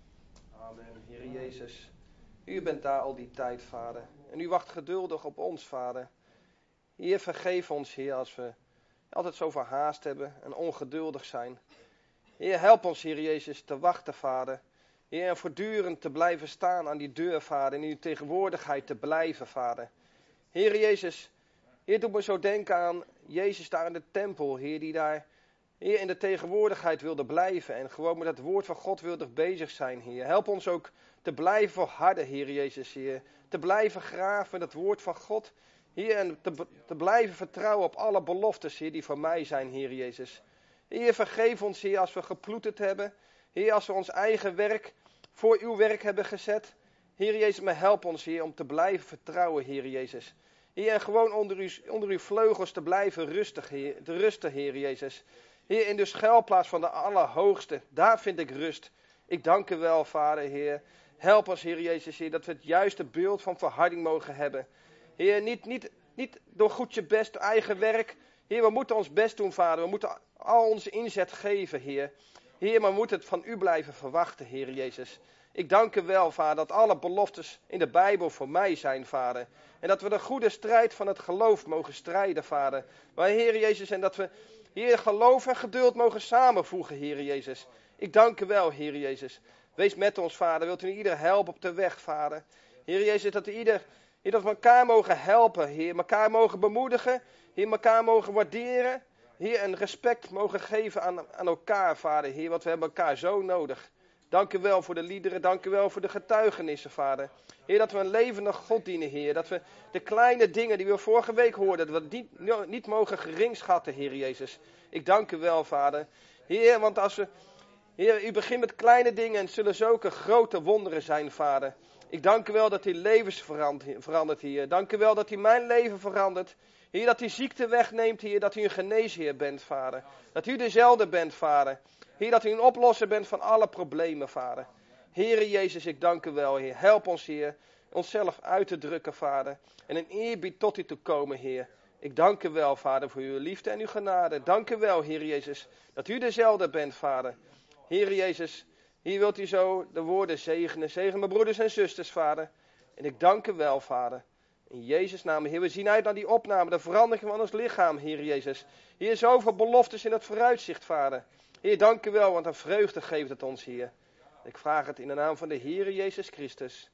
[SPEAKER 6] Amen. Heer Jezus, u bent daar al die tijd, Vader. En u wacht geduldig op ons, Vader. Heer, vergeef ons, Heer, als we altijd zo verhaast hebben en ongeduldig zijn. Heer, help ons, Heer Jezus, te wachten, Vader. Heer, en voortdurend te blijven staan aan die deur, Vader. En in uw tegenwoordigheid te blijven, Vader. Heer Jezus, Heer, doe me zo denken aan Jezus daar in de tempel, Heer, die daar, Heer, in de tegenwoordigheid wilde blijven. En gewoon met het woord van God wilde bezig zijn, Heer. Help ons ook te blijven volharden, Heer Jezus, Heer. Te blijven graven in het woord van God. Heer, en te, te blijven vertrouwen op alle beloftes, Heer, die voor mij zijn, Heer Jezus. Heer, vergeef ons, Heer, als we geploeterd hebben. Heer, als we ons eigen werk voor uw werk hebben gezet. Heer Jezus, maar help ons, Heer, om te blijven vertrouwen, Heer Jezus. Heer, en gewoon onder uw, onder uw vleugels te blijven rustig, Heer, te rusten, Heer Jezus. Heer, in de schuilplaats van de Allerhoogste, daar vind ik rust. Ik dank u wel, Vader, Heer. Help ons, Heer Jezus, Heer, dat we het juiste beeld van volharding mogen hebben. Heer, niet, niet, niet door goed je best, eigen werk. Heer, we moeten ons best doen, Vader. We moeten al onze inzet geven, Heer. Heer, maar we moeten het van u blijven verwachten, Heer Jezus. Ik dank u wel, Vader, dat alle beloftes in de Bijbel voor mij zijn, Vader. En dat we de goede strijd van het geloof mogen strijden, Vader. Maar, Heer Jezus, en dat we, Heer, geloof en geduld mogen samenvoegen, Heer Jezus. Ik dank u wel, Heer Jezus. Wees met ons, Vader. Wilt u ieder helpen op de weg, Vader. Heer Jezus, dat we ieder, Heer, dat we elkaar mogen helpen, Heer. Elkaar mogen bemoedigen. Heer, elkaar mogen waarderen. Heer, en respect mogen geven aan, aan elkaar, Vader. Heer, want we hebben elkaar zo nodig. Dank u wel voor de liederen. Dank u wel voor de getuigenissen, Vader. Heer, dat we een levende God dienen, Heer. Dat we de kleine dingen die we vorige week hoorden, dat we niet, niet mogen geringschatten, Heer Jezus. Ik dank u wel, Vader. Heer, want als we... Heer, u begint met kleine dingen en het zullen zulke grote wonderen zijn, Vader. Ik dank u wel dat u levens verandert, Heer. Dank u wel dat u mijn leven verandert. Heer, dat u ziekte wegneemt, Heer. Dat u een geneesheer bent, Vader. Dat u dezelfde bent, Vader. Heer, dat u een oplosser bent van alle problemen, Vader. Heere Jezus, ik dank u wel, Heer. Help ons, Heer, onszelf uit te drukken, Vader. En in eerbied tot u te komen, Heer. Ik dank u wel, Vader, voor uw liefde en uw genade. Dank u wel, Heer Jezus, dat u dezelfde bent, Vader. Heer Jezus, hier wilt u zo de woorden zegenen. Zegen mijn broeders en zusters, Vader. En ik dank u wel, Vader. In Jezus' naam, Heer, we zien uit naar die opname, de verandering van ons lichaam, Heer Jezus. Hier zoveel beloftes in het vooruitzicht, Vader. Heer, dank u wel, want een vreugde geeft het ons, Heer. Ik vraag het in de naam van de Heer Jezus Christus.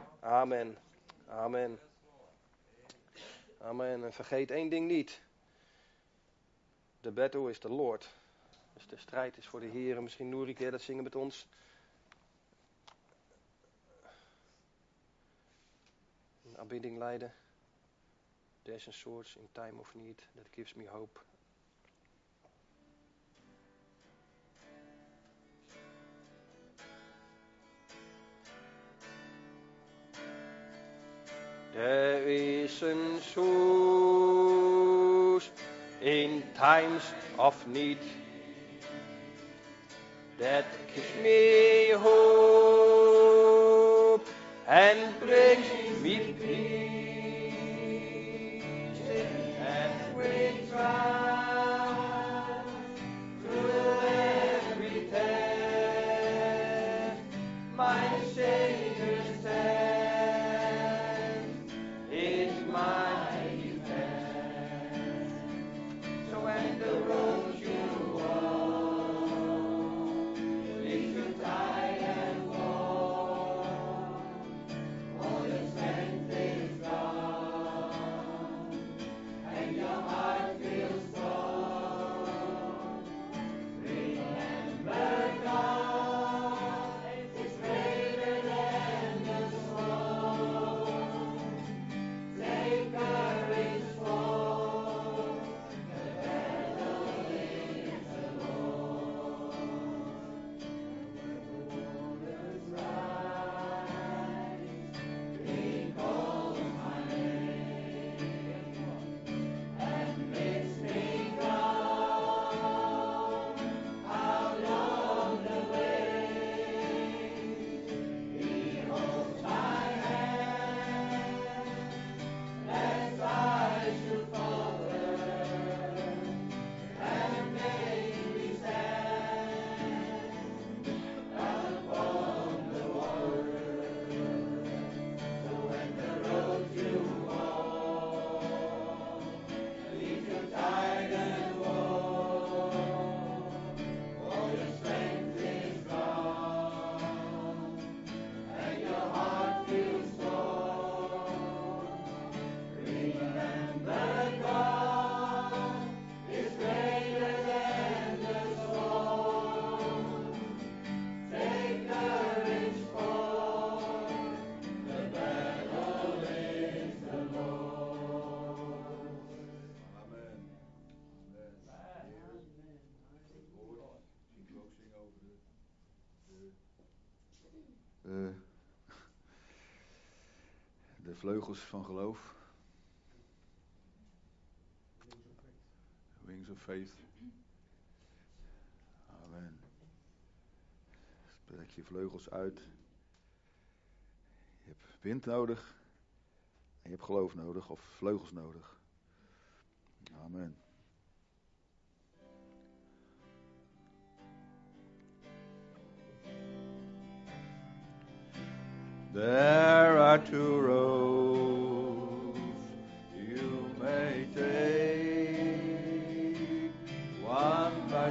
[SPEAKER 6] Amen. Amen. Amen. En vergeet één ding niet. The battle is the Lord. Dus de strijd is voor de Heer. Misschien Nouri, keer dat zingen met ons. Een aanbidding leiden. There's a source in time of need that gives me hope. There is a source in times of need that gives me hope and brings me peace and brings triumph
[SPEAKER 1] de vleugels van geloof. Wings of faith. Amen. Spreek je vleugels uit. Je hebt wind nodig. En je hebt geloof nodig. Of vleugels nodig. Amen. There are two roads you may take, one by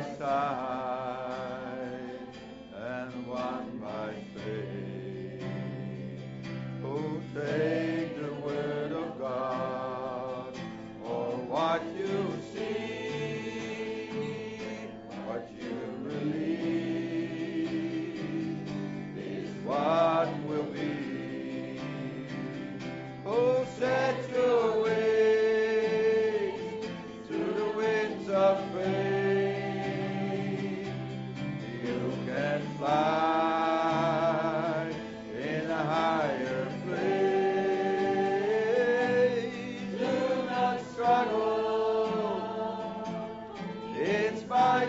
[SPEAKER 1] sight and one by faith. Oh, take the word of God, or what you see, what you believe is what will be. Oh, set your ways through the winds of faith. You can fly in a higher place. Do not struggle, it's by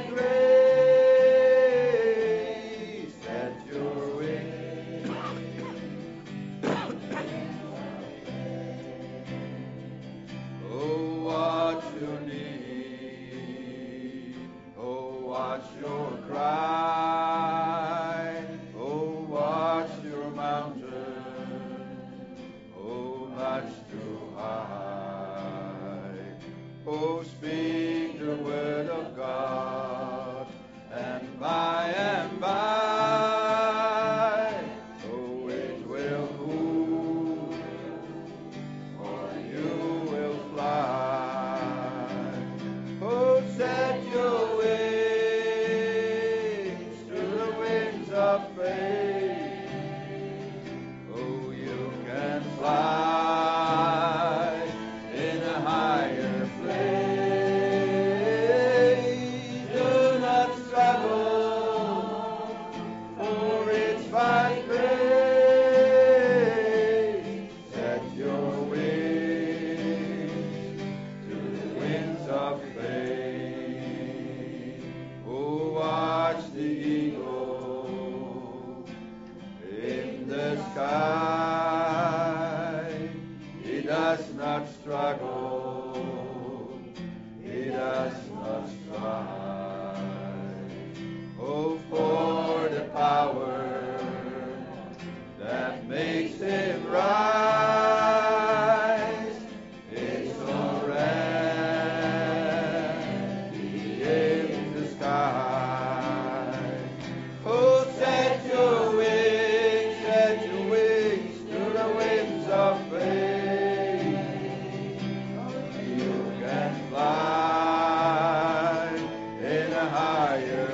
[SPEAKER 1] grace. Set your wings. Oh, what you need. Oh, what's your cry? Oh, what's your mountain? Oh, much too high. Oh, speak the word of God, and by and by, oh, it will move, or you will fly. Oh, set your wings through the winds of faith. Oh, you can fly in a higher place. Do not struggle, for it's by grace. Set your wings through the winds of faith. Oh, watch the eagle in the sky. He does not struggle, he does not strive. Oh, for the power that makes him rise, it's already in the sky. Oh, set your wings, set your wings to the winds of faith. You can fly in a higher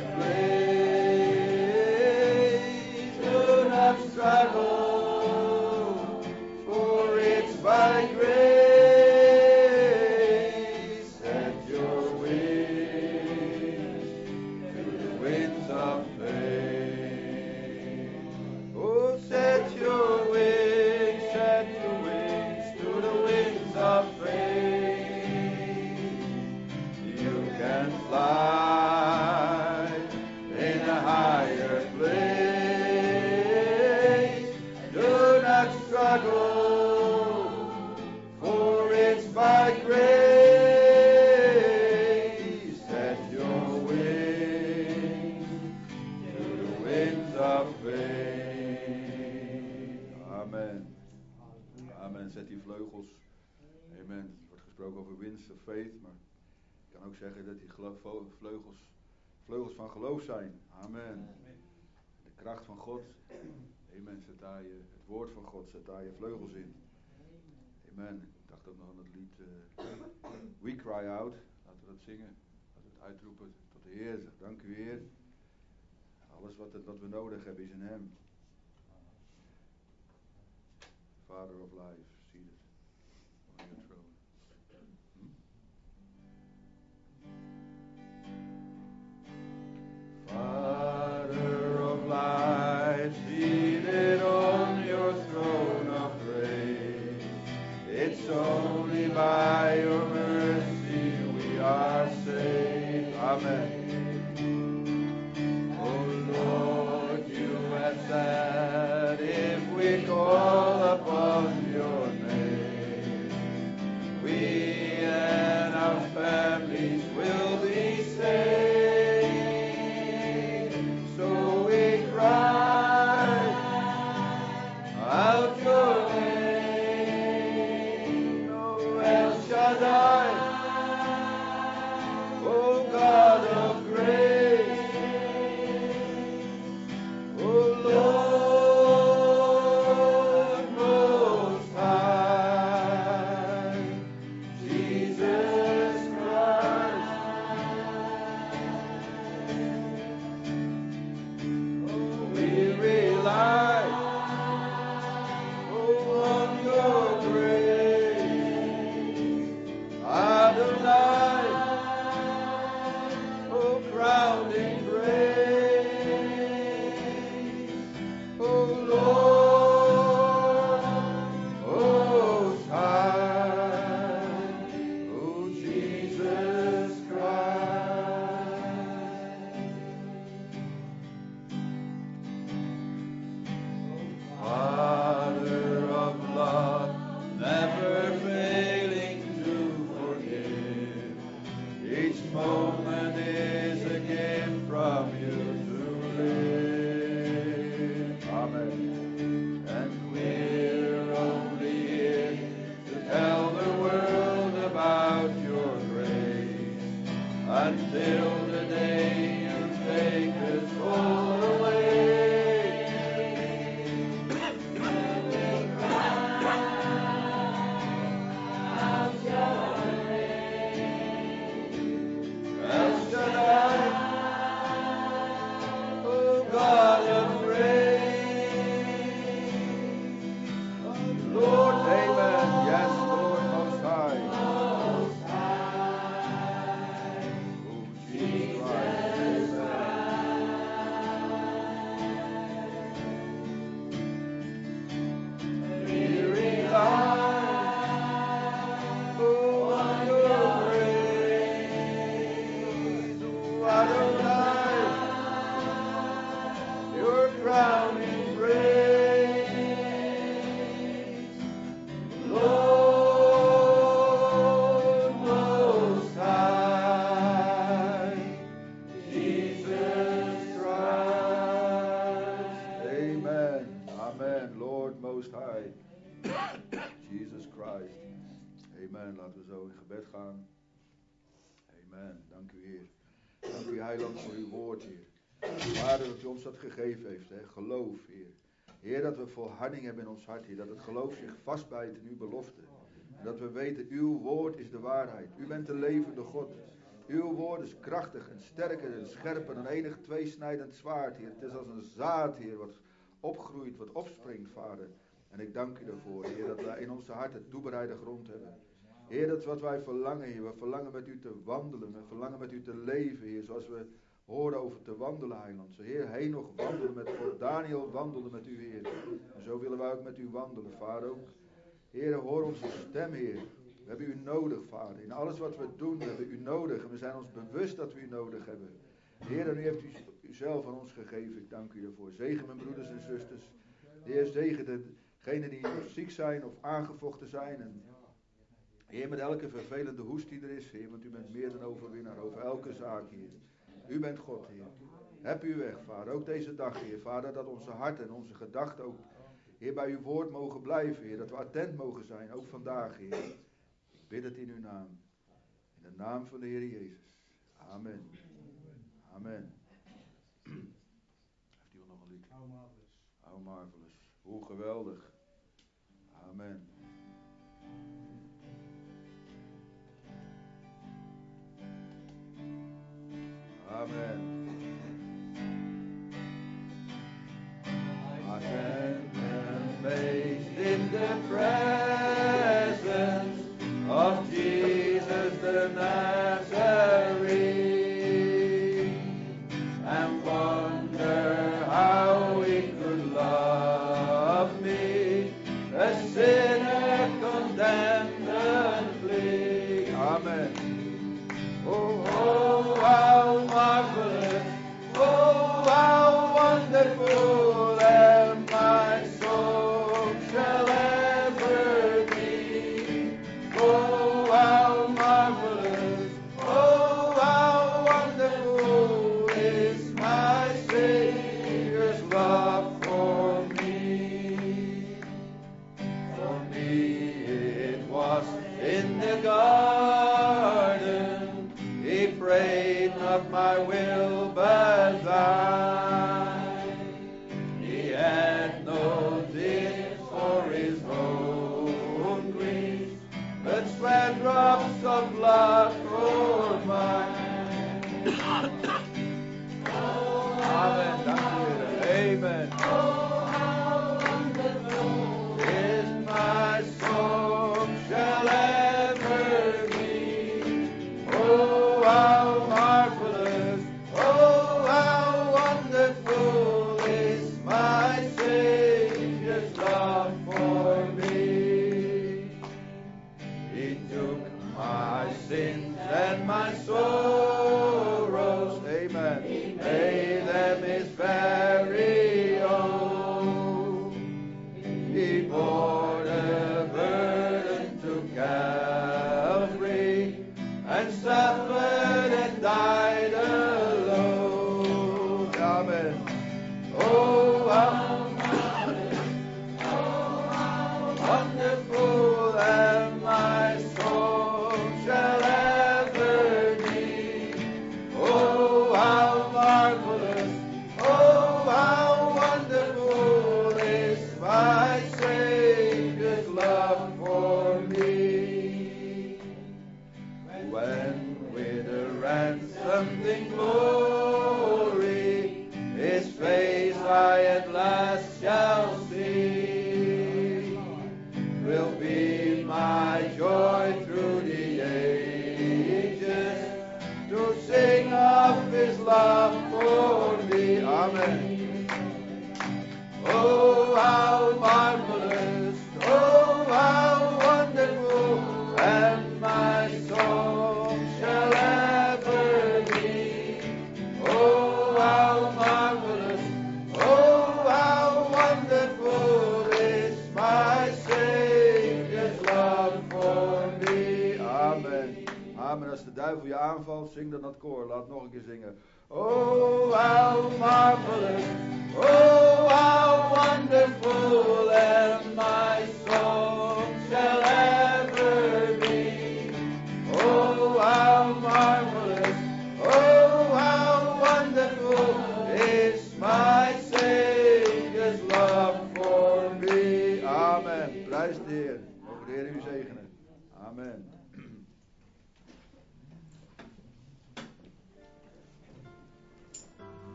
[SPEAKER 1] place. Do not struggle, for it's by grace. Set your wings to the winds of faith. Oh, set your wings, set your wings to the winds of faith. You can fly in a higher place. Do not struggle, for it's by grace. Set your wings to the winds of faith. Amen. Amen. Zet die vleugels. Amen. Er wordt gesproken over winds of faith, maar ik kan ook zeggen dat die gelo- vo- vleugels, vleugels van geloof zijn. Amen. De kracht van God. Amen. Zet daar je, het woord van God, zet daar je vleugels in. Amen. Ik dacht ook nog aan het lied uh, We Cry Out. Laten we dat zingen. Laten we het uitroepen tot de Heer. Zeg, dank u Heer. Alles wat, het, wat we nodig hebben is in Hem. Father of life, seated on your throne. Father of life, seated on your throne of grace. It's only by your mercy we are saved. Amen. Oh Lord, you have said if we call upon your name, we and our families will be saved. So we cry out your name, oh El Shaddai, oh God of grace, oh Lord Most High, Jesus Christ. Oh, we rely on your grace, Adonai, oh crowned in grace, oh Lord, Most High, oh Jesus Christ. Father of love, never failing to forgive. Each moment is a gift from you to live. Amen. And we're only here to tell the world about your grace until the day you take us all away. El Shaddai, oh God of grace, Lord, amen, yes, Lord Most High, oh Jesus Christ, amen. We rely, oh, on your grace, oh, Adonai, your crowning grace, Lord Most High, Jesus Christ. Amen. Amen. Lord Most High, Jesus Christ. Amen. Laten we zo in gebed gaan. Amen. Dank u, Heer. Dank u, Heiland, voor uw woord, Heer. Vader, dat u ons dat gegeven heeft, hè. Geloof, Heer. Heer, dat we volharding hebben in ons hart, Heer. Dat het geloof zich vastbijt in uw belofte. En dat we weten, uw woord is de waarheid. U bent de levende God. Uw woord is krachtig en sterker en scherper dan enig tweesnijdend zwaard, Heer. Het is als een zaad, Heer, wat opgroeit, wat opspringt, Vader. En ik dank u daarvoor, Heer, dat wij in onze harten toebereide grond hebben. Heer, dat is wat wij verlangen, Heer. We verlangen met u te wandelen. We verlangen met u te leven, Heer. Zoals we horen over te wandelen, Heiland. Zo, Heer, Henoch wandelde met God. Daniel wandelde met u, Heer. En zo willen wij ook met u wandelen, Vader. Ook, Heer, hoor onze stem, Heer. We hebben u nodig, Vader. In alles wat we doen, we hebben u nodig. En we zijn ons bewust dat we u nodig hebben. Heer, en u heeft u, uzelf aan ons gegeven. Ik dank u daarvoor. Zegen mijn broeders en zusters. Heer, zegen degenen die ziek zijn of aangevochten zijn. En Heer, met elke vervelende hoest die er is, Heer, want u bent meer dan overwinnaar over elke zaak, Heer. U bent God, Heer. Heb uw weg, Vader. Ook deze dag, Heer. Vader, dat onze harten en onze gedachten ook, Heer, bij uw woord mogen blijven, Heer. Dat we attent mogen zijn, ook vandaag, Heer. Ik bid het in uw naam. In de naam van de Heer Jezus. Amen. Amen. Heeft iemand nog een lied?
[SPEAKER 3] How marvelous.
[SPEAKER 1] How marvelous. Hoe geweldig. Amen. Amen. I stand amazed in the presence of Jesus the Nazarene, and wonder how he could love me, a sinner condemned and flee. Amen. Oh, oh, how marvelous, oh, how wonderful, and my soul shall ever be. Oh, how marvelous, oh, how wonderful is my Savior's love for me. For me it was in the garden, he prayed not my will but thine. He had no tears for his own griefs, but sweat drops of blood for mine. Amen. Dank u, Heer. Amen. Is my soul shall ever be. Oh, how marvelous, oh, how wonderful is my Savior's love for me. He took my sins and my sorrows, amen, he made them his very own. He bore the burden to Calvary and suffered and died alone. Amen. Oh, how wonderful, and my soul shall ever be. Oh, how marvelous, oh, how wonderful is my Savior's love for me. When with a ransomed glory his face I at last shall see, will be my joy through the ages to sing of his love for me. Amen. Oh, how marvelous, oh, how wonderful, and my soul shall ever be. Oh, how marvelous, oh, how wonderful is my Savior's love for me. Amen. Amen. Als de duivel je aanvalt, zing dan dat koor. Laat nog een keer zingen. Oh, how marvelous, oh, how wonderful, and my soul shall ever be. Oh, how marvelous, oh, how wonderful is my Savior's love for me. Amen. Prijs de Heer. Mogen de Heer u zegenen. Amen.